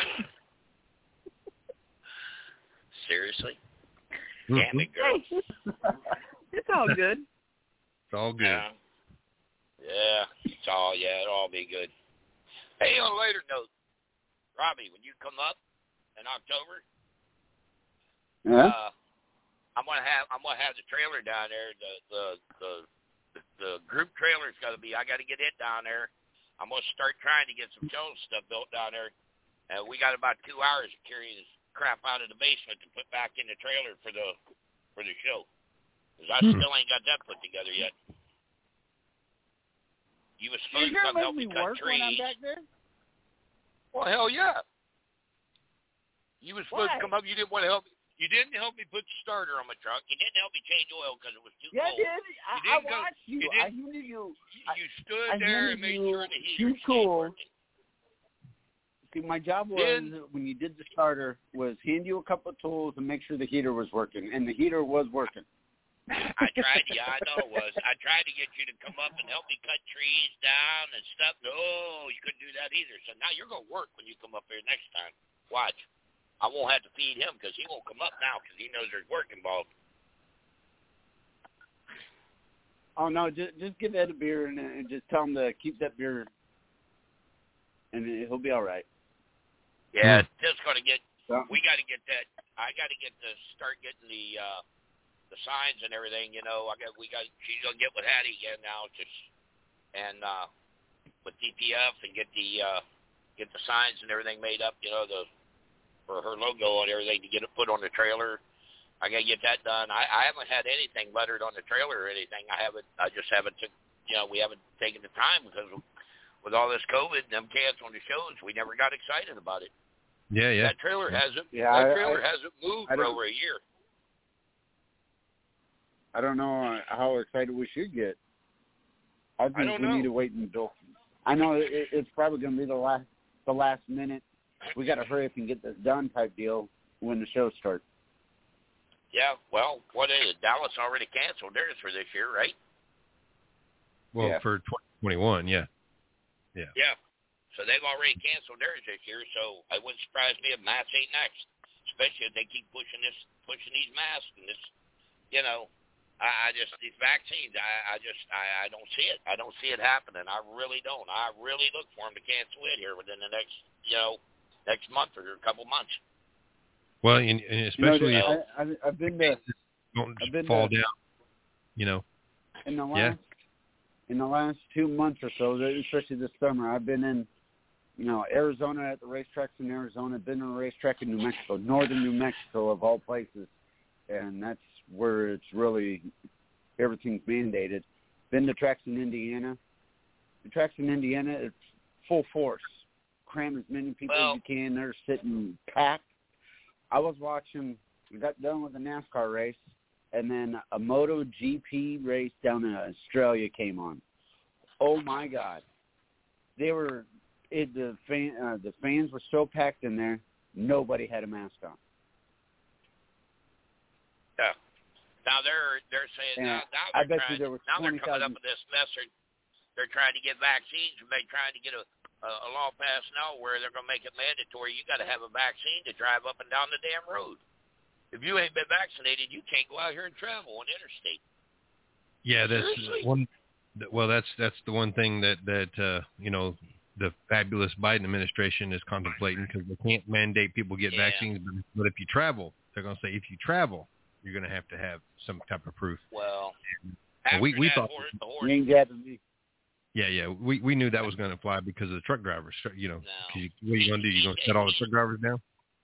[SPEAKER 13] seriously? Damn it, girl.
[SPEAKER 17] It's all good.
[SPEAKER 3] It's all good.
[SPEAKER 13] Yeah. yeah, it's all, yeah, it'll all be good. Hey, on a later note, Robbie, when you come up in October,
[SPEAKER 14] Yeah?
[SPEAKER 13] uh, I'm gonna have I'm gonna have the trailer down there. The the the the group trailer's got to be. I got to get it down there. I'm gonna start trying to get some show stuff built down there. And uh, we got about two hours of carrying this crap out of the basement to put back in the trailer for the for the show. Cause I
[SPEAKER 14] Hmm.
[SPEAKER 13] still ain't got that put together yet. You was
[SPEAKER 17] You're
[SPEAKER 13] supposed to
[SPEAKER 17] gonna
[SPEAKER 13] come
[SPEAKER 17] make
[SPEAKER 13] help
[SPEAKER 17] me
[SPEAKER 13] me cut
[SPEAKER 17] work when I'm
[SPEAKER 13] trees.
[SPEAKER 17] back there?
[SPEAKER 13] Well, hell yeah. You was supposed
[SPEAKER 17] Why?
[SPEAKER 13] to come up. You didn't want to help me. You didn't help me put the starter on my truck. You didn't help me change oil because it was too
[SPEAKER 17] Yeah, I
[SPEAKER 13] cold.
[SPEAKER 17] did. I,
[SPEAKER 13] You
[SPEAKER 17] I
[SPEAKER 13] didn't go-
[SPEAKER 17] watched you.
[SPEAKER 13] you
[SPEAKER 17] I
[SPEAKER 13] didn't-
[SPEAKER 17] knew you.
[SPEAKER 13] You stood
[SPEAKER 17] I
[SPEAKER 13] there
[SPEAKER 17] knew
[SPEAKER 13] and made
[SPEAKER 17] you
[SPEAKER 13] sure the heater
[SPEAKER 17] too
[SPEAKER 13] stayed
[SPEAKER 17] cool.
[SPEAKER 13] working.
[SPEAKER 14] See, my job was,
[SPEAKER 13] Then-
[SPEAKER 14] when you did the starter, was hand you a couple of tools and make sure the heater was working. And the heater was working.
[SPEAKER 13] I tried, yeah, I know it was. I tried to get you to come up and help me cut trees down and stuff. No, you couldn't do that either. So now you're going to work when you come up here next time. Watch. I won't have to feed him because he won't come up now because he knows there's work involved.
[SPEAKER 14] Oh, no, just, just give Ed a beer and, and just tell him to keep that beer, and he'll be all right.
[SPEAKER 13] Yeah, it's just going to get,
[SPEAKER 14] So-
[SPEAKER 13] we got to get that, I got to get to start getting the, uh, the signs and everything, you know. I got, we got, she's going to get with Hattie again now, just, and, uh, with D P F and get the, uh, get the signs and everything made up, you know, the, for her logo and everything to get it put on the trailer. I got to get that done. I, I haven't had anything lettered on the trailer or anything. I haven't, I just haven't, took, you know, we haven't taken the time because with all this COVID and them canceling the shows, we never got excited about it.
[SPEAKER 3] Yeah, yeah.
[SPEAKER 13] That trailer hasn't,
[SPEAKER 14] Yeah,
[SPEAKER 13] that
[SPEAKER 14] I-
[SPEAKER 13] trailer
[SPEAKER 14] I-
[SPEAKER 13] hasn't moved
[SPEAKER 14] I
[SPEAKER 13] for
[SPEAKER 14] don't-
[SPEAKER 13] over a year.
[SPEAKER 14] I don't know how excited we should get. I think
[SPEAKER 13] I don't
[SPEAKER 14] we
[SPEAKER 13] know.
[SPEAKER 14] need to wait until. I know it, it's probably going to be the last the last minute. We got to hurry up and get this done type deal when the show starts.
[SPEAKER 13] Yeah, well, what is it? Dallas already canceled theirs for this year, right?
[SPEAKER 3] Well,
[SPEAKER 14] Yeah.
[SPEAKER 3] for twenty twenty-one, yeah. Yeah.
[SPEAKER 13] Yeah. So they've already canceled theirs this year, so it wouldn't surprise me if Matt's ain't next, especially if they keep pushing this, pushing these masks and this, you know. I, I just, these vaccines, I, I just, I, I don't see it. I don't see it happening. I really don't. I really look for them to cancel it here within the next, you know, next month or a couple months.
[SPEAKER 3] Well, and, and especially
[SPEAKER 14] you know,
[SPEAKER 3] if
[SPEAKER 14] I, I, I've been to
[SPEAKER 3] don't
[SPEAKER 14] I've been
[SPEAKER 3] fall
[SPEAKER 14] to-
[SPEAKER 3] down, you know.
[SPEAKER 14] in the
[SPEAKER 3] Yeah.
[SPEAKER 14] last in the last two months or so, especially this summer. I've been in, you know, Arizona at the racetracks in Arizona. Been to a racetrack in New Mexico, northern New Mexico of all places, and that's where it's really everything's mandated. Been to tracks in Indiana. The tracks in Indiana, it's full force. Cram as many people
[SPEAKER 13] Well-
[SPEAKER 14] as you can. They're sitting packed. I was watching. We got done with a NASCAR race, and then a MotoGP race down in Australia came on. Oh my God! They were it, the fan. Uh, the fans were so packed in there. Nobody had a mask on.
[SPEAKER 13] Yeah. Now they're they're saying
[SPEAKER 14] And
[SPEAKER 13] now, now
[SPEAKER 14] I
[SPEAKER 13] they're
[SPEAKER 14] bet you
[SPEAKER 13] trying,
[SPEAKER 14] there was
[SPEAKER 13] now they're coming up
[SPEAKER 14] twenty thousand.
[SPEAKER 13] with this message. they're trying to get vaccines, and they're trying to get a, a, a law passed now where they're going to make it mandatory. You got to have a vaccine to drive up and down the damn road. If you ain't been vaccinated, you can't go out here and travel on the interstate.
[SPEAKER 3] Yeah, that's
[SPEAKER 13] Seriously?
[SPEAKER 3] one. Well, that's that's the one thing that that uh, you know the fabulous Biden administration is contemplating, because they can't mandate people get
[SPEAKER 13] Yeah.
[SPEAKER 3] vaccines, but, but if you travel, they're going to say if you travel, you're going to have to have some type of proof.
[SPEAKER 13] Well,
[SPEAKER 3] And
[SPEAKER 13] after
[SPEAKER 3] we we
[SPEAKER 13] that,
[SPEAKER 3] thought.
[SPEAKER 13] horse, the horse,
[SPEAKER 14] You ain't got to me.
[SPEAKER 3] Yeah, yeah, we we knew that was going to fly because of the truck drivers. You know, 'cause you, what are you going to do? You going to shut all the truck drivers down?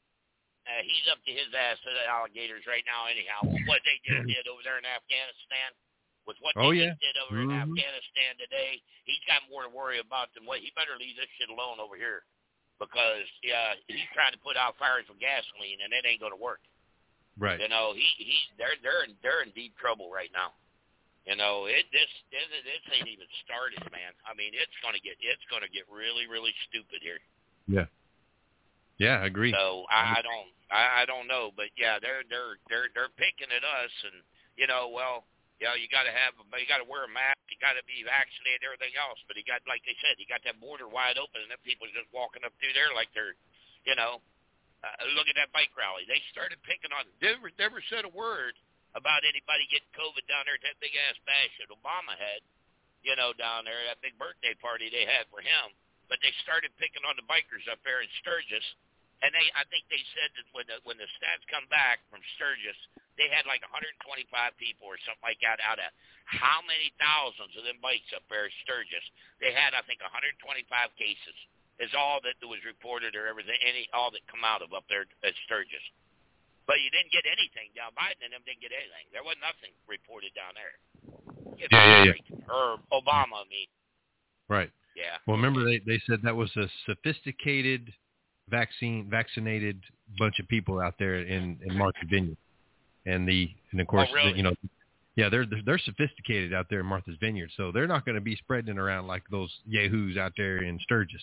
[SPEAKER 13] Uh, he's up to his ass to the alligators right now anyhow. What they just did over there in Afghanistan, with what
[SPEAKER 3] Oh,
[SPEAKER 13] they
[SPEAKER 3] yeah.
[SPEAKER 13] just did over in
[SPEAKER 3] Mhm.
[SPEAKER 13] Afghanistan today, he's got more to worry about than what. He better leave this shit alone over here, because yeah, he's trying to put out fires with gasoline, and it ain't going to work.
[SPEAKER 3] Right.
[SPEAKER 13] You know, he he they're they're in, they're in deep trouble right now. You know, it this this, this ain't even started, man. I mean, it's gonna get it's gonna get really really stupid here.
[SPEAKER 3] Yeah. Yeah, I agree.
[SPEAKER 13] So I, I don't, I, I don't know, but yeah, they're they're they're they're picking at us, and you know, well, you know, you got to have, you got to wear a mask, you got to be vaccinated, everything else. But he got, like they said, he got that border wide open, and them people just walking up through there like they're, you know, uh, look at that bike rally. They started picking on. Never never said a word about anybody getting COVID down there at that big ass bash that Obama had, you know, down there, that big birthday party they had for him. But they started picking on the bikers up there in Sturgis. And they, I think they said that when the when the stats come back from Sturgis, they had like one hundred twenty-five people or something like that out of how many thousands of them bikes up there at Sturgis. They had, I think, one hundred twenty-five cases is all that was reported, or everything, any all that come out of up there at Sturgis. But you didn't get anything down. Biden and them didn't get anything. There was nothing reported down there.
[SPEAKER 3] Yeah, yeah, yeah.
[SPEAKER 13] Or Obama, I mean.
[SPEAKER 3] Right.
[SPEAKER 13] Yeah.
[SPEAKER 3] Well, remember they they said that was a sophisticated vaccine vaccinated bunch of people out there in, in Martha's Vineyard, and the and of course
[SPEAKER 13] Oh, really?
[SPEAKER 3] the, you know yeah they're they're sophisticated out there in Martha's Vineyard, so they're not going to be spreading it around like those yahoos out there in Sturgis.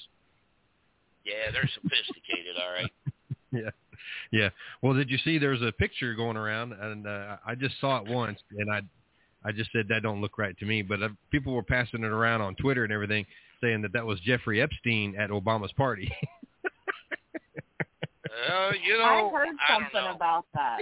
[SPEAKER 13] Yeah, they're sophisticated, all right.
[SPEAKER 3] Yeah, yeah. Well, did you see there's a picture going around, and uh, I just saw it once, and I I just said that don't look right to me, but uh, people were passing it around on Twitter and everything, saying that that was Jeffrey Epstein at Obama's party.
[SPEAKER 13] Uh, you know,
[SPEAKER 17] I heard
[SPEAKER 13] I don't
[SPEAKER 17] something
[SPEAKER 13] know.
[SPEAKER 17] about that.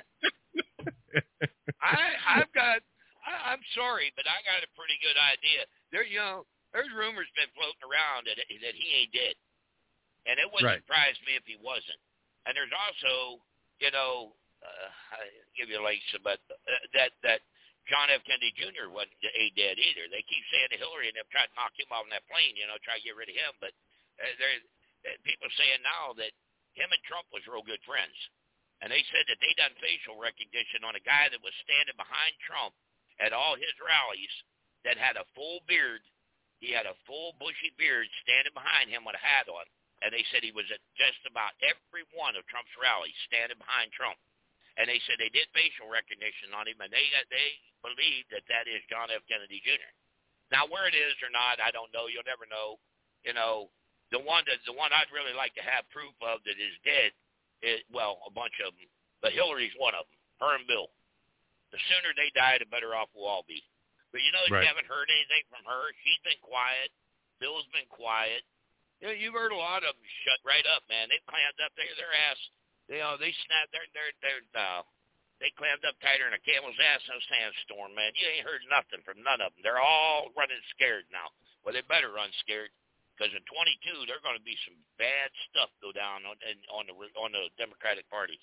[SPEAKER 13] I I've got I, I'm sorry, but I got a pretty good idea. There, you know, there's rumors been floating around that that he ain't dead, and it wouldn't
[SPEAKER 3] Right.
[SPEAKER 13] surprise me if he wasn't. And there's also, you know, uh, I give you like some, but uh, that that John F. Kennedy Junior wasn't ain't dead either. They keep saying that Hillary and them tried to knock him off that plane, you know, try to get rid of him, but uh, there uh, people saying now that him and Trump was real good friends. And they said that they done facial recognition on a guy that was standing behind Trump at all his rallies that had a full beard. He had a full bushy beard standing behind him with a hat on. And they said he was at just about every one of Trump's rallies standing behind Trump. And they said they did facial recognition on him, and they they believe that that is John F. Kennedy Junior Now, where it is or not, I don't know. You'll never know. You know, the one that the one I'd really like to have proof of that is dead is, well, a bunch of them, but Hillary's one of them. Her and Bill. The sooner they die, the better off we'll all be. But you know,
[SPEAKER 3] Right.
[SPEAKER 13] you haven't heard anything from her. She's been quiet. Bill's been quiet. You know, you've heard a lot of them shut right up, man. They clammed up their their ass. You know, they snapped their their their. Uh, they clammed up tighter than a camel's ass in a sandstorm, man. You ain't heard nothing from none of them. They're all running scared now. Well, they better run scared. Because in twenty-two, there's going to be some bad stuff go down on on the on the Democratic Party.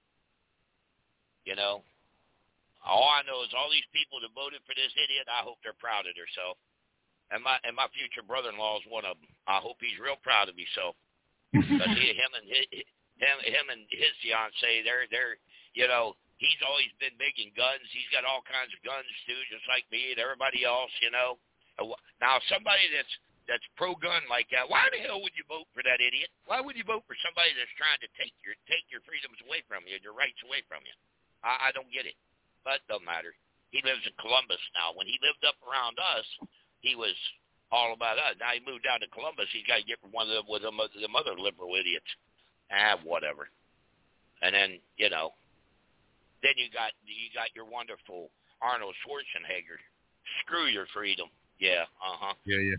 [SPEAKER 13] You know, all I know is all these people that voted for this idiot. I hope they're proud of themselves. And my and my future brother-in-law is one of them. I hope he's real proud of himself. Because he, him and his, him him and his fiance, they're they're you know, he's always been big in guns. He's got all kinds of guns too, just like me and everybody else. You know, now somebody that's that's pro-gun like that, why the hell would you vote for that idiot? Why would you vote for somebody that's trying to take your take your freedoms away from you, your rights away from you? I, I don't get it, but it doesn't matter. He lives in Columbus now. When he lived up around us, he was all about us. Now he moved down to Columbus. He's got to get from one of the, with them, them other liberal idiots. Ah, whatever. And then, you know, then you got you got your wonderful Arnold Schwarzenegger. Screw your freedom. Yeah, uh-huh.
[SPEAKER 3] Yeah, yeah.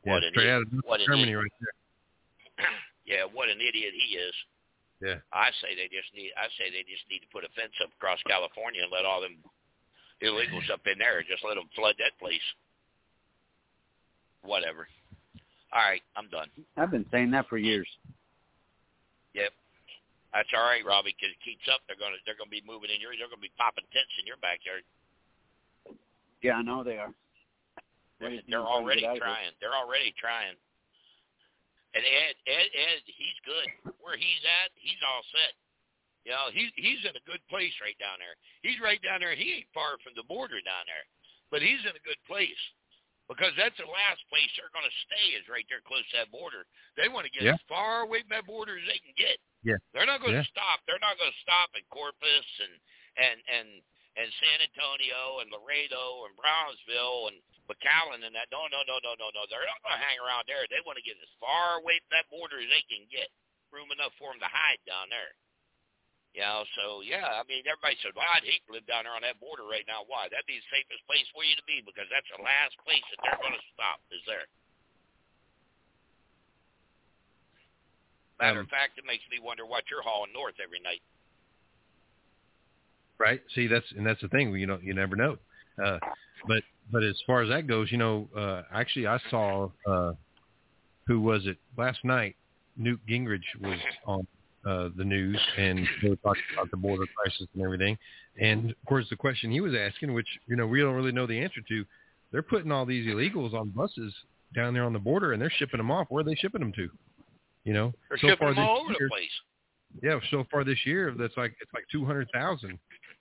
[SPEAKER 3] Yeah,
[SPEAKER 13] What an
[SPEAKER 3] straight out
[SPEAKER 13] idiot.
[SPEAKER 3] of
[SPEAKER 13] What an
[SPEAKER 3] Germany
[SPEAKER 13] idiot.
[SPEAKER 3] right there.
[SPEAKER 13] Yeah, what an idiot he is.
[SPEAKER 3] Yeah.
[SPEAKER 13] I say they just need. I say they just need to put a fence up across California and let all them illegals up in there. Just let them flood that place. Whatever. All right, I'm done.
[SPEAKER 14] I've been saying that for years.
[SPEAKER 13] Yep. That's all right, Robbie. Because it keeps up, they're gonna they're gonna be moving in your. They're gonna be popping tents in your backyard.
[SPEAKER 14] Yeah, I know they are.
[SPEAKER 13] They're, they're already trying. They're already trying. And Ed, Ed, Ed, he's good. Where he's at, he's all set. You know, he's he's in a good place right down there. He's right down there. He ain't far from the border down there, but he's in a good place because that's the last place they're going to stay is right there close to that border. They want to get
[SPEAKER 3] Yeah.
[SPEAKER 13] as far away from that border as they can get.
[SPEAKER 3] Yeah.
[SPEAKER 13] They're not going to
[SPEAKER 3] Yeah.
[SPEAKER 13] stop. They're not going to stop at Corpus and and and and San Antonio and Laredo and Brownsville and McAllen and that. No, no, no, no, no, no. They're not going to hang around there. They want to get as far away from that border as they can get. Room enough for them to hide down there. You know, so, yeah, I mean, everybody said, well, I'd hate to live down there on that border right now. Why? That'd be the safest place for you to be because that's the last place that they're going to stop is there. Matter
[SPEAKER 3] Um,
[SPEAKER 13] of fact, it makes me wonder what you're hauling north every night.
[SPEAKER 3] Right. See, that's and that's the thing. You know, you never know. Uh, but but as far as that goes, you know, uh, actually, I saw uh, who was it last night? Newt Gingrich was on uh, the news, and they were talking about the border crisis and everything. And of course, the question he was asking, which you know we don't really know the answer to, they're putting all these illegals on buses down there on the border, and they're shipping them off. Where are they shipping them to? You know,
[SPEAKER 13] They're
[SPEAKER 3] so
[SPEAKER 13] shipping
[SPEAKER 3] far
[SPEAKER 13] them all
[SPEAKER 3] this
[SPEAKER 13] over
[SPEAKER 3] year,
[SPEAKER 13] the place.
[SPEAKER 3] Yeah, so far this year, that's like it's like two hundred thousand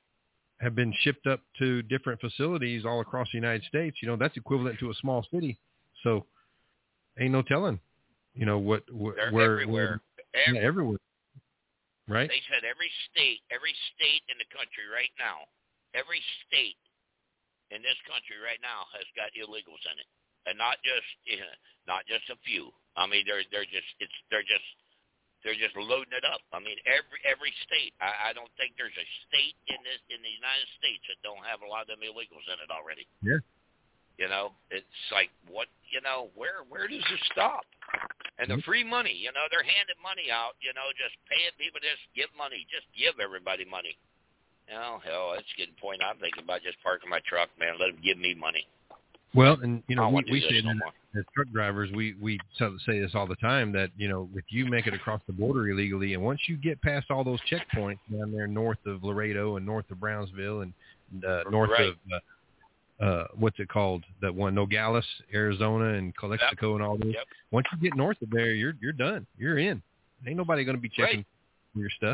[SPEAKER 3] have been shipped up to different facilities all across the United States. You know, that's equivalent to a small city. So, ain't no telling. You know what? Wh-
[SPEAKER 13] They're
[SPEAKER 3] where,
[SPEAKER 13] everywhere.
[SPEAKER 3] Where,
[SPEAKER 13] Every,
[SPEAKER 3] yeah, everywhere. Right.
[SPEAKER 13] They said every state, every state in the country right now, every state in this country right now has got illegals in it, and not just yeah, not just a few. I mean, they're they're just it's they're just they're just loading it up. I mean, every every state. I, I don't think there's a state in this in the United States that don't have a lot of them illegals in it already.
[SPEAKER 3] Yeah.
[SPEAKER 13] You know, it's like what you know. Where where does it stop? And the free money, you know, they're handing money out. You know, just paying people, just give money, just give everybody money. You know, hell, that's getting the point. I'm thinking about just parking my truck, man. Let them give me money.
[SPEAKER 3] Well, and you know,
[SPEAKER 13] I don't
[SPEAKER 3] we,
[SPEAKER 13] want to
[SPEAKER 3] we
[SPEAKER 13] do
[SPEAKER 3] say
[SPEAKER 13] this no
[SPEAKER 3] that
[SPEAKER 13] more.
[SPEAKER 3] as truck drivers, we we so- say this all the time that you know, if you make it across the border illegally, and once you get past all those checkpoints down there north of Laredo and north of Brownsville and uh, north
[SPEAKER 13] Right.
[SPEAKER 3] of uh, uh, what's it called, that one Nogales, Arizona, and Calexico, and all those.
[SPEAKER 13] Yep.
[SPEAKER 3] Once you get north of there, you're you're done. You're in. Ain't nobody going to be checking your stuff.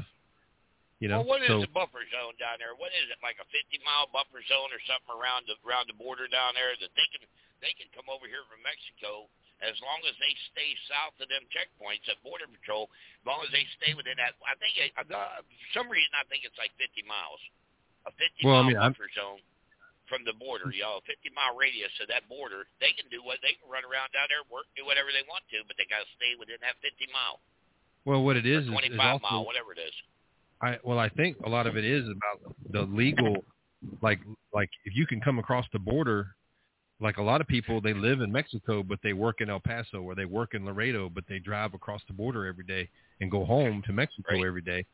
[SPEAKER 3] You know.
[SPEAKER 13] Well, what is
[SPEAKER 3] so,
[SPEAKER 13] the buffer zone down there? What is it, like a fifty mile buffer zone or something around the around the border down there that they can they can come over here from Mexico as long as they stay south of them checkpoints at Border Patrol. As long as they stay within that, I think I, uh, for some reason I think it's like fifty miles, a fifty
[SPEAKER 3] Well, I
[SPEAKER 13] mile
[SPEAKER 3] mean, I'm-
[SPEAKER 13] buffer zone from the border. You know, a fifty mile radius of that border. They can do what they can run around down there, work, do whatever they want to, but they got to stay within that fifty mile,
[SPEAKER 3] well, what it is
[SPEAKER 13] or
[SPEAKER 3] is,
[SPEAKER 13] twenty
[SPEAKER 3] is
[SPEAKER 13] five
[SPEAKER 3] also,
[SPEAKER 13] mile, whatever it is.
[SPEAKER 3] I well, I think a lot of it is about the legal, like like if you can come across the border, like a lot of people, they live in Mexico but they work in El Paso, or they work in Laredo but they drive across the border every day and go home to Mexico
[SPEAKER 13] Right.
[SPEAKER 3] every day.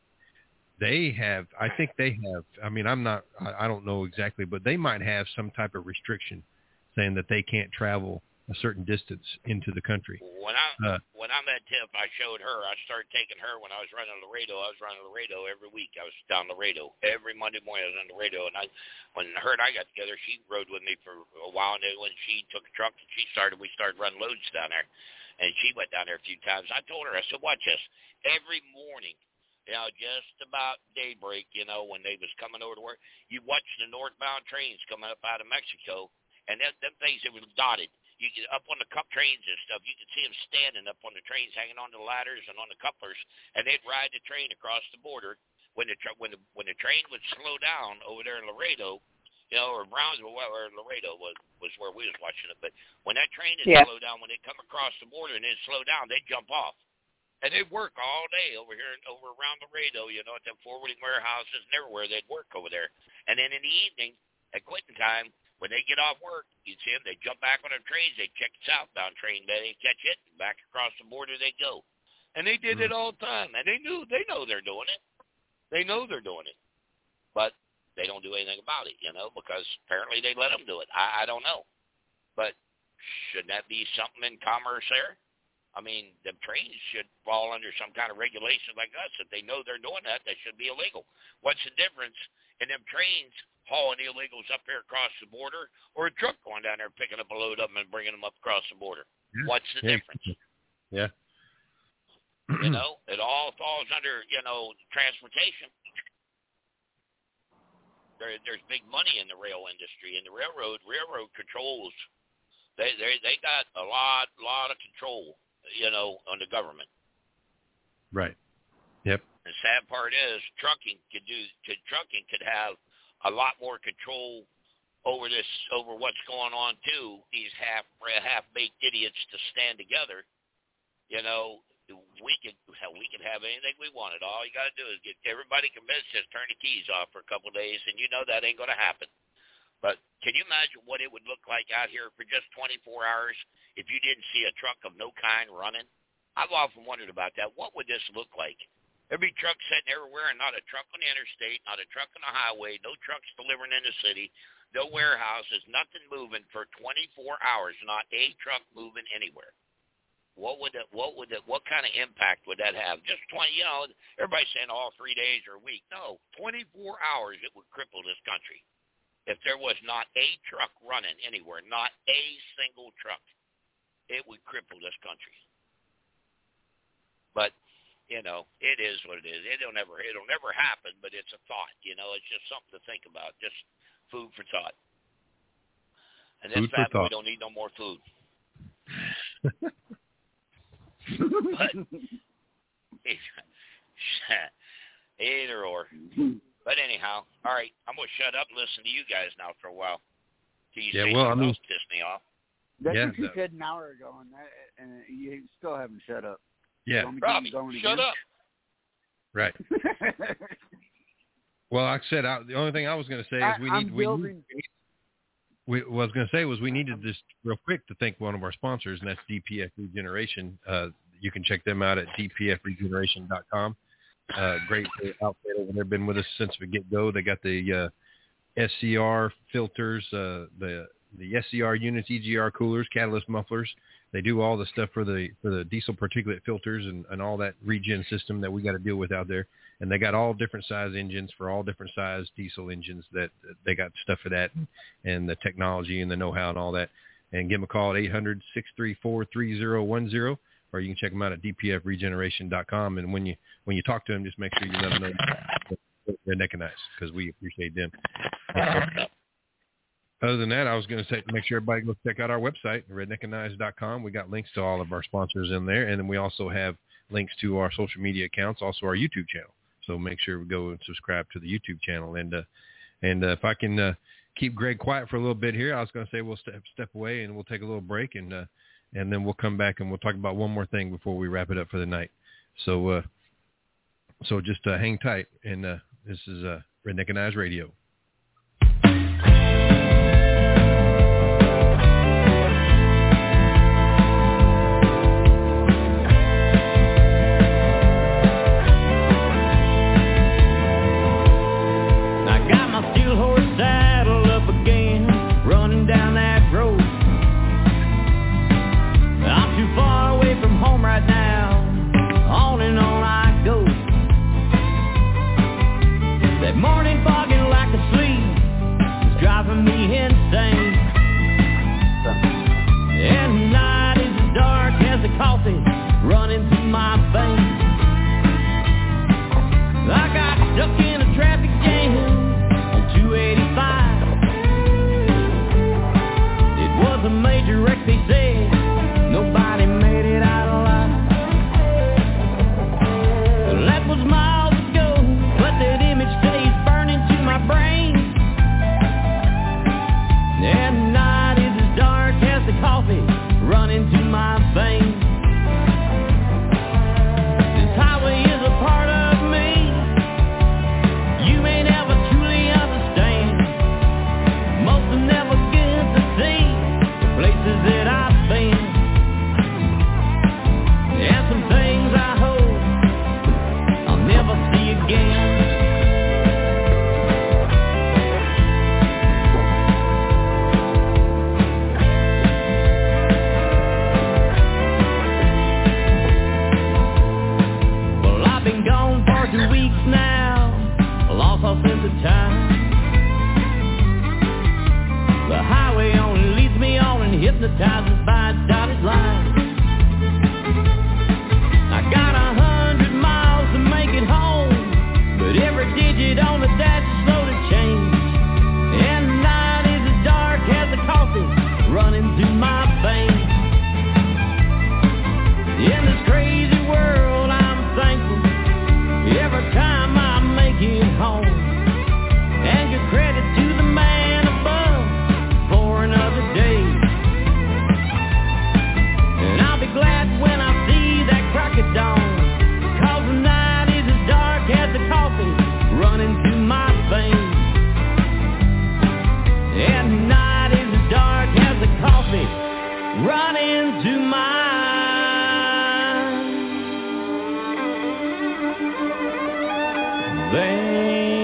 [SPEAKER 3] They have, I think they have. I mean, I'm not, I, I don't know exactly, but they might have some type of restriction saying that they can't travel a certain distance into the country.
[SPEAKER 13] When I
[SPEAKER 3] Uh,
[SPEAKER 13] when I met Tiff, I showed her. I started taking her when I was running Laredo. I was running Laredo every week. I was down Laredo every Monday morning. I was on Laredo, and I when her and I got together, she rode with me for a while. And then when she took a truck and she started, we started running loads down there, and she went down there a few times. I told her, I said, watch this every morning. You know, just about daybreak, you know, when they was coming over to work, you watch the northbound trains coming up out of Mexico, and them, them things that were dotted. You could, up on the cup trains and stuff, you could see them standing up on the trains, hanging on the ladders and on the couplers, and they'd ride the train across the border. When the tra- when the when the train would slow down over there in Laredo, you know, or Brownsville, or Laredo was was where we was watching it. But when that train would
[SPEAKER 17] Yeah.
[SPEAKER 13] slow down, when they come across the border and they'd slow down, they'd jump off. And they'd work all day over here, over around Laredo, you know, at them forwarding warehouses and everywhere. They'd work over there. And then in the evening, at quitting time, When they get off work, you'd see them, they jump back on their trains, they check the southbound train, they catch it, and back across the border they go. And they did it all the time, and they knew, they know they're doing it. They know they're doing it. But they don't do anything about it, you know, because apparently they let them do it. I, I don't know. But shouldn't that be something in commerce there? I mean, the trains should fall under some kind of regulation like us. If they know they're doing that, they should be illegal. What's the difference in them trains hauling illegals up there across the border or a truck going down there picking up a load of them and bringing them up across the border?
[SPEAKER 3] Yeah.
[SPEAKER 13] What's the
[SPEAKER 3] yeah.
[SPEAKER 13] difference?
[SPEAKER 3] Yeah.
[SPEAKER 13] You know, it all falls under, you know, transportation. There, there's big money in the rail industry, and the railroad, railroad controls. They, they, they got a lot, lot of control, you know, on the government.
[SPEAKER 3] Right. Yep.
[SPEAKER 13] The sad part is, trucking could do. Could, trucking could have a lot more control over this, over what's going on too. These half, half-baked idiots to stand together. You know, we could, we could have anything we wanted. All you got to do is get everybody convinced. Just turn the keys off for a couple of days, and you know that ain't going to happen. But can you imagine what it would look like out here for just twenty-four hours if you didn't see a truck of no kind running? I've often wondered about that. What would this look like? There'd be trucks sitting everywhere and not a truck on the interstate, not a truck on the highway, no trucks delivering in the city, no warehouses, nothing moving for twenty-four hours, not a truck moving anywhere. What would that, what would that, what kind of impact would that have? Just twenty, you know, everybody's saying all three days or a week. No, twenty-four hours it would cripple this country. If there was not a truck running anywhere, not a single truck, it would cripple this country. But, you know, it is what it is. It'll never, it'll never happen, but it's a thought. You know, it's just something to think about, just food for thought. And then
[SPEAKER 3] Food for
[SPEAKER 13] family, we
[SPEAKER 3] thought.
[SPEAKER 13] don't need no more food. But either or. But anyhow, all right, I'm going to shut up and listen to you guys now for a while. Do you
[SPEAKER 3] Yeah,
[SPEAKER 13] say
[SPEAKER 3] well, I
[SPEAKER 13] something
[SPEAKER 3] mean-
[SPEAKER 13] else piss me off?
[SPEAKER 14] That's
[SPEAKER 3] Yeah,
[SPEAKER 14] what you
[SPEAKER 3] that-
[SPEAKER 14] said an hour ago, and, that, and you still haven't shut up.
[SPEAKER 3] Yeah.
[SPEAKER 14] You want me to
[SPEAKER 13] Robbie,
[SPEAKER 14] keep going
[SPEAKER 13] shut
[SPEAKER 14] again?
[SPEAKER 13] up.
[SPEAKER 3] Right. Well, like I said, I, the only thing I was going to say is
[SPEAKER 14] I,
[SPEAKER 3] we
[SPEAKER 14] I'm
[SPEAKER 3] need, we,
[SPEAKER 14] building.
[SPEAKER 3] need we what I was going to say was we needed just real quick to thank one of our sponsors, and that's D P F Regeneration. Uh, you can check them out at d p f regeneration dot com. Uh, great outfit over there. Been with us since the get-go. They got the uh, S C R filters, uh, the the S C R units, E G R coolers, catalyst mufflers. They do all the stuff for the for the diesel particulate filters and, and all that regen system that we got to deal with out there. And they got all different size engines for all different size diesel engines. That they got stuff for that, and the technology and the know-how and all that. And give them a call at eight hundred, six three four, three zero one zero, or you can check them out at d p f regeneration dot com. And when you when you talk to them, just make sure you let them know they're mechanized, because we appreciate them. Other than that, I was going to say, make sure everybody goes check out our website, redneckandknives dot com. We got links to all of our sponsors in there, and then we also have links to our social media accounts, also our YouTube channel. So make sure we go and subscribe to the YouTube channel. And uh, and uh, if I can uh, keep Greg quiet for a little bit here, I was going to say we'll step step away and we'll take a little break, and uh, and then we'll come back and we'll talk about one more thing before we wrap it up for the night. So uh, so just uh, hang tight, and uh, this is uh, Redneck and Knives Radio.
[SPEAKER 15] Stuck in a traffic jam on two eighty
[SPEAKER 18] time. The highway only leads me on and hypnotizes by its dotted line. I got a hundred miles to make it home, but every digit on the dash is slow to change. And the night is as dark as the coffee running through my veins. In this crazy world, I'm thankful every time I make it home. And give credit to the man above for another day. And I'll be glad when I see that crack of dawn, 'cause the night is as dark as the coffee running through my veins. And the night is as dark as the coffee running through my veins.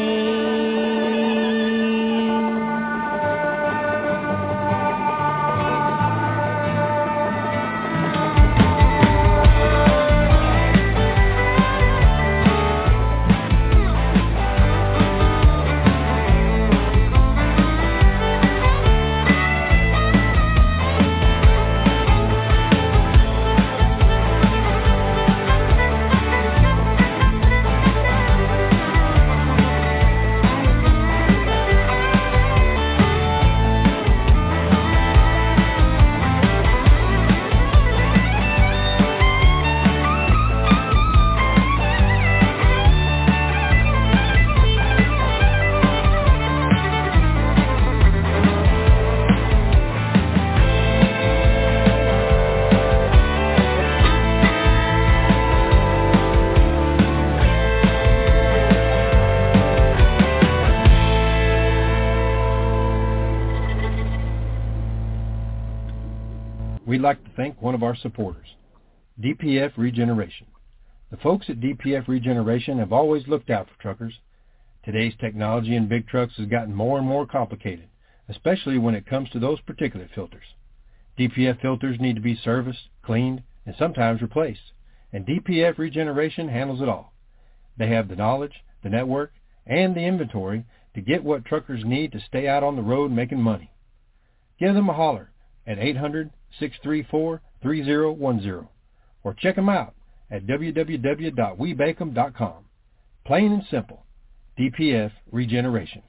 [SPEAKER 19] We'd like to thank one of our supporters, D P F Regeneration. The folks at D P F Regeneration have always looked out for truckers. Today's technology in big trucks has gotten more and more complicated, especially when it comes to those particulate filters. D P F filters need to be serviced, cleaned, and sometimes replaced, and D P F Regeneration handles it all. They have the knowledge, the network, and the inventory to get what truckers need to stay out on the road making money. Give them a holler at eight hundred, six three four, three zero one zero or check them out at w w w dot we bake em dot com. Plain and simple, D P F Regeneration.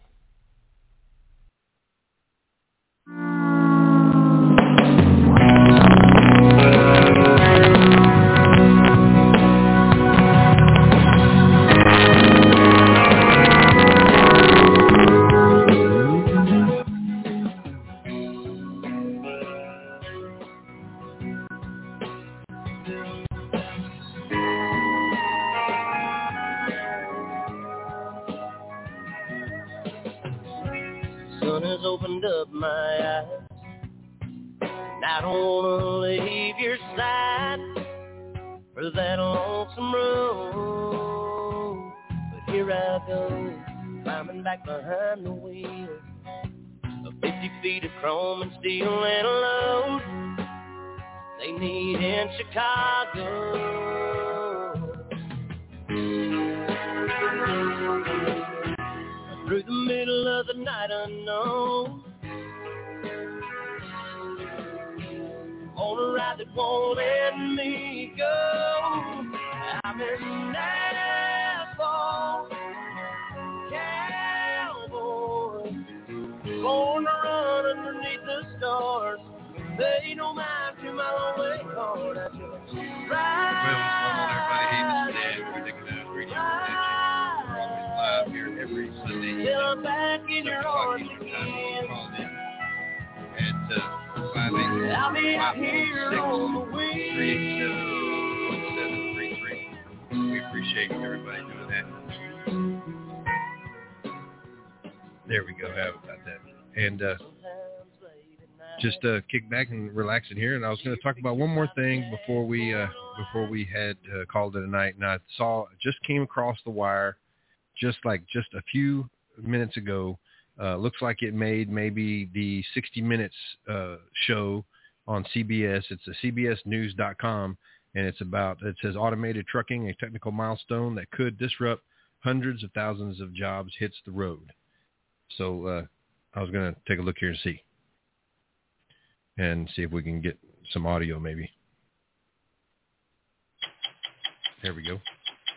[SPEAKER 18] Sun has opened up my eyes, and I don't wanna leave your side for that lonesome road. But here I go, climbing back behind the wheel of fifty feet of chrome and steel and a load they need in Chicago. Through the middle of the night unknown, on a ride that won't let me go. I'm an asphalt cowboy, born to run underneath the stars. Pay no mind to my lonely heart. I just ride.
[SPEAKER 3] Live here every Sunday.
[SPEAKER 18] Till I'm back in your arms again.
[SPEAKER 3] At uh, five eight
[SPEAKER 18] I'll be out here on the
[SPEAKER 3] three eight seven, one seven three three. We appreciate everybody doing that. There we go. How about that? And uh, just uh, kick back and relax in here. And I was going to talk about one more thing before we uh, before we had uh, called it a night. And I saw just came across the wire. Just like just a few minutes ago, uh, looks like it made maybe the sixty minutes uh, show on C B S. It's a C B S news dot com, and it's about, it says automated trucking, a technical milestone that could disrupt hundreds of thousands of jobs hits the road. So uh, I was going to take a look here and see. And see if we can get some audio maybe. There we go.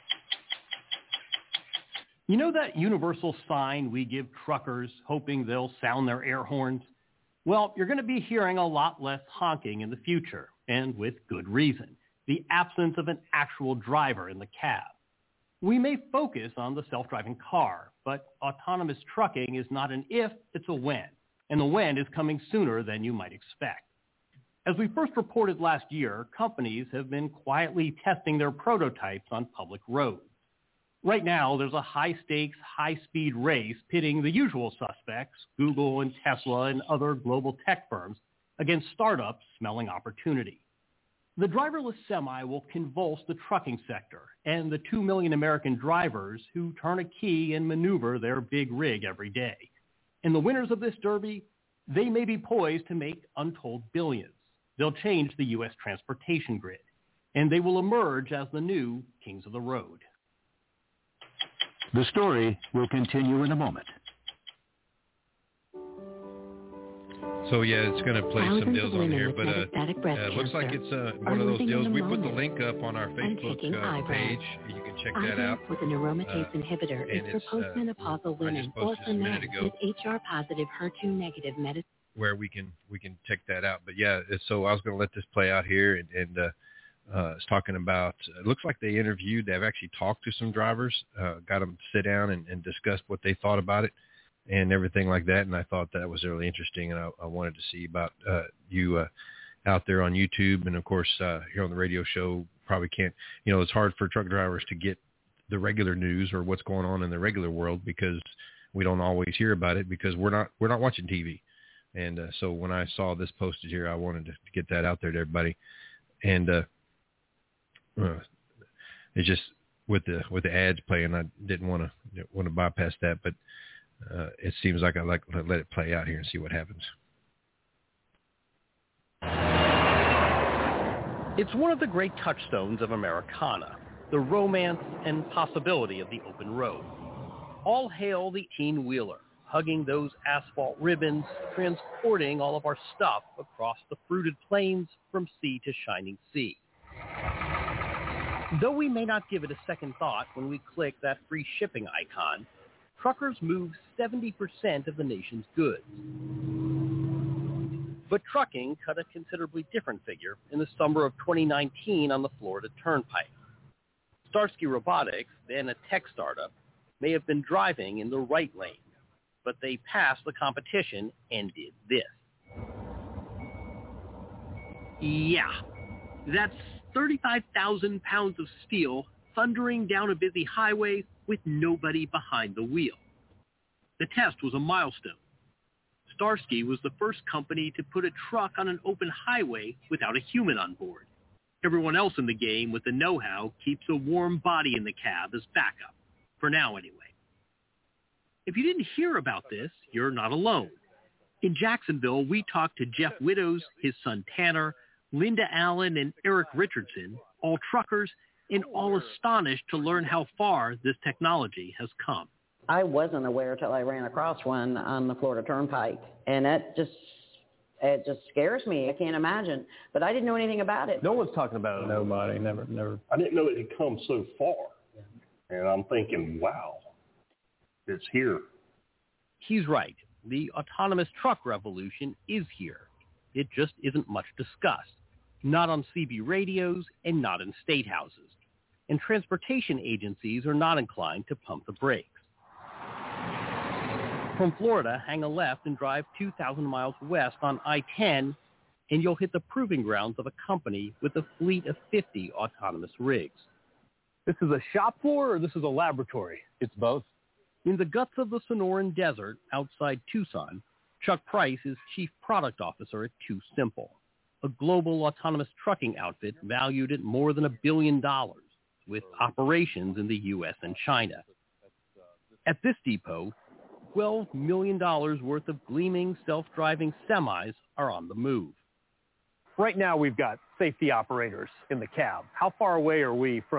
[SPEAKER 20] You know that universal sign we give truckers hoping they'll sound their air horns? Well, you're going to be hearing a lot less honking in the future, and with good reason. The absence of an actual driver in the cab. We may focus on the self-driving car, but autonomous trucking is not an if, it's a when. And the when is coming sooner than you might expect. As we first reported last year, companies have been quietly testing their prototypes on public roads. Right now, there's a high-stakes, high-speed race pitting the usual suspects, Google and Tesla and other global tech firms, against startups smelling opportunity. The driverless semi will convulse the trucking sector and the two million American drivers who turn a key and maneuver their big rig every day. And the winners of this derby, they may be poised to make untold billions. They'll change the U S transportation grid, and they will emerge as the new kings of the road.
[SPEAKER 21] The story will continue in a moment.
[SPEAKER 3] So yeah, it's going to play some deals on here, but uh, uh, looks like it's uh, one of those deals. We put the link up on our Facebook uh, page. You can check that out.
[SPEAKER 22] With an aromatase uh, inhibitor is for postmenopausal uh, women or for men with H R positive, H E R two negative medicine. Where
[SPEAKER 3] we can we can check that out. But yeah, so I was going to let this play out here, and, and uh, uh, it's talking about. It looks like they interviewed. They've actually talked to some drivers, uh, got them to sit down and, and discuss what they thought about it. And everything like that, and I thought that was really interesting, and I, I wanted to see about uh, you uh, out there on YouTube, and of course uh, here on the radio show. Probably can't, you know, it's hard for truck drivers to get the regular news or what's going on in the regular world because we don't always hear about it because we're not we're not watching T V. And uh, so when I saw this posted here, I wanted to get that out there to everybody. And uh, uh, it's just with the with the ads playing, I didn't want to want to bypass that, but. Uh, it seems like I'd like to let it play out here and see what happens.
[SPEAKER 20] It's one of the great touchstones of Americana, the romance and possibility of the open road. All hail the eighteen-wheeler, hugging those asphalt ribbons, transporting all of our stuff across the fruited plains from sea to shining sea. Though we may not give it a second thought when we click that free shipping icon, truckers move seventy percent of the nation's goods. But trucking cut a considerably different figure in the summer of twenty nineteen on the Florida Turnpike. Starsky Robotics, then a tech startup, may have been driving in the right lane, but they passed the competition and did this. Yeah, that's thirty-five thousand pounds of steel thundering down a busy highway with nobody behind the wheel. The test was a milestone. Starsky was the first company to put a truck on an open highway without a human on board. Everyone else in the game with the know-how keeps a warm body in the cab as backup, for now anyway. If you didn't hear about this, you're not alone. In Jacksonville, we talked to Jeff Widows, his son Tanner, Linda Allen, and Eric Richardson, all truckers, and all astonished to learn how far this technology has come.
[SPEAKER 23] I wasn't aware till I ran across one on the Florida Turnpike, and it just it just scares me. I can't imagine, but I didn't know anything about it.
[SPEAKER 24] No one's talking about it. Nobody, never, never. I didn't know it had come so far, and I'm thinking, wow, it's here.
[SPEAKER 20] He's right. The autonomous truck revolution is here. It just isn't much discussed, not on C B radios and not in state houses. And transportation agencies are not inclined to pump the brakes. From Florida, hang a left and drive two thousand miles west on I ten, and you'll hit the proving grounds of a company with a fleet of fifty autonomous rigs.
[SPEAKER 24] This is a shop floor or this is a laboratory? It's both.
[SPEAKER 20] In the guts of the Sonoran Desert outside Tucson, Chuck Price is chief product officer at Too Simple, a global autonomous trucking outfit valued at more than a billion dollars, with operations in the U S and China. At this depot, twelve million dollars worth of gleaming self-driving semis are on the move.
[SPEAKER 24] Right now we've got safety operators in the cab. How far away are we from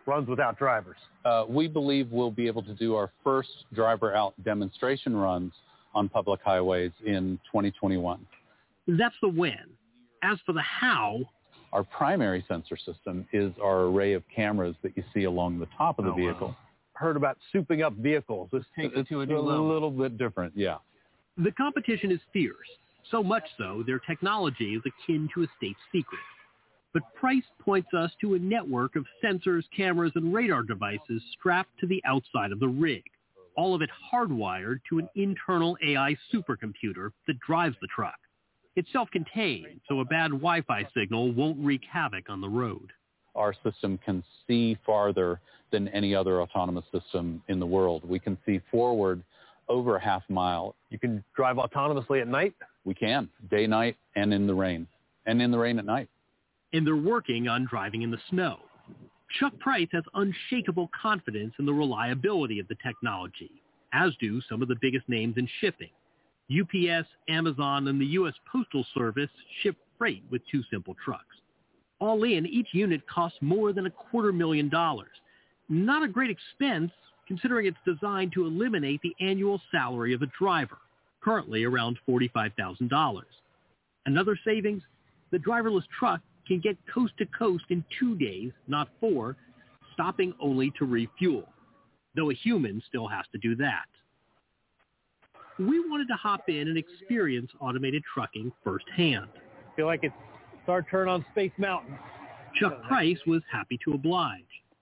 [SPEAKER 1] runs without drivers?
[SPEAKER 2] Uh, we believe we'll be able to do our first driver-out demonstration runs on public highways in twenty twenty-one.
[SPEAKER 4] That's the when. As for the how,
[SPEAKER 2] our primary sensor system is our array of cameras that you see along the top of the
[SPEAKER 1] oh,
[SPEAKER 2] vehicle.
[SPEAKER 1] Wow. Heard about souping up vehicles. This takes
[SPEAKER 2] it
[SPEAKER 1] to a
[SPEAKER 2] a
[SPEAKER 1] new level.
[SPEAKER 2] little bit different, yeah.
[SPEAKER 4] The competition is fierce, so much so their technology is akin to a state secret. But Price points us to a network of sensors, cameras, and radar devices strapped to the outside of the rig, all of it hardwired to an internal A I supercomputer that drives the truck. It's self-contained, so a bad Wi-Fi signal won't wreak havoc on the road.
[SPEAKER 2] Our system can see farther than any other autonomous system in the world. We can see forward over a half mile.
[SPEAKER 1] You can drive autonomously at night?
[SPEAKER 2] We can, day, night, and in the rain, and in the rain at night.
[SPEAKER 4] And they're working on driving in the snow. Chuck Price has unshakable confidence in the reliability of the technology, as do some of the biggest names in shipping. U P S, Amazon, and the U S Postal Service ship freight with Two Simple trucks. All in, each unit costs more than a quarter million dollars. Not a great expense, considering it's designed to eliminate the annual salary of a driver, currently around forty-five thousand dollars. Another savings, the driverless truck can get coast to coast in two days, not four, stopping only to refuel, though a human still has to do that. We wanted to hop in and experience automated trucking firsthand.
[SPEAKER 1] I feel like it's, it's our turn on Space Mountain.
[SPEAKER 4] Chuck Price was happy to oblige.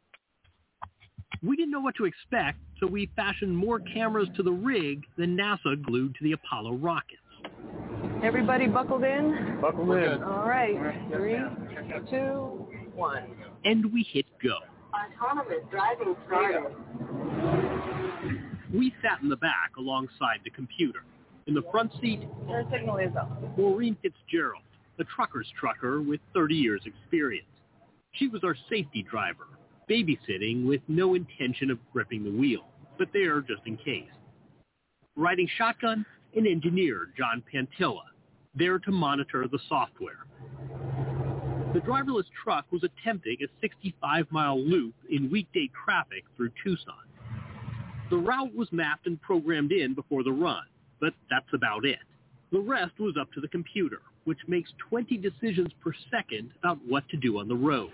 [SPEAKER 4] We didn't know what to expect, so we fashioned more cameras to the rig than NASA glued to the Apollo rockets.
[SPEAKER 5] Everybody buckled in?
[SPEAKER 1] Buckled in.
[SPEAKER 5] All right. Three, two, one.
[SPEAKER 4] And we hit go.
[SPEAKER 5] Autonomous driving started.
[SPEAKER 4] We sat in the back alongside the computer. In the front seat,
[SPEAKER 5] Their signal is up.
[SPEAKER 4] Maureen Fitzgerald, a trucker's trucker with thirty years experience. She was our safety driver, babysitting with no intention of gripping the wheel, but there just in case. Riding shotgun, an engineer, John Pantilla, there to monitor the software. The driverless truck was attempting a sixty-five mile loop in weekday traffic through Tucson. The route was mapped and programmed in before the run, but that's about it. The rest was up to the computer, which makes twenty decisions per second about what to do on the road.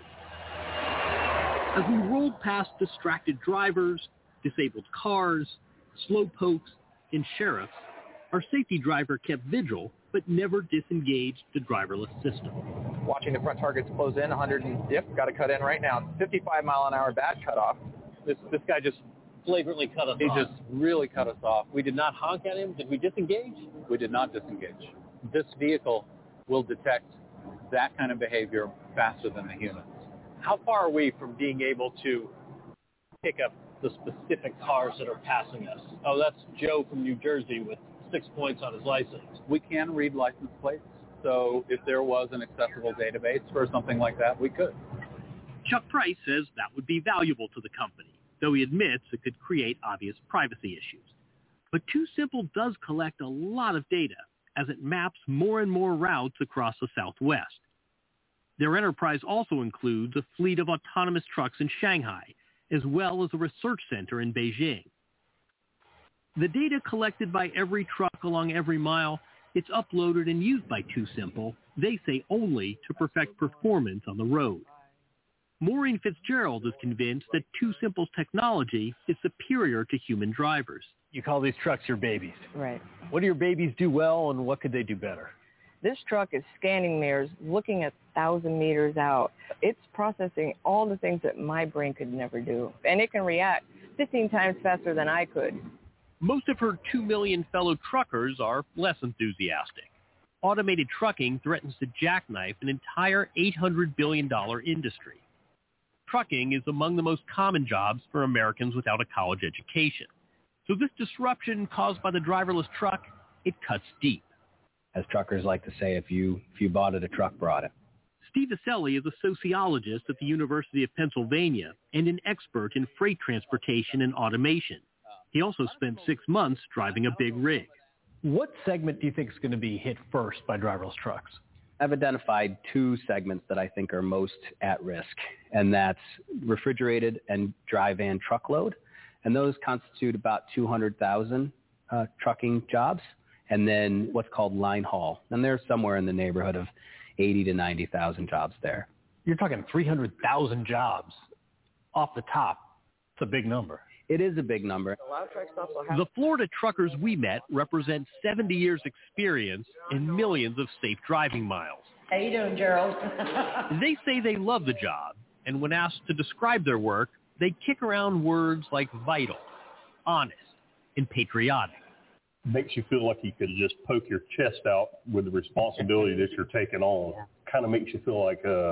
[SPEAKER 4] As we rolled past distracted drivers, disabled cars, slowpokes, and sheriffs, our safety driver kept vigil, but never disengaged the driverless system.
[SPEAKER 25] Watching the front targets close in, one hundred and dip, got to cut in right now. fifty-five mile an hour bad cutoff.
[SPEAKER 1] This this guy just flagrantly cut us
[SPEAKER 2] He
[SPEAKER 1] off.
[SPEAKER 2] He just really cut us off.
[SPEAKER 1] We did not honk at him. Did we disengage?
[SPEAKER 2] We did not disengage. This vehicle will detect that kind of behavior faster than the humans.
[SPEAKER 1] How far are we from being able to pick up the specific cars that are passing us? Oh, that's Joe from New Jersey with six points on his license.
[SPEAKER 2] We can read license plates, so if there was an accessible database for something like that, we could.
[SPEAKER 4] Chuck Price says that would be valuable to the company, though he admits it could create obvious privacy issues. But Two Simple does collect a lot of data as it maps more and more routes across the Southwest. Their enterprise also includes a fleet of autonomous trucks in Shanghai, as well as a research center in Beijing. The data collected by every truck along every mile, it's uploaded and used by Two Simple, they say only to perfect performance on the road. Maureen Fitzgerald is convinced that Two Simple's technology is superior to human drivers.
[SPEAKER 1] You call these trucks your babies.
[SPEAKER 5] Right.
[SPEAKER 1] What do your babies do well, and what could they do better?
[SPEAKER 5] This truck is scanning mirrors, looking at one thousand meters out. It's processing all the things that my brain could never do. And it can react fifteen times faster than I could.
[SPEAKER 4] Most of her two million fellow truckers are less enthusiastic. Automated trucking threatens to jackknife an entire eight hundred billion dollars industry. Trucking is among the most common jobs for Americans without a college education. So this disruption caused by the driverless truck, it cuts deep.
[SPEAKER 26] As truckers like to say, if you if you bought it, a truck brought it.
[SPEAKER 4] Steve Aselli is a sociologist at the University of Pennsylvania and an expert in freight transportation and automation. He also spent six months driving a big rig.
[SPEAKER 1] What segment do you think is going to be hit first by driverless trucks?
[SPEAKER 26] I've identified two segments that I think are most at risk, and that's refrigerated and dry van truckload. And those constitute about two hundred thousand uh, trucking jobs, and then what's called line haul. And there's somewhere in the neighborhood of eighty to ninety thousand jobs there.
[SPEAKER 20] You're talking three hundred thousand jobs off the top. It's a big number.
[SPEAKER 26] It is a big number.
[SPEAKER 4] The Florida truckers we met represent seventy years experience and millions of safe driving miles.
[SPEAKER 23] How you doing, Gerald?
[SPEAKER 4] They say they love the job, and when asked to describe their work, they kick around words like vital, honest, and patriotic.
[SPEAKER 24] Makes you feel like you could just poke your chest out with the responsibility that you're taking on. Kind of makes you feel like uh,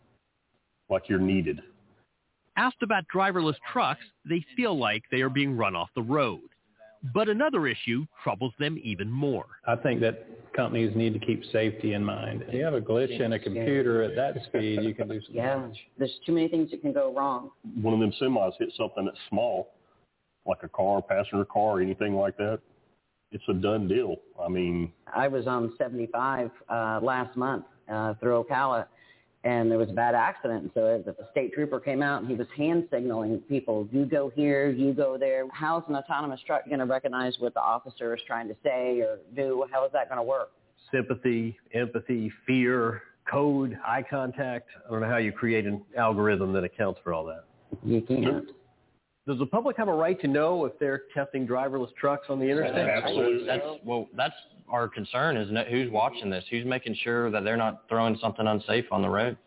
[SPEAKER 24] like you're needed.
[SPEAKER 4] Asked about driverless trucks, they feel like they are being run off the road. But another issue troubles them even more.
[SPEAKER 6] I think that companies need to keep safety in mind. If you have a glitch in a computer at that speed, you can do some
[SPEAKER 23] Yeah,
[SPEAKER 6] damage.
[SPEAKER 23] there's too many things that can go wrong.
[SPEAKER 24] One of them semis hit something that's small, like a car, passenger car, or anything like that, it's a done deal. I mean,
[SPEAKER 23] I was on seventy-five uh, last month uh, through Ocala, and there was a bad accident. And so the state trooper came out, and he was hand signaling people, you go here, you go there. How's an autonomous truck going to recognize what the officer is trying to say or do? How is that going to work?
[SPEAKER 7] Sympathy, empathy, fear, code, eye contact. I don't know how you create an algorithm that accounts for all that.
[SPEAKER 23] You can't.
[SPEAKER 7] Does the public have a right to know if they're testing driverless trucks on the interstate?
[SPEAKER 24] Absolutely.
[SPEAKER 8] That's, well, that's our concern is who's watching this, who's making sure that they're not throwing something unsafe on the road.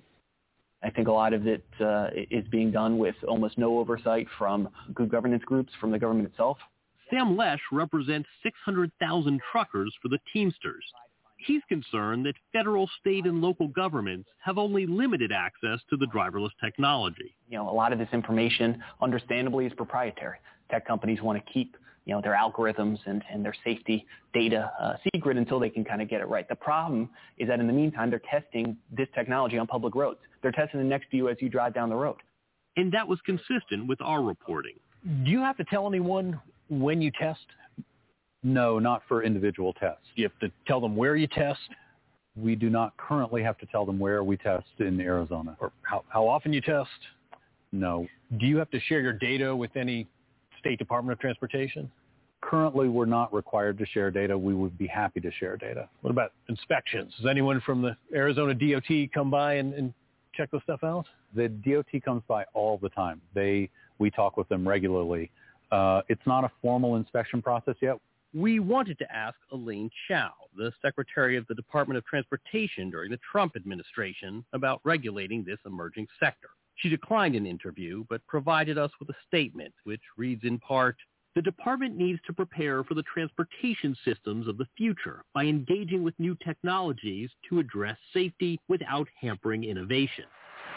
[SPEAKER 9] I think a lot of it uh, is being done with almost no oversight from good governance groups, from the government itself.
[SPEAKER 4] Sam Lesh represents six hundred thousand truckers for the Teamsters. He's concerned that federal, state, and local governments have only limited access to the driverless technology.
[SPEAKER 9] You know, a lot of this information, understandably, is proprietary. Tech companies want to keep, you know, their algorithms and, and their safety data uh, secret until they can kind of get it right. The problem is that in the meantime, they're testing this technology on public roads. They're testing it next to you as you drive down the road.
[SPEAKER 4] And that was consistent with our reporting.
[SPEAKER 20] Do you have to tell anyone when you test?
[SPEAKER 2] No, not for individual tests.
[SPEAKER 20] You have to tell them where you test?
[SPEAKER 2] We do not currently have to tell them where we test in Arizona.
[SPEAKER 20] Or how, how often you test?
[SPEAKER 2] No.
[SPEAKER 20] Do you have to share your data with any State Department of Transportation?
[SPEAKER 2] Currently, we're not required to share data. We would be happy to share data.
[SPEAKER 20] What about inspections? Does anyone from the Arizona D O T come by and, and check this stuff out?
[SPEAKER 2] The D O T comes by all the time. They we talk with them regularly. Uh, it's not a formal inspection process yet.
[SPEAKER 4] We wanted to ask Elaine Chao, the Secretary of the Department of Transportation during the Trump administration, about regulating this emerging sector. She declined an interview, but provided us with a statement, which reads in part, the department needs to prepare for the transportation systems of the future by engaging with new technologies to address safety without hampering innovation.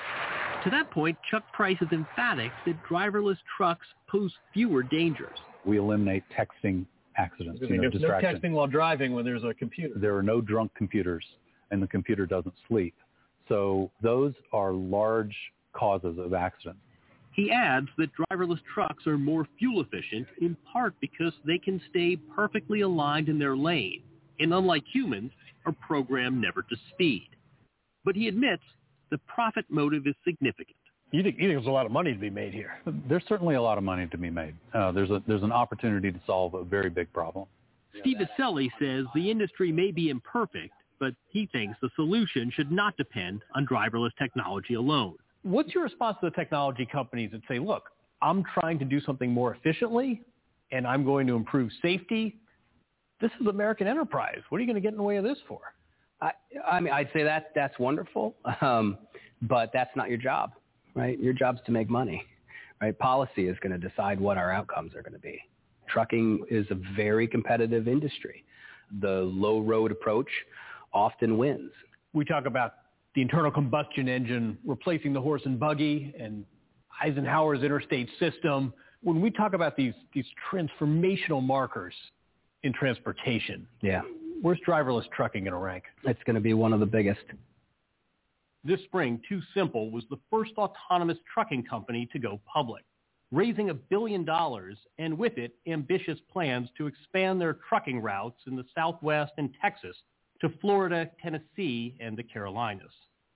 [SPEAKER 4] To that point, Chuck Price is emphatic that driverless trucks pose fewer dangers.
[SPEAKER 2] We eliminate texting accidents. You know,
[SPEAKER 20] there's no texting while driving when there's a computer.
[SPEAKER 2] There are no drunk computers, and the computer doesn't sleep. So those are large causes of accidents.
[SPEAKER 4] He adds that driverless trucks are more fuel efficient in part because they can stay perfectly aligned in their lane, and unlike humans, are programmed never to speed. But he admits the profit motive is significant.
[SPEAKER 20] You think, you think there's a lot of money to be made here?
[SPEAKER 2] There's certainly a lot of money to be made. Uh, there's a there's an opportunity to solve a very big problem.
[SPEAKER 4] Steve Aselli says the industry may be imperfect, but he thinks the solution should not depend on driverless technology alone.
[SPEAKER 20] What's your response to the technology companies that say, look, I'm trying to do something more efficiently, and I'm going to improve safety? This is American enterprise. What are you going to get in the way of this for?
[SPEAKER 26] I, I mean, I'd say that that's wonderful, um, but that's not your job. Right? Your job's to make money, right? Policy is going to decide what our outcomes are going to be. Trucking is a very competitive industry. The low road approach often wins.
[SPEAKER 20] We talk about the internal combustion engine replacing the horse and buggy and Eisenhower's interstate system. When we talk about these, these transformational markers in transportation,
[SPEAKER 26] yeah,
[SPEAKER 20] where's driverless trucking going to rank?
[SPEAKER 26] It's going to be one of the biggest.
[SPEAKER 4] This spring, Too Simple was the first autonomous trucking company to go public, raising a billion dollars and with it, ambitious plans to expand their trucking routes in the Southwest and Texas
[SPEAKER 20] to Florida, Tennessee, and the Carolinas.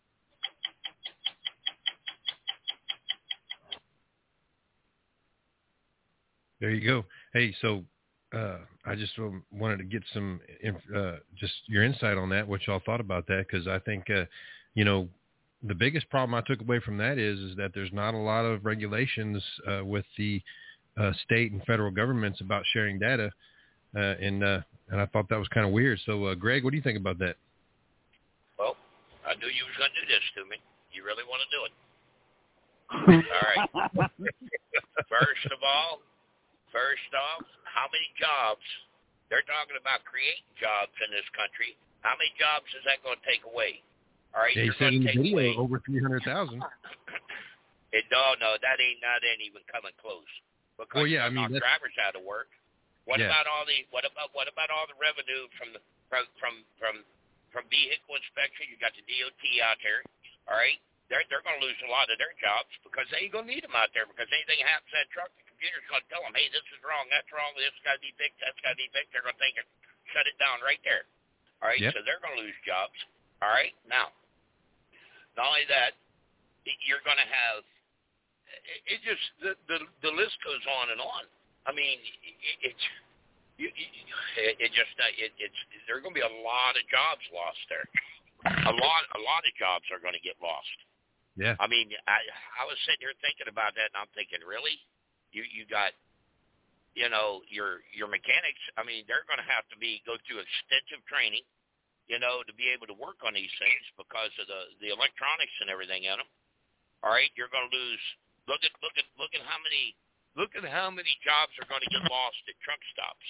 [SPEAKER 3] There you go. Hey, so uh, I just um, wanted to get some uh, just your insight on that, what y'all thought about that, because I think, uh, you know, the biggest problem I took away from that is is that there's not a lot of regulations uh, with the uh, state and federal governments about sharing data, uh, and uh, and I thought that was kind of weird. So, uh, Greg, what do you think about that?
[SPEAKER 10] Well, I knew you was going to do this to me. You really want to do it? All right. First of all, first off, how many jobs? They're talking about creating jobs in this country. How many jobs is that going to take away? All right,
[SPEAKER 3] They
[SPEAKER 10] you're
[SPEAKER 3] said
[SPEAKER 10] going
[SPEAKER 3] in
[SPEAKER 10] to
[SPEAKER 3] the
[SPEAKER 10] take
[SPEAKER 3] video
[SPEAKER 10] away.
[SPEAKER 3] over three hundred thousand.
[SPEAKER 10] It, no, no, that ain't not ain't even coming close. Because
[SPEAKER 3] Well, yeah, I
[SPEAKER 10] you're
[SPEAKER 3] mean,
[SPEAKER 10] not
[SPEAKER 3] that's-
[SPEAKER 10] drivers out of work. What
[SPEAKER 3] Yeah.
[SPEAKER 10] about all the what about what about all the revenue from the from from from, from vehicle inspection? You got the D O T out there. All right, they're they're going to lose a lot of their jobs because they ain't going to need them out there because anything happens to that truck, the computer's going to tell them, hey, this is wrong, that's wrong, this got to be fixed, that's got to be fixed. They're going to take it, shut it down right there. All right,
[SPEAKER 3] Yep.
[SPEAKER 10] so they're going to lose jobs. All right, now, not only that, you're going to have it, it just the, the the list goes on and on. I mean, it, it's you, you, it, it just uh, it, it's there are going to be a lot of jobs lost there. A lot a lot of jobs are going to get lost.
[SPEAKER 3] Yeah.
[SPEAKER 10] I mean, I I was sitting here thinking about that, and I'm thinking, really, you you got, you know, your your mechanics. I mean, they're going to have to be go through extensive training, you know, to be able to work on these things because of the the electronics and everything in them. All right, you're going to lose. Look at look at look at how many look at how many jobs are going to get lost at truck stops.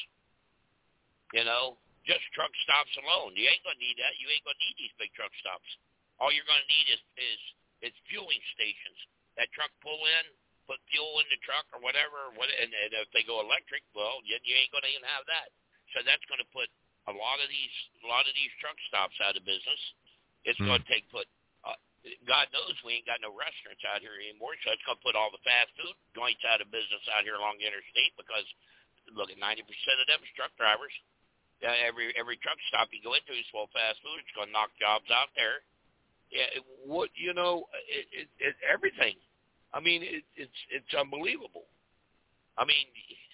[SPEAKER 10] You know, just truck stops alone. You ain't going to need that. You ain't going to need these big truck stops. All you're going to need is is is fueling stations. That truck pull in, put fuel in the truck or whatever. What and, and if they go electric, well, you, you ain't going to even have that. So that's going to put a lot of these a lot of these truck stops out of business. It's
[SPEAKER 3] Hmm.
[SPEAKER 10] going to take put. Uh, God knows we ain't got no restaurants out here anymore, so it's going to put all the fast food joints out of business out here along the interstate because, look, at ninety percent of them is truck drivers. Uh, every every truck stop you go into is full of fast food. It's going to knock jobs out there. Yeah, it, what you know, it, it, it, everything. I mean, it, it's it's unbelievable. I mean,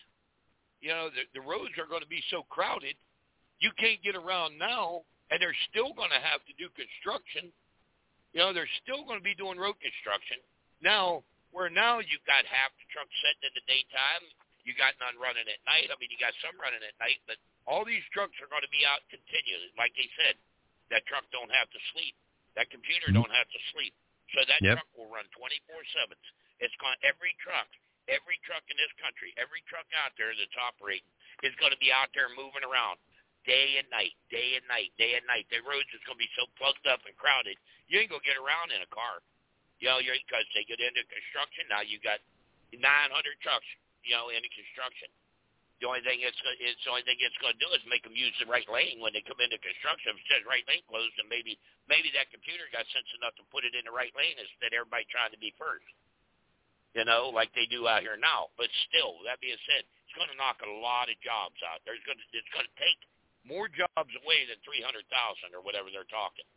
[SPEAKER 10] you know, the, the roads are going to be so crowded, you can't get around now, and they're still going to have to do construction. You know, they're still going to be doing road construction. Now, where now you've got half the trucks sitting in the daytime, you got none running at night. I mean, you got some running at night, but all these trucks are going to be out continually. Like they said, that truck don't have to sleep. That computer don't have to sleep. So that
[SPEAKER 3] Yep.
[SPEAKER 10] truck will run twenty-four seven. It's going every truck, every truck in this country, every truck out there that's operating is going to be out there moving around day and night, day and night, day and night. The roads is going to be so plugged up and crowded, you ain't going to get around in a car. You know, you're because they get into construction now. You got nine hundred trucks, you know, into construction. The only thing it's it's the only thing it's going to do is make them use the right lane when they come into construction. If it says right lane closed, and maybe maybe that computer got sense enough to put it in the right lane instead of everybody trying to be first. You know, like they do out here now. But still, that being said, it's going to knock a lot of jobs out. There's going to it's going to take more jobs away than three hundred thousand or whatever they're talking.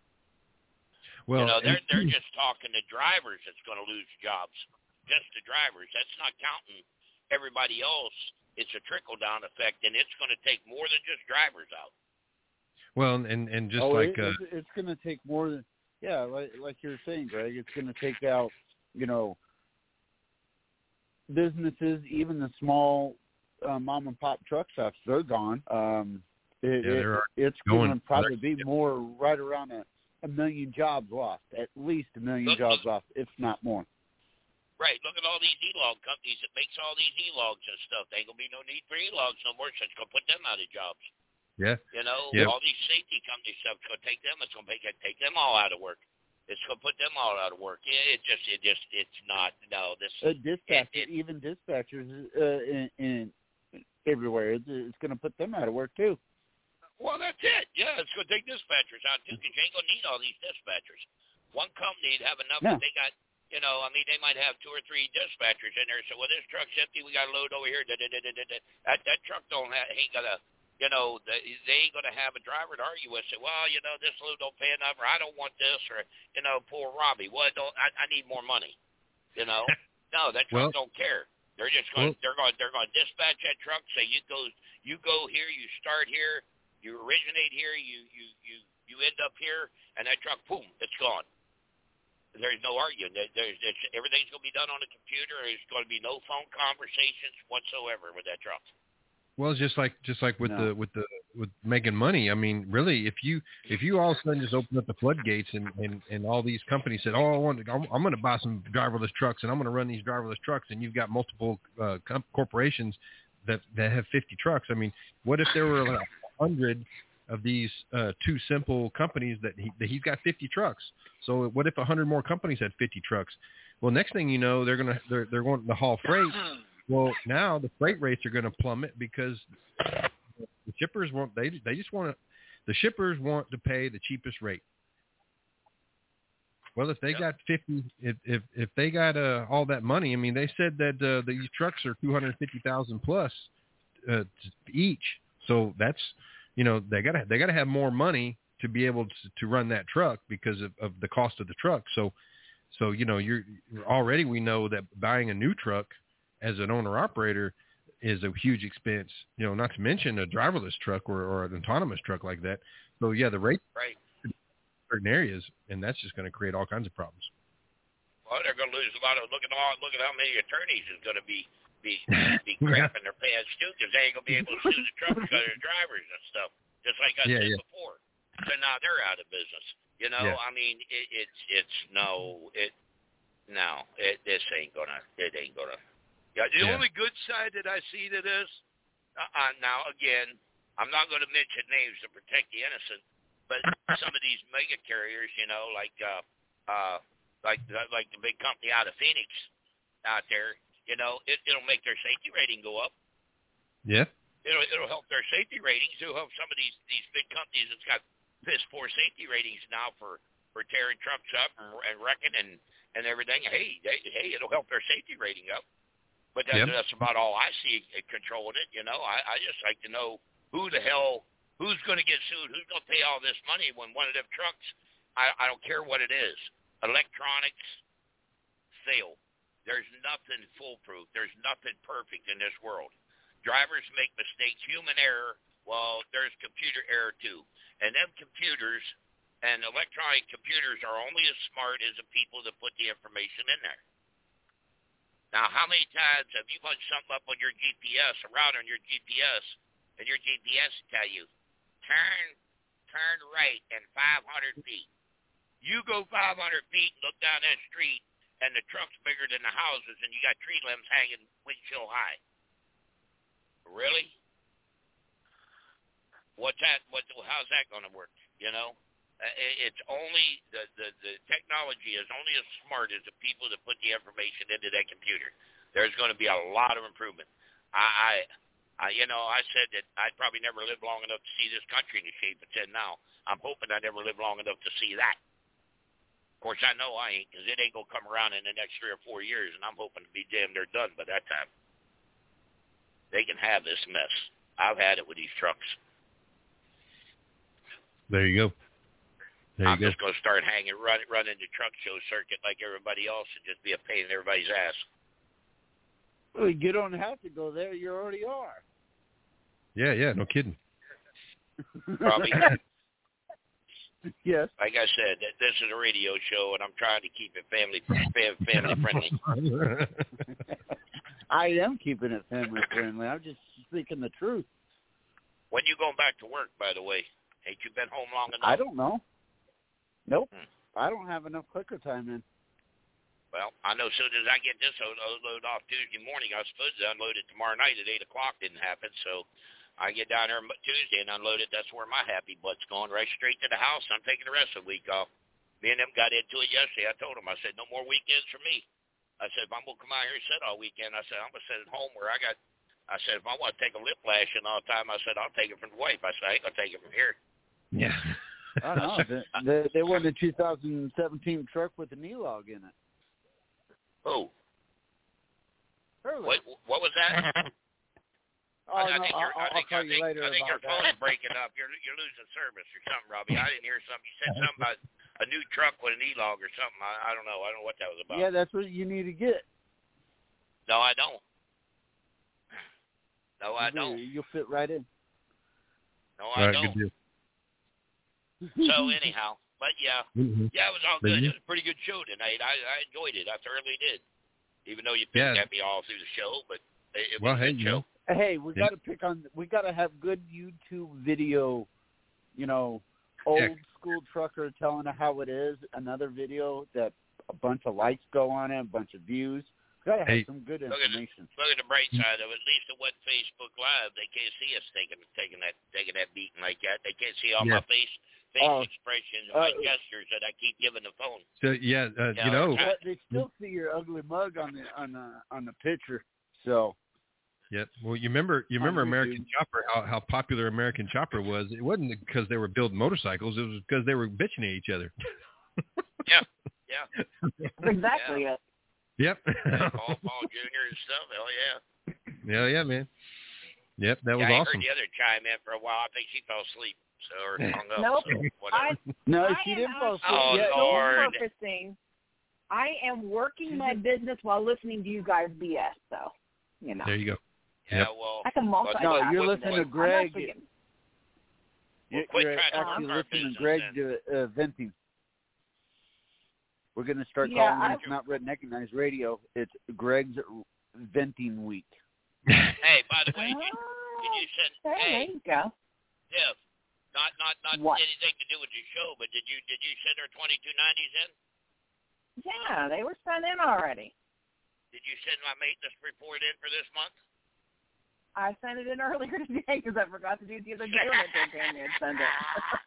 [SPEAKER 3] Well,
[SPEAKER 10] you know, they're
[SPEAKER 3] and-
[SPEAKER 10] they're just talking to drivers that's going to lose jobs. Just the drivers. That's not counting everybody else. It's a trickle-down effect, and it's going to take more than just drivers out.
[SPEAKER 3] Well, and and just
[SPEAKER 14] oh,
[SPEAKER 3] like
[SPEAKER 14] it,
[SPEAKER 3] uh,
[SPEAKER 14] it's, it's going to take more than yeah, like like you're saying, Greg. It's going to take out, you know, businesses, even the small uh, mom and pop truck stops. They're gone. Um, it,
[SPEAKER 3] Yeah,
[SPEAKER 14] it,
[SPEAKER 3] they're
[SPEAKER 14] it's
[SPEAKER 3] going-
[SPEAKER 14] going to probably be more right around a, a million jobs lost, at least a million
[SPEAKER 10] Look,
[SPEAKER 14] jobs
[SPEAKER 10] look.
[SPEAKER 14] lost, if not more.
[SPEAKER 10] Right. Look at all these E-log companies that makes all these E-logs and stuff. There ain't going to be no need for E-logs no more, so it's going to put them out of jobs.
[SPEAKER 3] yeah,
[SPEAKER 10] You know,
[SPEAKER 3] Yep.
[SPEAKER 10] all these safety company stuff, it's going to take them. It's going to make it, take them all out of work. It's going to put them all out of work. Yeah, it just, it just, it's not. No, this.
[SPEAKER 14] Uh, dispatch,
[SPEAKER 10] it, it,
[SPEAKER 14] even dispatchers uh, in, in everywhere, it's, it's going to put them out of work too.
[SPEAKER 10] Well, that's it. Yeah, it's going to take dispatchers out too, because you ain't going to need all these dispatchers. One company'd have enough.
[SPEAKER 14] No.
[SPEAKER 10] They got. You know, I mean, they might have two or three dispatchers in there. So, well, this truck's empty. We got a load over here. Da, da, da, da, da, da. That that truck don't have, ain't got a you know, they, they ain't going to have a driver to argue with. Say, well, you know, this load don't pay enough, or I don't want this, or, you know, poor Robbie. Well, don't, I, I need more money. You know, no, that truck well, don't care. They're just going. Well, they're going. They're going to dispatch that truck. Say, you go, you go here, you start here, you originate here, you you you you end up here, and that truck, boom, it's gone. There's no arguing. There, there's it's, everything's going to be done on a computer. There's going to be no phone conversations whatsoever with that truck.
[SPEAKER 3] Well, it's just like just like with
[SPEAKER 14] no.
[SPEAKER 3] the with the with making money. I mean, really, if you if you all of a sudden just open up the floodgates and, and, and all these companies said, oh, I want to, I'm, I'm going to buy some driverless trucks and I'm going to run these driverless trucks, and you've got multiple uh, com- corporations that that have fifty trucks. I mean, what if there were like a hundred of these uh, two simple companies that he that he's got fifty trucks? So what if a hundred more companies had fifty trucks? Well, next thing you know, they're gonna they're they're going to haul freight. Well, now the freight rates are going to plummet because the shippers want they they just want to the shippers want to pay the cheapest rate. Well, if they yep. got fifty, if if if they got uh, all that money, I mean, they said that uh, these trucks are two hundred fifty thousand plus uh, each. So that's you know they gotta they gotta have more money to be able to, to run that truck because of, of the cost of the truck. So so you know you're already we know that buying a new truck as an owner-operator is a huge expense, you know, not to mention a driverless truck or, or an autonomous truck like that. So, yeah, the rate
[SPEAKER 10] right.
[SPEAKER 3] in certain areas, and that's just going to create all kinds of problems.
[SPEAKER 10] Well, they're going to lose a lot of, look at all, look at how many attorneys is going to be, be, be crapping their pants, too, because they ain't going to be able to sue the truck because of drivers and stuff, just like I
[SPEAKER 3] yeah,
[SPEAKER 10] said
[SPEAKER 3] yeah.
[SPEAKER 10] before. So now they're out of business. You know,
[SPEAKER 3] yeah.
[SPEAKER 10] I mean, it, it's, it's, no, it, no, it, this ain't going to, it ain't going to. Yeah, the
[SPEAKER 3] yeah.
[SPEAKER 10] only good side that I see to this, uh, now, again, I'm not going to mention names to protect the innocent, but some of these mega carriers, you know, like uh, uh, like like the big company out of Phoenix out there, you know, it, it'll make their safety rating go up.
[SPEAKER 3] Yeah.
[SPEAKER 10] It'll it'll help their safety ratings. It'll help some of these, these big companies that's got piss poor safety ratings now for, for tearing trucks up and, and wrecking and, and everything. Hey, they, hey, it'll help their safety rating up. But that's,
[SPEAKER 3] yep.
[SPEAKER 10] that's about all I see controlling it, you know. I, I just like to know who the hell, who's going to get sued, who's going to pay all this money when one of them trucks, I, I don't care what it is, electronics, fail. There's nothing foolproof. There's nothing perfect in this world. Drivers make mistakes, human error. Well, there's computer error too. And them computers and electronic computers are only as smart as the people that put the information in there. Now, how many times have you punched something up on your G P S, a route on your G P S, and your G P S tell you, turn, turn right in five hundred feet. You go five hundred feet and look down that street, and the truck's bigger than the houses, and you got tree limbs hanging windshield high. Really? What's that? What? How's that going to work? You know? It's only the, the, the technology is only as smart as the people that put the information into that computer. There's going to be a lot of improvement. I, I, I, you know, I said that I'd probably never live long enough to see this country in the shape it's in now. I'm hoping I never live long enough to see that. Of course, I know I ain't, because it ain't going to come around in the next three or four years, and I'm hoping to be damn near done by that time. They can have this mess. I've had it with these trucks.
[SPEAKER 3] There you go. There
[SPEAKER 10] I'm
[SPEAKER 3] you
[SPEAKER 10] just going to start hanging, run, running the truck show circuit like everybody else and just be a pain in everybody's ass.
[SPEAKER 14] Well, you don't have to go there. You already are.
[SPEAKER 3] Yeah, yeah, no kidding.
[SPEAKER 10] Probably.
[SPEAKER 14] Yes.
[SPEAKER 10] Like I said, this is a radio show, and I'm trying to keep it family family friendly.
[SPEAKER 14] I am keeping it family friendly. I'm just speaking the truth.
[SPEAKER 10] When you going back to work, by the way? Ain't you been home long enough?
[SPEAKER 14] I don't know. Nope.
[SPEAKER 10] Hmm.
[SPEAKER 14] I don't have enough clicker time in.
[SPEAKER 10] Well, I know as soon as I get this load off Tuesday morning, I was supposed to unload it tomorrow night at eight o'clock. Didn't happen, so I get down there Tuesday and unload it. That's where my happy butt's going, right straight to the house. I'm taking the rest of the week off. Me and them got into it yesterday. I told them, I said, no more weekends for me. I said, if I'm going to come out here and sit all weekend, I said, I'm going to sit at home where I got, I said, if I want to take a lip lashing all the time, I said, I'll take it from the wife. I said, I ain't going to take it from here.
[SPEAKER 3] Yeah.
[SPEAKER 14] I don't know. They, they won the two thousand seventeen truck with an E-Log in it.
[SPEAKER 10] Oh.
[SPEAKER 14] Early.
[SPEAKER 10] What, what was that?
[SPEAKER 14] Oh,
[SPEAKER 10] I
[SPEAKER 14] no,
[SPEAKER 10] think
[SPEAKER 14] I'll,
[SPEAKER 10] you're, I
[SPEAKER 14] I'll
[SPEAKER 10] think,
[SPEAKER 14] call
[SPEAKER 10] I
[SPEAKER 14] you
[SPEAKER 10] think,
[SPEAKER 14] later
[SPEAKER 10] I think your
[SPEAKER 14] about
[SPEAKER 10] phone's
[SPEAKER 14] that.
[SPEAKER 10] breaking up. You're you're losing service or something, Robbie. I didn't hear something. You said something about a new truck with an E-Log or something. I, I don't know. I don't know what that was about.
[SPEAKER 14] Yeah, that's what you need to get.
[SPEAKER 10] No, I don't. No, I
[SPEAKER 14] You do.
[SPEAKER 10] don't.
[SPEAKER 14] You'll fit right in.
[SPEAKER 10] No,
[SPEAKER 3] All
[SPEAKER 10] I
[SPEAKER 3] right,
[SPEAKER 10] don't.
[SPEAKER 3] good deal.
[SPEAKER 10] So anyhow, but yeah,
[SPEAKER 3] Mhm.
[SPEAKER 10] yeah, it was all
[SPEAKER 3] But
[SPEAKER 10] good.
[SPEAKER 3] you-
[SPEAKER 10] It was a pretty good show tonight. I, I enjoyed it. I thoroughly did. Even though you picked
[SPEAKER 3] Yeah.
[SPEAKER 10] at me all through the show, but it, it
[SPEAKER 3] Well,
[SPEAKER 10] was a
[SPEAKER 3] hey,
[SPEAKER 10] good
[SPEAKER 3] you
[SPEAKER 10] show.
[SPEAKER 3] know.
[SPEAKER 14] Hey, we
[SPEAKER 3] Yeah.
[SPEAKER 14] got to pick on. We got to have good YouTube video. You know, old
[SPEAKER 3] Yeah.
[SPEAKER 14] school trucker telling how it is. Another video that a bunch of likes go on it, a bunch of views. We got to have
[SPEAKER 3] Hey.
[SPEAKER 14] some good
[SPEAKER 10] Look at, the,
[SPEAKER 14] information.
[SPEAKER 10] look at the bright side of it. At least it wasn't Facebook Live. They can't see us taking taking that taking that beating like that. They can't see all
[SPEAKER 3] Yeah.
[SPEAKER 10] my face face
[SPEAKER 14] Oh.
[SPEAKER 10] expressions and my
[SPEAKER 14] Uh,
[SPEAKER 10] gestures that I keep giving the phone.
[SPEAKER 3] So yeah, uh,
[SPEAKER 10] Yeah,
[SPEAKER 3] you know.
[SPEAKER 10] okay.
[SPEAKER 14] But they still see your ugly mug on the on the on the picture. So
[SPEAKER 3] Yeah. Well, you remember you remember
[SPEAKER 14] On
[SPEAKER 3] American
[SPEAKER 14] YouTube.
[SPEAKER 3] Chopper, how, how popular American Chopper was. It wasn't because they were building motorcycles. It was because they were bitching at each other.
[SPEAKER 10] Yeah, yeah.
[SPEAKER 23] Exactly
[SPEAKER 10] Yeah.
[SPEAKER 23] it.
[SPEAKER 3] Yep.
[SPEAKER 10] Yeah, Paul, Paul Junior and stuff. Hell yeah.
[SPEAKER 3] Yeah, yeah, man. Yep, that was
[SPEAKER 10] yeah, I
[SPEAKER 3] awesome.
[SPEAKER 10] heard the other chime in for a while. I think she fell asleep. So or hung up.
[SPEAKER 23] Nope.
[SPEAKER 10] So whatever.
[SPEAKER 23] I,
[SPEAKER 14] no,
[SPEAKER 23] I
[SPEAKER 14] she
[SPEAKER 23] am
[SPEAKER 14] didn't fall asleep
[SPEAKER 10] Oh,
[SPEAKER 14] yet.
[SPEAKER 10] Lord.
[SPEAKER 23] purposing. I am working my business while listening to you guys B S, so, you know.
[SPEAKER 3] There you go.
[SPEAKER 10] Yeah,
[SPEAKER 3] Yep.
[SPEAKER 10] well.
[SPEAKER 23] I can multitask.
[SPEAKER 14] No,
[SPEAKER 10] What-
[SPEAKER 14] you're
[SPEAKER 10] what-
[SPEAKER 14] listening
[SPEAKER 10] what-
[SPEAKER 14] to Greg.
[SPEAKER 23] I'm actually-
[SPEAKER 14] You're,
[SPEAKER 10] quit
[SPEAKER 14] you're
[SPEAKER 10] trying to
[SPEAKER 14] actually
[SPEAKER 10] work our
[SPEAKER 14] listening to
[SPEAKER 10] business
[SPEAKER 14] Greg
[SPEAKER 10] then.
[SPEAKER 14] do uh, venting. We're going to start
[SPEAKER 23] Yeah,
[SPEAKER 14] calling
[SPEAKER 23] I-
[SPEAKER 14] it, it's not recognized radio. It's Greg's venting week.
[SPEAKER 10] Hey, by the way, did, did you send?
[SPEAKER 23] Oh,
[SPEAKER 10] hey,
[SPEAKER 23] there you go.
[SPEAKER 10] Tiff, not not not
[SPEAKER 23] What?
[SPEAKER 10] anything to do with your show, but did you did you send her twenty-two nineties in?
[SPEAKER 23] Yeah, they were sent in already.
[SPEAKER 10] Did you send my maintenance report in for this month?
[SPEAKER 23] I sent it in earlier today because I forgot to do it the other day when I told Danny I'd send it.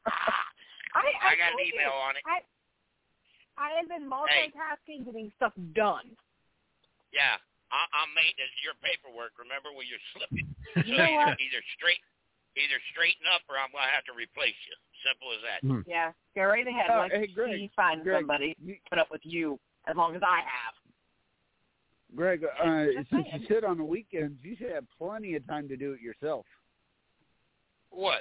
[SPEAKER 23] I, I,
[SPEAKER 10] I got an
[SPEAKER 23] told
[SPEAKER 10] email
[SPEAKER 23] you,
[SPEAKER 10] on it.
[SPEAKER 23] I, I have been multitasking, getting stuff done.
[SPEAKER 10] Yeah, I, I'm maintenance your paperwork. Remember where you're slipping?
[SPEAKER 23] You
[SPEAKER 10] So
[SPEAKER 23] know
[SPEAKER 10] either,
[SPEAKER 23] what?
[SPEAKER 10] either straight, either straighten up, or I'm gonna have to replace you. Simple as that.
[SPEAKER 3] Hmm.
[SPEAKER 23] Yeah, go right ahead.
[SPEAKER 14] Oh,
[SPEAKER 23] Let's
[SPEAKER 14] hey, Greg,
[SPEAKER 23] see, find
[SPEAKER 14] Greg,
[SPEAKER 23] somebody
[SPEAKER 14] you-
[SPEAKER 23] put up with you as long as I have.
[SPEAKER 14] Greg, uh,
[SPEAKER 23] Just
[SPEAKER 14] since
[SPEAKER 23] saying.
[SPEAKER 14] you sit on the weekends, you should have plenty of time to do it yourself.
[SPEAKER 10] What?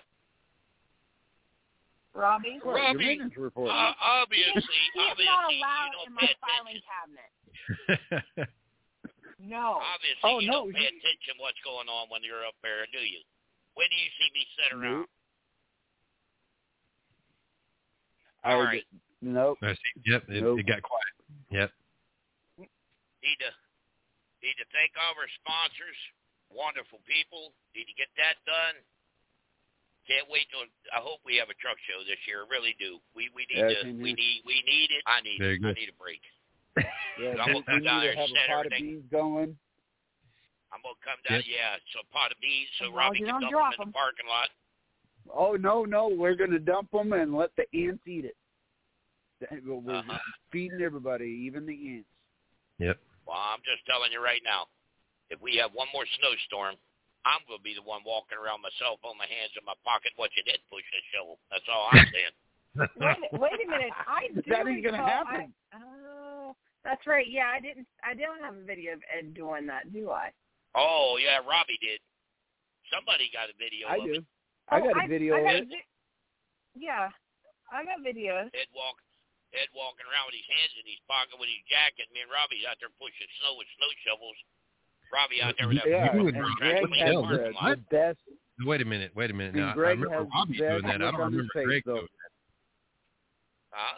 [SPEAKER 23] Robbie?
[SPEAKER 14] What, your
[SPEAKER 10] Robbie,
[SPEAKER 14] maintenance report.
[SPEAKER 10] Uh, obviously,
[SPEAKER 23] It's not
[SPEAKER 10] obviously,
[SPEAKER 23] allowed
[SPEAKER 10] you don't
[SPEAKER 23] in
[SPEAKER 10] pay
[SPEAKER 23] my filing
[SPEAKER 10] attention.
[SPEAKER 23] cabinet. No.
[SPEAKER 10] Obviously,
[SPEAKER 14] Oh,
[SPEAKER 10] you
[SPEAKER 14] no,
[SPEAKER 10] don't pay
[SPEAKER 14] you-
[SPEAKER 10] attention what's going on when you're up there, do you? When do you see me sit around?
[SPEAKER 14] I
[SPEAKER 10] All
[SPEAKER 14] would-
[SPEAKER 10] right.
[SPEAKER 14] Nope.
[SPEAKER 3] I see. Yep, it,
[SPEAKER 14] Nope.
[SPEAKER 3] it got quiet. Yep.
[SPEAKER 10] Need to need to thank all of our sponsors, wonderful people. Need to get that done. Can't wait till I hope we have a truck show this year. Really do. We we need
[SPEAKER 14] Yeah,
[SPEAKER 10] to
[SPEAKER 14] same
[SPEAKER 10] we
[SPEAKER 14] here.
[SPEAKER 10] need we need it. I need
[SPEAKER 3] Very
[SPEAKER 10] it.
[SPEAKER 3] good.
[SPEAKER 10] I need a break.
[SPEAKER 14] Yeah,
[SPEAKER 10] I'm
[SPEAKER 14] we
[SPEAKER 10] gonna come
[SPEAKER 14] need
[SPEAKER 10] down
[SPEAKER 14] to
[SPEAKER 10] there
[SPEAKER 14] have
[SPEAKER 10] and
[SPEAKER 14] a
[SPEAKER 10] set
[SPEAKER 14] pot of
[SPEAKER 10] everything.
[SPEAKER 14] beans going.
[SPEAKER 10] I'm gonna come down.
[SPEAKER 3] Yep.
[SPEAKER 10] Yeah, so a pot of beans so
[SPEAKER 23] As long
[SPEAKER 10] Robbie
[SPEAKER 23] as you
[SPEAKER 10] can
[SPEAKER 23] don't
[SPEAKER 10] dump
[SPEAKER 23] drop
[SPEAKER 10] them in
[SPEAKER 23] them.
[SPEAKER 10] the parking lot.
[SPEAKER 14] Oh, no, no, we're going to dump them and let the ants eat it. We're
[SPEAKER 10] Uh-huh.
[SPEAKER 14] feeding everybody, even the ants.
[SPEAKER 3] Yep.
[SPEAKER 10] Well, I'm just telling you right now, if we have one more snowstorm, I'm going to be the one walking around with my cell phone, my hands in my pocket, watching it push the shovel. That's all I'm saying.
[SPEAKER 23] Wait, wait a minute. I do
[SPEAKER 14] That ain't gonna
[SPEAKER 23] recall-
[SPEAKER 14] happen.
[SPEAKER 23] I, oh, that's right. Yeah, I didn't. I don't have a video of Ed doing that, do I?
[SPEAKER 10] Oh, yeah, Robbie did. Somebody got a video
[SPEAKER 14] I
[SPEAKER 10] of
[SPEAKER 14] do.
[SPEAKER 10] it.
[SPEAKER 14] I
[SPEAKER 23] Oh,
[SPEAKER 14] got a video
[SPEAKER 23] I
[SPEAKER 14] of
[SPEAKER 23] got
[SPEAKER 14] it.
[SPEAKER 23] a vi- yeah, I got videos.
[SPEAKER 10] Ed walk, Ed walking around with his hands in his pocket with his jacket. Me and Robbie out there pushing snow with snow shovels. Robbie out there with that
[SPEAKER 14] Yeah,
[SPEAKER 3] You
[SPEAKER 14] and
[SPEAKER 3] would-
[SPEAKER 14] Greg
[SPEAKER 10] trying to
[SPEAKER 14] has
[SPEAKER 10] clean the
[SPEAKER 14] the,
[SPEAKER 10] parking lot.
[SPEAKER 14] the best.
[SPEAKER 3] Wait a minute. Wait a minute.
[SPEAKER 14] And
[SPEAKER 3] Now, I
[SPEAKER 14] Greg
[SPEAKER 3] remember
[SPEAKER 14] has
[SPEAKER 3] Robbie
[SPEAKER 14] the
[SPEAKER 3] doing
[SPEAKER 14] best
[SPEAKER 3] that. I
[SPEAKER 14] look
[SPEAKER 3] don't
[SPEAKER 14] on his
[SPEAKER 3] remember
[SPEAKER 14] face,
[SPEAKER 3] Greg
[SPEAKER 14] though.
[SPEAKER 3] doing that.
[SPEAKER 10] Huh?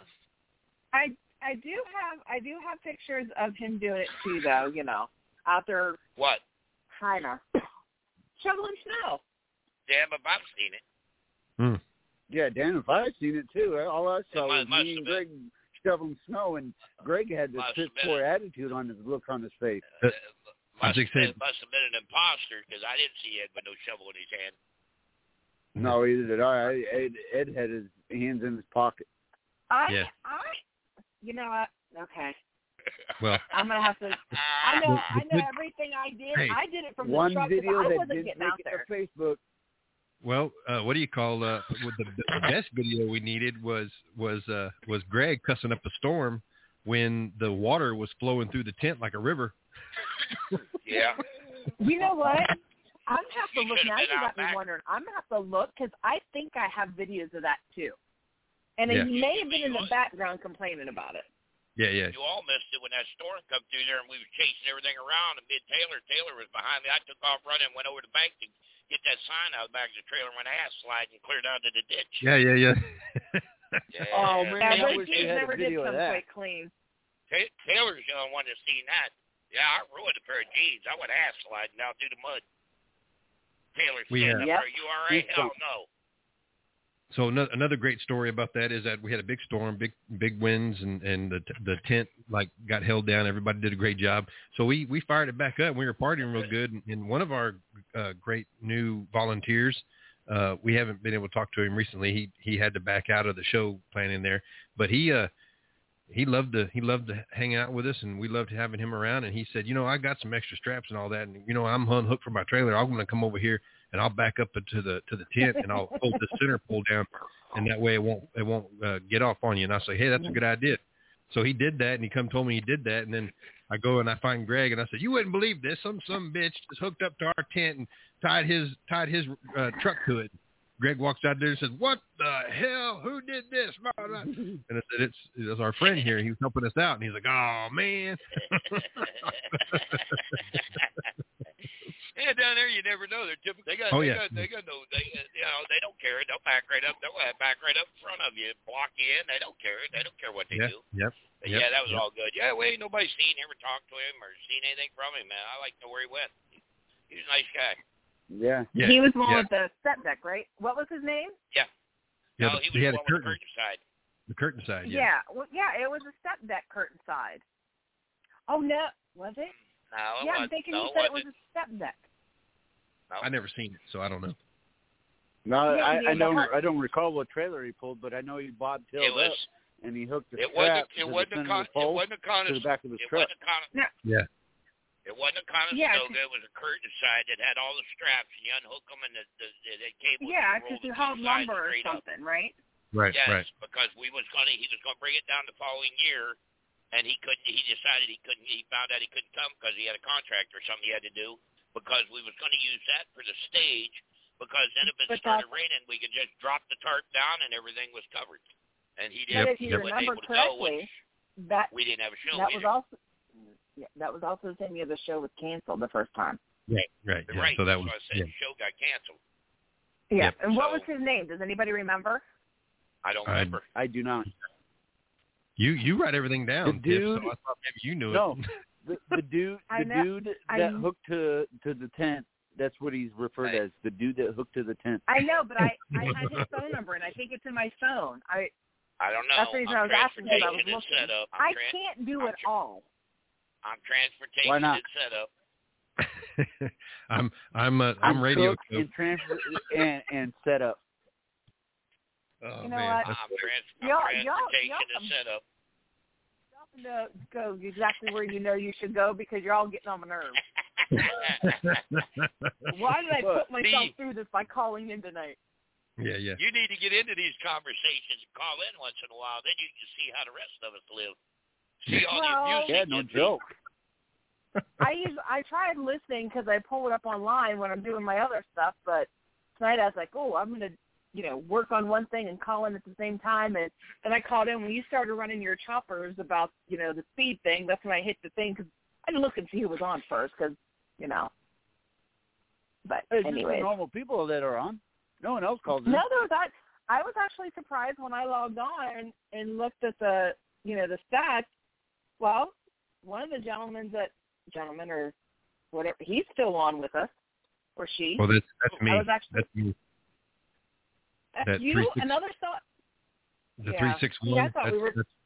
[SPEAKER 23] I I do have I do have pictures of him doing it too, though. You know, out there
[SPEAKER 10] What?
[SPEAKER 23] kind of shoveling snow.
[SPEAKER 10] Damn, if I've seen it.
[SPEAKER 3] Hmm.
[SPEAKER 14] Yeah, Dan, if I've seen it too. All I saw
[SPEAKER 10] It
[SPEAKER 14] was
[SPEAKER 10] must
[SPEAKER 14] me and
[SPEAKER 10] have
[SPEAKER 14] Greg shoveling snow, and Greg had this
[SPEAKER 10] Must have
[SPEAKER 14] piss
[SPEAKER 10] been
[SPEAKER 14] poor
[SPEAKER 10] it.
[SPEAKER 14] attitude on his look on his face.
[SPEAKER 3] Uh, I
[SPEAKER 10] Must,
[SPEAKER 3] think
[SPEAKER 10] have been,
[SPEAKER 3] they-
[SPEAKER 10] must have been an imposter because I didn't see Ed with no shovel in his hand.
[SPEAKER 14] No, either did I. Ed, Ed had his hands in his pocket.
[SPEAKER 23] I
[SPEAKER 3] Yeah.
[SPEAKER 23] I you know what? Okay,
[SPEAKER 3] Well,
[SPEAKER 23] I'm gonna have to. I know
[SPEAKER 3] The-
[SPEAKER 23] I
[SPEAKER 3] the-
[SPEAKER 23] know everything I did.
[SPEAKER 3] Hey.
[SPEAKER 23] I did it from
[SPEAKER 14] One
[SPEAKER 23] the truck
[SPEAKER 14] video
[SPEAKER 23] because I
[SPEAKER 14] that
[SPEAKER 23] wasn't
[SPEAKER 14] didn't
[SPEAKER 23] getting
[SPEAKER 14] make
[SPEAKER 23] out
[SPEAKER 14] it
[SPEAKER 23] there.
[SPEAKER 14] to Facebook.
[SPEAKER 3] well, uh, what do you call uh, with the, the best video we needed was was uh, was Greg cussing up a storm when the water was flowing through the tent like a river.
[SPEAKER 10] Yeah.
[SPEAKER 23] You know what?
[SPEAKER 11] I'm gonna have to
[SPEAKER 10] She
[SPEAKER 11] look
[SPEAKER 10] should
[SPEAKER 11] now.
[SPEAKER 10] have
[SPEAKER 11] You
[SPEAKER 10] been
[SPEAKER 11] got
[SPEAKER 10] out
[SPEAKER 11] me
[SPEAKER 10] back.
[SPEAKER 11] wondering. I'm gonna have to look because I think I have videos of that too, and
[SPEAKER 3] Yeah.
[SPEAKER 11] he may have been in the background complaining about it.
[SPEAKER 3] Yeah, yeah.
[SPEAKER 10] You all missed it when that storm come through there and we was chasing everything around and me and Taylor, Taylor was behind me. I took off running and went over to the bank to get that sign out of the back of the trailer and went ass sliding and cleared out to the ditch.
[SPEAKER 3] Yeah, yeah, yeah.
[SPEAKER 10] Yeah.
[SPEAKER 14] Oh, man,
[SPEAKER 11] Yeah,
[SPEAKER 14] I
[SPEAKER 11] those
[SPEAKER 14] wish we
[SPEAKER 11] dudes
[SPEAKER 14] had a
[SPEAKER 11] never did
[SPEAKER 14] video of
[SPEAKER 11] come
[SPEAKER 14] that.
[SPEAKER 11] quite clean.
[SPEAKER 10] Ta- Taylor's the only one that's seen that. Yeah, I ruined a pair of jeans. I went ass sliding down through the mud. Taylor
[SPEAKER 3] We
[SPEAKER 10] standing
[SPEAKER 3] had-
[SPEAKER 10] up there, you all right? Hell no.
[SPEAKER 3] So no, another great story about that is that we had a big storm, big big winds, and and the the tent like got held down. Everybody did a great job. So we we fired it back up. We were partying real good. And, and one of our uh, great new volunteers, uh, we haven't been able to talk to him recently. He he had to back out of the show planning there, but he uh he loved to he loved to hang out with us, and we loved having him around. And he said, you know, I got some extra straps and all that, and you know, I'm unhooked from my trailer. I'm going to come over here and I'll back up into the to the tent and I'll hold the center pole down, and that way it won't it won't uh, get off on you. And I say, hey, that's a good idea. So he did that, and he come told me he did that, and then I go and I find Greg, and I said, you wouldn't believe this. Some some bitch just hooked up to our tent and tied his tied his uh, truck to it. Greg walks out there and says, what the hell? Who did this? And I said, it's, it's our friend here. He was helping us out. And he's like, oh, man.
[SPEAKER 10] Yeah, down there you never know. They're typical. They got,
[SPEAKER 3] Oh,
[SPEAKER 10] they
[SPEAKER 3] yeah.
[SPEAKER 10] got, they got no, they, you know, they don't care. They'll back right up. They'll back right up in front of you, block you in. They don't care. They don't care what they
[SPEAKER 3] Yeah,
[SPEAKER 10] do.
[SPEAKER 3] yep.
[SPEAKER 10] But
[SPEAKER 3] yep,
[SPEAKER 10] yeah, that was
[SPEAKER 3] yep.
[SPEAKER 10] all good. Yeah, we ain't nobody seen him or talked to him or seen anything from him, man. I like to know where he went. He was a nice guy.
[SPEAKER 14] Yeah.
[SPEAKER 3] Yeah,
[SPEAKER 11] He was the one
[SPEAKER 3] yeah.
[SPEAKER 11] with the step deck, right? What was his name?
[SPEAKER 10] Yeah.
[SPEAKER 3] Yeah,
[SPEAKER 10] no,
[SPEAKER 3] the-
[SPEAKER 10] he was
[SPEAKER 3] he
[SPEAKER 10] the
[SPEAKER 3] had a
[SPEAKER 10] one with the
[SPEAKER 3] curtain.
[SPEAKER 10] curtain side.
[SPEAKER 3] The curtain side, yeah.
[SPEAKER 11] Yeah. Well, yeah, it was a step deck curtain side. Oh no, was it?
[SPEAKER 10] No, it
[SPEAKER 11] yeah, I'm
[SPEAKER 10] wasn't.
[SPEAKER 11] thinking
[SPEAKER 10] no,
[SPEAKER 11] he said it
[SPEAKER 10] wasn't.
[SPEAKER 11] was a step deck.
[SPEAKER 10] No.
[SPEAKER 3] I never seen it, so I don't know.
[SPEAKER 14] No,
[SPEAKER 11] Yeah, he
[SPEAKER 14] I, I
[SPEAKER 11] was a
[SPEAKER 14] don't.
[SPEAKER 11] hut.
[SPEAKER 14] I don't recall what trailer he pulled, but I know he bobtailed
[SPEAKER 10] It was.
[SPEAKER 14] up and he hooked the
[SPEAKER 10] It wasn't.
[SPEAKER 14] strap
[SPEAKER 10] It
[SPEAKER 14] to the
[SPEAKER 10] wasn't a
[SPEAKER 14] center
[SPEAKER 10] con.
[SPEAKER 14] of the
[SPEAKER 10] It
[SPEAKER 14] pole
[SPEAKER 10] wasn't a con.
[SPEAKER 14] to the back of his
[SPEAKER 10] It
[SPEAKER 14] truck.
[SPEAKER 10] wasn't a con.
[SPEAKER 11] No.
[SPEAKER 3] Yeah.
[SPEAKER 10] It wasn't a Conestoga.
[SPEAKER 11] Yeah,
[SPEAKER 10] It was a curtain side that had all the straps, and you unhook them, and the the, the, the cable.
[SPEAKER 11] Yeah,
[SPEAKER 10] because
[SPEAKER 11] because you hauled lumber or something, right?
[SPEAKER 3] Right,
[SPEAKER 10] yes,
[SPEAKER 3] right.
[SPEAKER 10] because we was gonna. He was gonna bring it down the following year, and he couldn't. He decided he couldn't. He found out he couldn't come because he had a contract or something he had to do. Because we was gonna use that for the stage. Because then if it
[SPEAKER 11] But
[SPEAKER 10] started
[SPEAKER 11] that's-
[SPEAKER 10] raining, we could just drop the tarp down and everything was covered. And he
[SPEAKER 11] But
[SPEAKER 10] didn't.
[SPEAKER 11] if you
[SPEAKER 10] he wasn't
[SPEAKER 11] remember
[SPEAKER 10] able to go,
[SPEAKER 11] correctly,
[SPEAKER 10] which
[SPEAKER 11] that
[SPEAKER 10] we didn't have a show
[SPEAKER 11] that
[SPEAKER 10] either.
[SPEAKER 11] was also yeah, that was also the same year the show was canceled the first time.
[SPEAKER 3] Right, right. Yeah.
[SPEAKER 10] Right.
[SPEAKER 3] So that
[SPEAKER 10] that's
[SPEAKER 3] was,
[SPEAKER 10] why I said
[SPEAKER 3] yeah.
[SPEAKER 10] the show got canceled.
[SPEAKER 11] Yeah.
[SPEAKER 3] Yep.
[SPEAKER 11] And what
[SPEAKER 10] So-
[SPEAKER 11] was his name? Does anybody remember?
[SPEAKER 10] I don't
[SPEAKER 3] I-
[SPEAKER 10] remember.
[SPEAKER 14] I do not.
[SPEAKER 3] You you write everything down,
[SPEAKER 14] The
[SPEAKER 3] Tiff,
[SPEAKER 14] dude-
[SPEAKER 3] so I thought maybe you knew
[SPEAKER 14] No,
[SPEAKER 3] it.
[SPEAKER 14] the, the dude,
[SPEAKER 11] I
[SPEAKER 14] the
[SPEAKER 11] know-
[SPEAKER 14] dude
[SPEAKER 11] I
[SPEAKER 14] that
[SPEAKER 11] kn-
[SPEAKER 14] hooked to to the tent. That's what he's referred
[SPEAKER 10] Right.
[SPEAKER 14] as. The dude that hooked to the tent.
[SPEAKER 11] I know, but I I had his phone number and I think it's in my phone. I
[SPEAKER 10] I don't know.
[SPEAKER 11] That's the reason
[SPEAKER 10] I'm
[SPEAKER 11] I was asking because I was
[SPEAKER 10] transportation and
[SPEAKER 11] looking.
[SPEAKER 10] setup. I'm
[SPEAKER 11] I
[SPEAKER 10] tran-
[SPEAKER 11] can't do
[SPEAKER 10] I'm
[SPEAKER 11] it
[SPEAKER 10] tra-
[SPEAKER 11] all.
[SPEAKER 10] I'm transportation
[SPEAKER 14] Why not?
[SPEAKER 10] and setup.
[SPEAKER 3] I'm I'm uh, I'm radio
[SPEAKER 14] cook
[SPEAKER 3] coach.
[SPEAKER 14] and transfer and and set up.
[SPEAKER 3] Oh
[SPEAKER 11] You know
[SPEAKER 3] man,
[SPEAKER 11] what?
[SPEAKER 3] that's-
[SPEAKER 10] I'm, trans- I'm
[SPEAKER 11] Y'all- y'all-
[SPEAKER 10] transportation
[SPEAKER 11] y'all-
[SPEAKER 10] and setup.
[SPEAKER 11] To go exactly where you know you should go because you're all getting on my nerves. Why did I put myself
[SPEAKER 10] See,
[SPEAKER 11] through this by calling in tonight?
[SPEAKER 3] yeah, yeah.
[SPEAKER 10] you need to get into these conversations and call in once in a while. Then you can see how the rest of us live. See all
[SPEAKER 11] Well-
[SPEAKER 10] the abuse.
[SPEAKER 14] Yeah,
[SPEAKER 10] he
[SPEAKER 14] no
[SPEAKER 10] gets.
[SPEAKER 14] joke.
[SPEAKER 11] I use I tried listening because I pull it up online when I'm doing my other stuff, but tonight I was like, oh, I'm gonna, you know, work on one thing and call in at the same time, and then I called in when you started running your choppers about, you know, the speed thing. That's when I hit the thing because I had to look and see who was on first because, you know. But
[SPEAKER 14] It's just
[SPEAKER 11] anyway,
[SPEAKER 14] the normal people that are on. No one else calls in.
[SPEAKER 11] no, there was I. I was actually surprised when I logged on and, and looked at the, you know, the stats. Well, one of the gentlemen that gentleman or whatever, he's still on with us, or she.
[SPEAKER 3] Well, that's that's me.
[SPEAKER 11] I was actually,
[SPEAKER 3] That's me.
[SPEAKER 11] that's
[SPEAKER 3] that
[SPEAKER 11] you.
[SPEAKER 3] three six-
[SPEAKER 11] Another thought.
[SPEAKER 3] The
[SPEAKER 11] Yeah.
[SPEAKER 3] three six
[SPEAKER 11] Yeah, I
[SPEAKER 3] one.
[SPEAKER 11] thought
[SPEAKER 3] That's,
[SPEAKER 11] we were-
[SPEAKER 3] that's,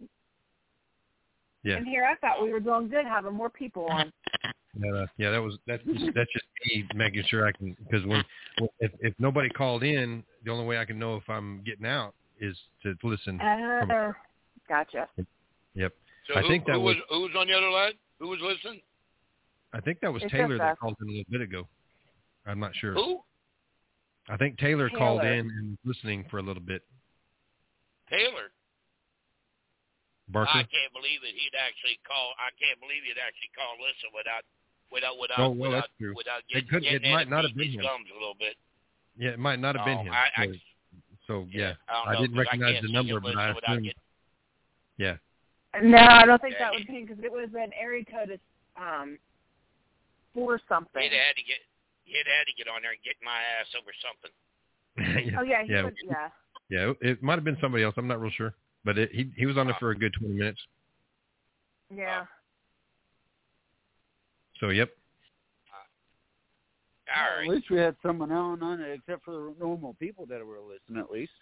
[SPEAKER 3] yeah.
[SPEAKER 11] And here I thought we were doing good having more people on.
[SPEAKER 3] Yeah, uh, yeah, that was that's just, that's just me making sure I can, because when if if nobody called in, the only way I can know if I'm getting out is to listen. from-
[SPEAKER 11] Uh, gotcha.
[SPEAKER 3] Yep.
[SPEAKER 10] So
[SPEAKER 3] I
[SPEAKER 10] who,
[SPEAKER 3] think that
[SPEAKER 10] who
[SPEAKER 3] was,
[SPEAKER 10] was who was on the other line? Who was listening?
[SPEAKER 3] I think that was
[SPEAKER 11] It's
[SPEAKER 3] Taylor
[SPEAKER 11] just
[SPEAKER 3] that
[SPEAKER 11] us.
[SPEAKER 3] called in a little bit ago. I'm not sure.
[SPEAKER 10] Who?
[SPEAKER 3] I think Taylor, called
[SPEAKER 11] Taylor.
[SPEAKER 3] in and was listening for a little bit.
[SPEAKER 10] Taylor.
[SPEAKER 3] Barker.
[SPEAKER 10] I can't believe it. He'd actually call. I can't believe he'd actually call. Listen, without without without
[SPEAKER 3] Oh, well,
[SPEAKER 10] without
[SPEAKER 3] that's true.
[SPEAKER 10] without
[SPEAKER 3] It
[SPEAKER 10] getting,
[SPEAKER 3] could- it
[SPEAKER 10] getting
[SPEAKER 3] might
[SPEAKER 10] in
[SPEAKER 3] not
[SPEAKER 10] and
[SPEAKER 3] have been
[SPEAKER 10] beating his
[SPEAKER 3] him.
[SPEAKER 10] gums a little bit.
[SPEAKER 3] Yeah, it might not have been
[SPEAKER 10] Um,
[SPEAKER 3] him.
[SPEAKER 10] I, I,
[SPEAKER 3] so, so, yeah,
[SPEAKER 10] I don't
[SPEAKER 3] I
[SPEAKER 10] know,
[SPEAKER 3] didn't
[SPEAKER 10] 'cause I
[SPEAKER 3] recognize
[SPEAKER 10] can't
[SPEAKER 3] the
[SPEAKER 10] see
[SPEAKER 3] number,
[SPEAKER 10] him
[SPEAKER 3] but I
[SPEAKER 10] listening without
[SPEAKER 3] assumed.
[SPEAKER 10] getting-
[SPEAKER 3] Yeah.
[SPEAKER 11] No, I don't think
[SPEAKER 10] Yeah,
[SPEAKER 11] that
[SPEAKER 10] he-
[SPEAKER 11] would be because it was an area code of um four something.
[SPEAKER 10] He'd had to get he'd had to get on there and get my ass over something.
[SPEAKER 3] yeah.
[SPEAKER 11] Oh yeah, he
[SPEAKER 3] yeah.
[SPEAKER 11] would, yeah.
[SPEAKER 3] Yeah, it might have been somebody else. I'm not real sure, but it, he he was on there for a good twenty minutes.
[SPEAKER 11] Yeah.
[SPEAKER 3] So, yep.
[SPEAKER 10] All right.
[SPEAKER 14] At least we had someone on on it, except for the normal people that were listening. At least.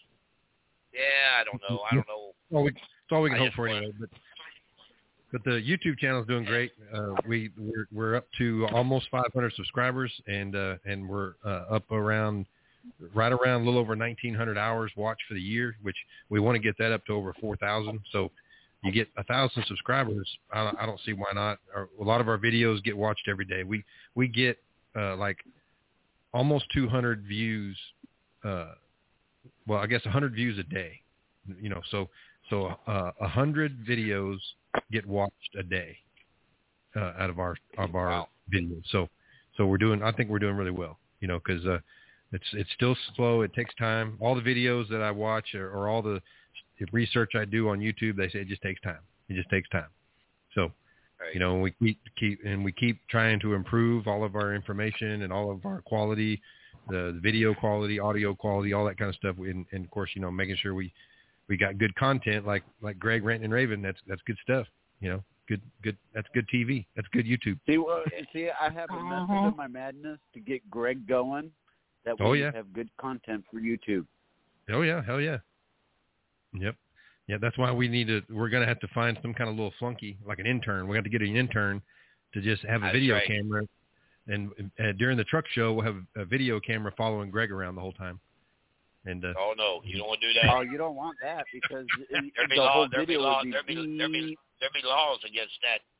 [SPEAKER 10] Yeah, I don't know. I don't know.
[SPEAKER 3] Well, we, it's all we can
[SPEAKER 10] I
[SPEAKER 3] hope
[SPEAKER 10] just
[SPEAKER 3] for
[SPEAKER 10] want-
[SPEAKER 3] anyway. But but the YouTube channel is doing great. Uh, we we're we're up to almost five hundred subscribers, and uh, and we're uh, up around right around a little over nineteen hundred hours watched for the year, which we want to get that up to over four thousand. So you get a thousand subscribers. I don't, I don't see why not. Our, a lot of our videos get watched every day. We we get uh, like almost two hundred views. Uh, well, I guess one hundred views a day. You know, so so uh, one hundred videos get watched a day uh, out of our of our
[SPEAKER 10] Wow.
[SPEAKER 3] videos. So so we're doing. I think we're doing really well. You know, because uh, it's it's still slow. It takes time. All the videos that I watch or, or all the research I do on YouTube, they say it just takes time. It just takes time. So,
[SPEAKER 10] Right.
[SPEAKER 3] you know, we keep keep and we keep trying to improve all of our information and all of our quality, the, the video quality, audio quality, all that kind of stuff. And, and of course, you know, making sure we, we got good content like like Greg Ranting and Raven. That's that's good stuff. You know, good good. That's good T V. That's good YouTube.
[SPEAKER 14] See, well, see, I have a method of my madness to get Greg going. That
[SPEAKER 3] Oh,
[SPEAKER 14] we
[SPEAKER 3] yeah.
[SPEAKER 14] have good content for YouTube.
[SPEAKER 3] Oh yeah, hell yeah. Yep. Yeah, that's why we need to. We're gonna have to find some kind of little flunky, like an intern. We have to get an intern to just have a
[SPEAKER 10] That's
[SPEAKER 3] video
[SPEAKER 10] right.
[SPEAKER 3] camera, and uh, during the truck show, we'll have a video camera following Greg around the whole time. And uh,
[SPEAKER 10] Oh no, you don't want to do that.
[SPEAKER 14] Oh, you don't want that because it,
[SPEAKER 10] There'd be
[SPEAKER 14] the
[SPEAKER 10] law,
[SPEAKER 14] whole
[SPEAKER 10] there'd be
[SPEAKER 14] video
[SPEAKER 10] law,
[SPEAKER 14] would be
[SPEAKER 10] there'd be there'd be
[SPEAKER 14] beep.
[SPEAKER 10] there'd be laws against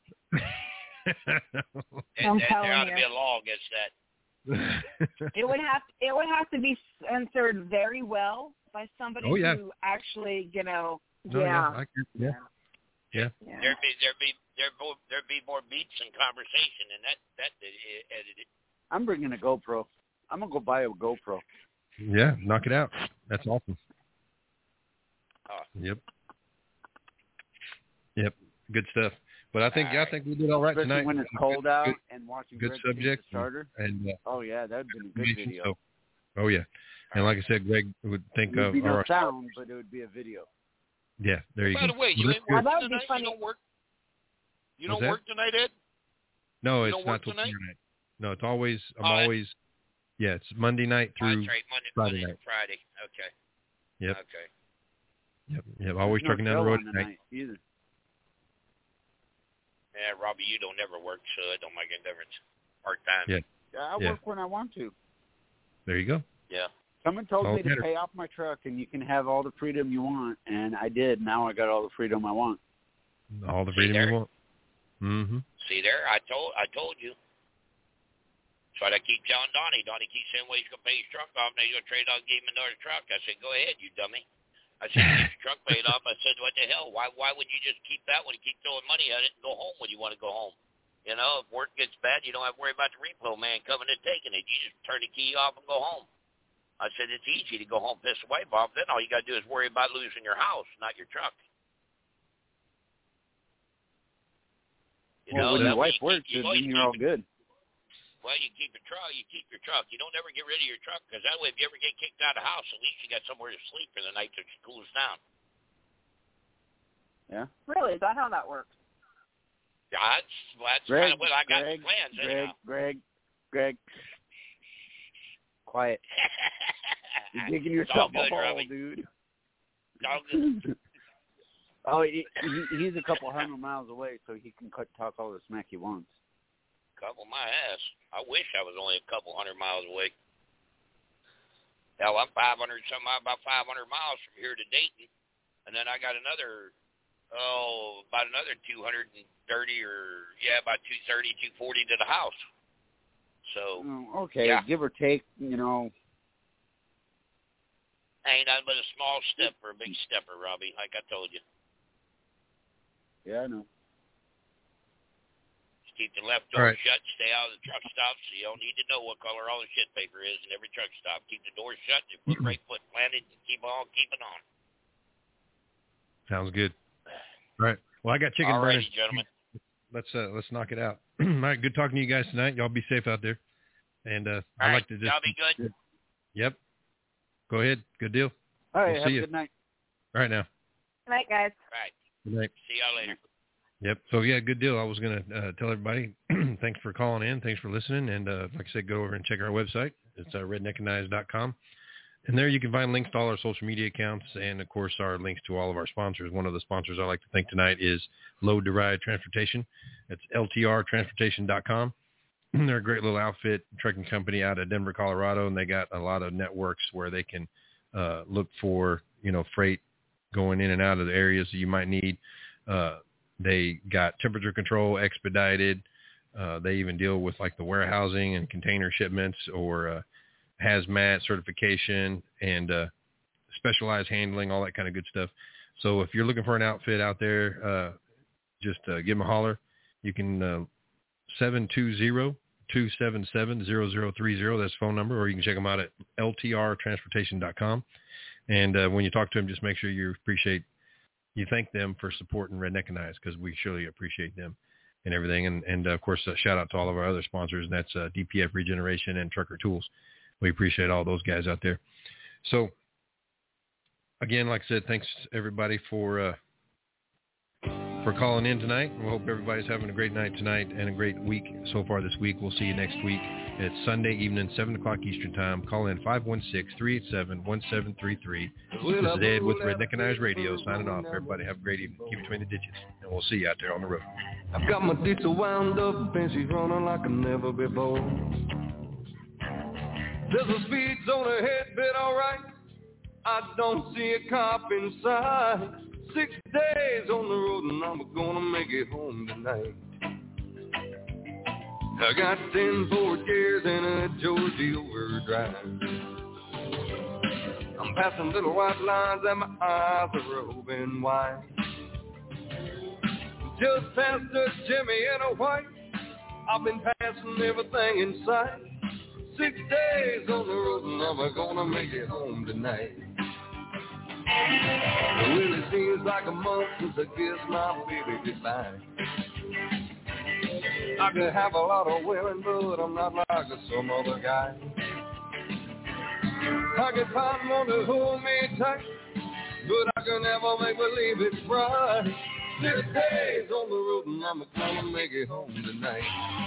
[SPEAKER 10] that.
[SPEAKER 11] I'm
[SPEAKER 10] there,
[SPEAKER 11] telling
[SPEAKER 10] there ought to
[SPEAKER 11] you.
[SPEAKER 10] be a law against that.
[SPEAKER 11] It would have it would have to be censored very well by somebody
[SPEAKER 3] Oh, yeah.
[SPEAKER 11] who actually, you know,
[SPEAKER 3] No,
[SPEAKER 11] yeah.
[SPEAKER 3] I agree. yeah, yeah.
[SPEAKER 11] yeah.
[SPEAKER 10] There'd be there'd be there'd be, there'd be more beats and conversation, and that that uh, edited.
[SPEAKER 14] I'm bringing a GoPro. I'm gonna go buy a GoPro.
[SPEAKER 3] Yeah, knock it out. That's awesome.
[SPEAKER 10] Oh.
[SPEAKER 3] Yep. Yep. Good stuff. But I think
[SPEAKER 10] All
[SPEAKER 3] yeah, I
[SPEAKER 10] right.
[SPEAKER 3] think we did all right
[SPEAKER 14] Especially
[SPEAKER 3] tonight.
[SPEAKER 14] when it's
[SPEAKER 3] Good-
[SPEAKER 14] cold out
[SPEAKER 3] good,
[SPEAKER 14] and watching
[SPEAKER 3] good
[SPEAKER 14] Greg change
[SPEAKER 3] subject.
[SPEAKER 14] the starter.
[SPEAKER 3] And uh,
[SPEAKER 14] Oh yeah, that would have been a good
[SPEAKER 3] information,
[SPEAKER 14] video.
[SPEAKER 3] so- oh yeah. And like I said, Greg would think
[SPEAKER 14] It would
[SPEAKER 3] of
[SPEAKER 14] be no
[SPEAKER 3] our
[SPEAKER 14] sound, but it would be a video.
[SPEAKER 3] yeah. There you
[SPEAKER 10] By
[SPEAKER 3] go.
[SPEAKER 10] the way,
[SPEAKER 3] Well,
[SPEAKER 10] you
[SPEAKER 3] that's
[SPEAKER 10] ain't
[SPEAKER 3] good.
[SPEAKER 10] working
[SPEAKER 11] That would be
[SPEAKER 10] tonight.
[SPEAKER 11] funny.
[SPEAKER 10] You don't work. You
[SPEAKER 3] What's
[SPEAKER 10] don't
[SPEAKER 3] that?
[SPEAKER 10] work tonight, Ed.
[SPEAKER 3] No,
[SPEAKER 10] You
[SPEAKER 3] it's
[SPEAKER 10] don't
[SPEAKER 3] not
[SPEAKER 10] work
[SPEAKER 3] till
[SPEAKER 10] tonight?
[SPEAKER 3] tomorrow night. No, it's always. I'm
[SPEAKER 10] Oh, that-
[SPEAKER 3] always. Yeah, it's Monday night
[SPEAKER 10] Oh,
[SPEAKER 3] through
[SPEAKER 10] that's right, Monday,
[SPEAKER 3] Friday
[SPEAKER 10] Monday
[SPEAKER 3] night.
[SPEAKER 10] to Friday. Okay.
[SPEAKER 3] Yep.
[SPEAKER 10] Okay.
[SPEAKER 3] Yep. Yep. Always
[SPEAKER 14] There's
[SPEAKER 3] trucking
[SPEAKER 14] no
[SPEAKER 3] down the
[SPEAKER 14] show
[SPEAKER 3] road
[SPEAKER 14] on
[SPEAKER 3] at night.
[SPEAKER 14] night either.
[SPEAKER 10] Yeah, Robbie, you don't never work, so it don't make any difference. Part time.
[SPEAKER 3] Yeah.
[SPEAKER 14] Yeah, I
[SPEAKER 3] Yeah.
[SPEAKER 14] work when I want to.
[SPEAKER 3] There you go.
[SPEAKER 10] Yeah.
[SPEAKER 14] Someone told
[SPEAKER 3] All
[SPEAKER 14] me to
[SPEAKER 3] better.
[SPEAKER 14] pay off my truck and you can have all the freedom you want, and I did. Now I got all the freedom I want.
[SPEAKER 3] All the
[SPEAKER 10] See
[SPEAKER 3] freedom
[SPEAKER 10] there?
[SPEAKER 3] you want. Mm-hmm.
[SPEAKER 10] See there? I told I told you. That's what I keep telling Donnie. Donnie keeps saying, well, he's going to pay his truck off. Now he's going to trade out and give him another truck. I said, go ahead, you dummy. I said, keep your truck paid off. I said, what the hell? Why why would you just keep that one and keep throwing money at it and go home when you want to go home? You know, if work gets bad, you don't have to worry about the repo man coming and taking it. You just turn the key off and go home. I said, it's easy to go home, piss the wife off. Then all you got to do is worry about losing your house, not your truck. You
[SPEAKER 14] well,
[SPEAKER 10] know,
[SPEAKER 14] when
[SPEAKER 10] that
[SPEAKER 14] your
[SPEAKER 10] way
[SPEAKER 14] wife
[SPEAKER 10] you
[SPEAKER 14] works,
[SPEAKER 10] keep- you
[SPEAKER 14] then
[SPEAKER 10] always
[SPEAKER 14] you're all
[SPEAKER 10] keep it-
[SPEAKER 14] good.
[SPEAKER 10] Well, you keep your truck, you keep your truck. You don't ever get rid of your truck because that way, if you ever get kicked out of the house, at least you got somewhere to sleep for the night till it cools down.
[SPEAKER 14] Yeah.
[SPEAKER 11] Really, is that how that works?
[SPEAKER 10] Yeah, that's that's
[SPEAKER 14] Greg,
[SPEAKER 10] kind of what I got
[SPEAKER 14] Greg,
[SPEAKER 10] plans.
[SPEAKER 14] Greg,
[SPEAKER 10] anyhow.
[SPEAKER 14] Greg, Greg. Quiet. You're digging
[SPEAKER 10] It's all
[SPEAKER 14] yourself a
[SPEAKER 10] good,
[SPEAKER 14] hole,
[SPEAKER 10] Robbie.
[SPEAKER 14] dude.
[SPEAKER 10] It's all good.
[SPEAKER 14] Oh, he, he, he's a couple hundred miles away, so he can cut, talk all the smack he wants.
[SPEAKER 10] Couple my ass. I wish I was only a couple hundred miles away. Hell, I'm five hundred some about five hundred miles from here to Dayton, and then I got another oh about another two hundred thirty or yeah about two thirty, two forty to the house. So
[SPEAKER 14] Oh, okay,
[SPEAKER 10] yeah.
[SPEAKER 14] give or take, you know.
[SPEAKER 10] ain't nothing but a small step for a big stepper, Robbie. Like I told you.
[SPEAKER 14] Yeah, I know.
[SPEAKER 10] Keep the left door
[SPEAKER 3] All right.
[SPEAKER 10] shut. Stay out of the truck stops. You don't need to know what color all the shit paper is in every truck stop. Keep the door shut. And put right foot planted. And keep on keeping on.
[SPEAKER 3] Sounds good. All right. Well, I got chicken
[SPEAKER 10] All righty,
[SPEAKER 3] burning.
[SPEAKER 10] gentlemen.
[SPEAKER 3] Let's uh, let's knock it out. All right. Good talking to you guys tonight. Y'all be safe out there. And uh,
[SPEAKER 10] All
[SPEAKER 3] I'd
[SPEAKER 10] right.
[SPEAKER 3] like to just.
[SPEAKER 10] Y'all be good.
[SPEAKER 3] Yep. Go ahead. Good deal.
[SPEAKER 14] All right.
[SPEAKER 3] We'll
[SPEAKER 14] have
[SPEAKER 3] see
[SPEAKER 14] a
[SPEAKER 3] you.
[SPEAKER 14] good night.
[SPEAKER 3] All right now.
[SPEAKER 11] Good night, guys.
[SPEAKER 10] All right.
[SPEAKER 3] Good night.
[SPEAKER 10] See y'all later.
[SPEAKER 3] Yep. So yeah, good deal. I was gonna uh, tell everybody, thanks for calling in, thanks for listening, and uh, like I said, go over and check our website. It's uh, redneck and knives dot com, and there you can find links to all our social media accounts, and of course our links to all of our sponsors. One of the sponsors I like to thank tonight is Load to Ride Transportation. It's L T R transportation dot com. They're a great little outfit, trucking company out of Denver, Colorado, and they got a lot of networks where they can uh, look for you know freight going in and out of the areas that you might need. Uh, They got temperature control expedited. Uh, they even deal with like the warehousing and container shipments or uh, hazmat certification and uh, specialized handling, all that kind of good stuff. So if you're looking for an outfit out there, uh, just uh, give them a holler. You can uh, seven two zero, two seven seven, zero zero three zero. That's the phone number, or you can check them out at L T R transportation dot com. And uh, when you talk to them, just make sure you appreciate You thank them for supporting Redneck and Knives, because we surely appreciate them and everything. And, and uh, of course, uh, shout out to all of our other sponsors, and that's uh, D P F Regeneration and Trucker Tools. We appreciate all those guys out there. So, again, like I said, thanks everybody for uh, for calling in tonight. We hope everybody's having a great night tonight and a great week so far this week. We'll see you next week. It's Sunday evening, seven o'clock Eastern Time. Call in five one six, three eight seven, one seven three three. This is Ed with Redneck and Knives Radio signing off. Everybody have a great evening. Keep between the ditches, and we'll see you out there on the road.
[SPEAKER 12] I've got my diesel wound up and she's running like never before. There's a speed zone ahead, bit alright. I don't see a cop inside. Six days on the road and I'm gonna make it home tonight. I got ten Ford gears and a Georgia overdrive. I'm passing little white lines and my eyes are open wide. Just past a Jimmy in a white. I've been passing everything in sight. Six days on the road and I'm gonna make it home tonight. Well, it seems like a month since I kissed my baby goodbye. I could have a lot of women, but I'm not like some other guy. I could find one to hold me tight, but I can never make believe it's right. Six days on the road and I'm gonna make it home tonight.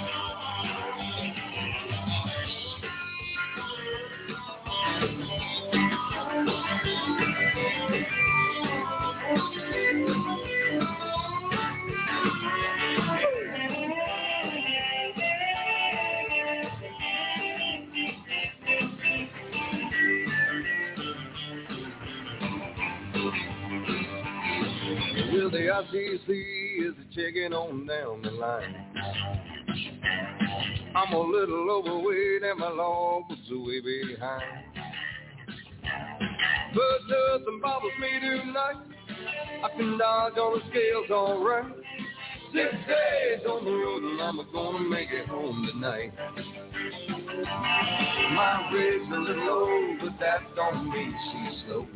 [SPEAKER 12] Well, the I C C is checking on down the line. I'm a little overweight and my log was way behind. But nothing bothers me tonight. I can dodge on the scales all right. Six days on the road and I'm gonna make it home tonight. My rate's a little low, but that don't mean she's slow.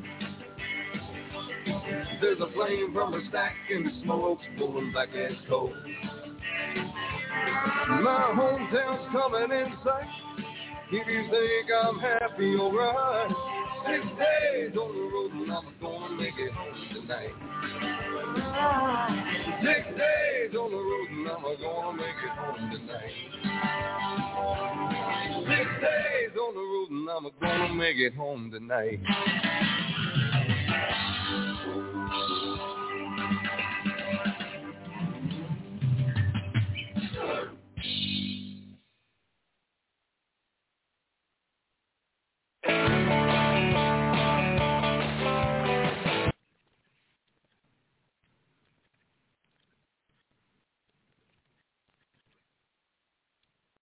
[SPEAKER 12] There's a flame from a stack and the smoke's pulling back as cold. My hometown's coming in sight. If you think I'm happy, alright. Six days on the road and I'm gonna make it home tonight. Six days on the road and I'm gonna make it home tonight. Six days on the road and I'm gonna make it home tonight.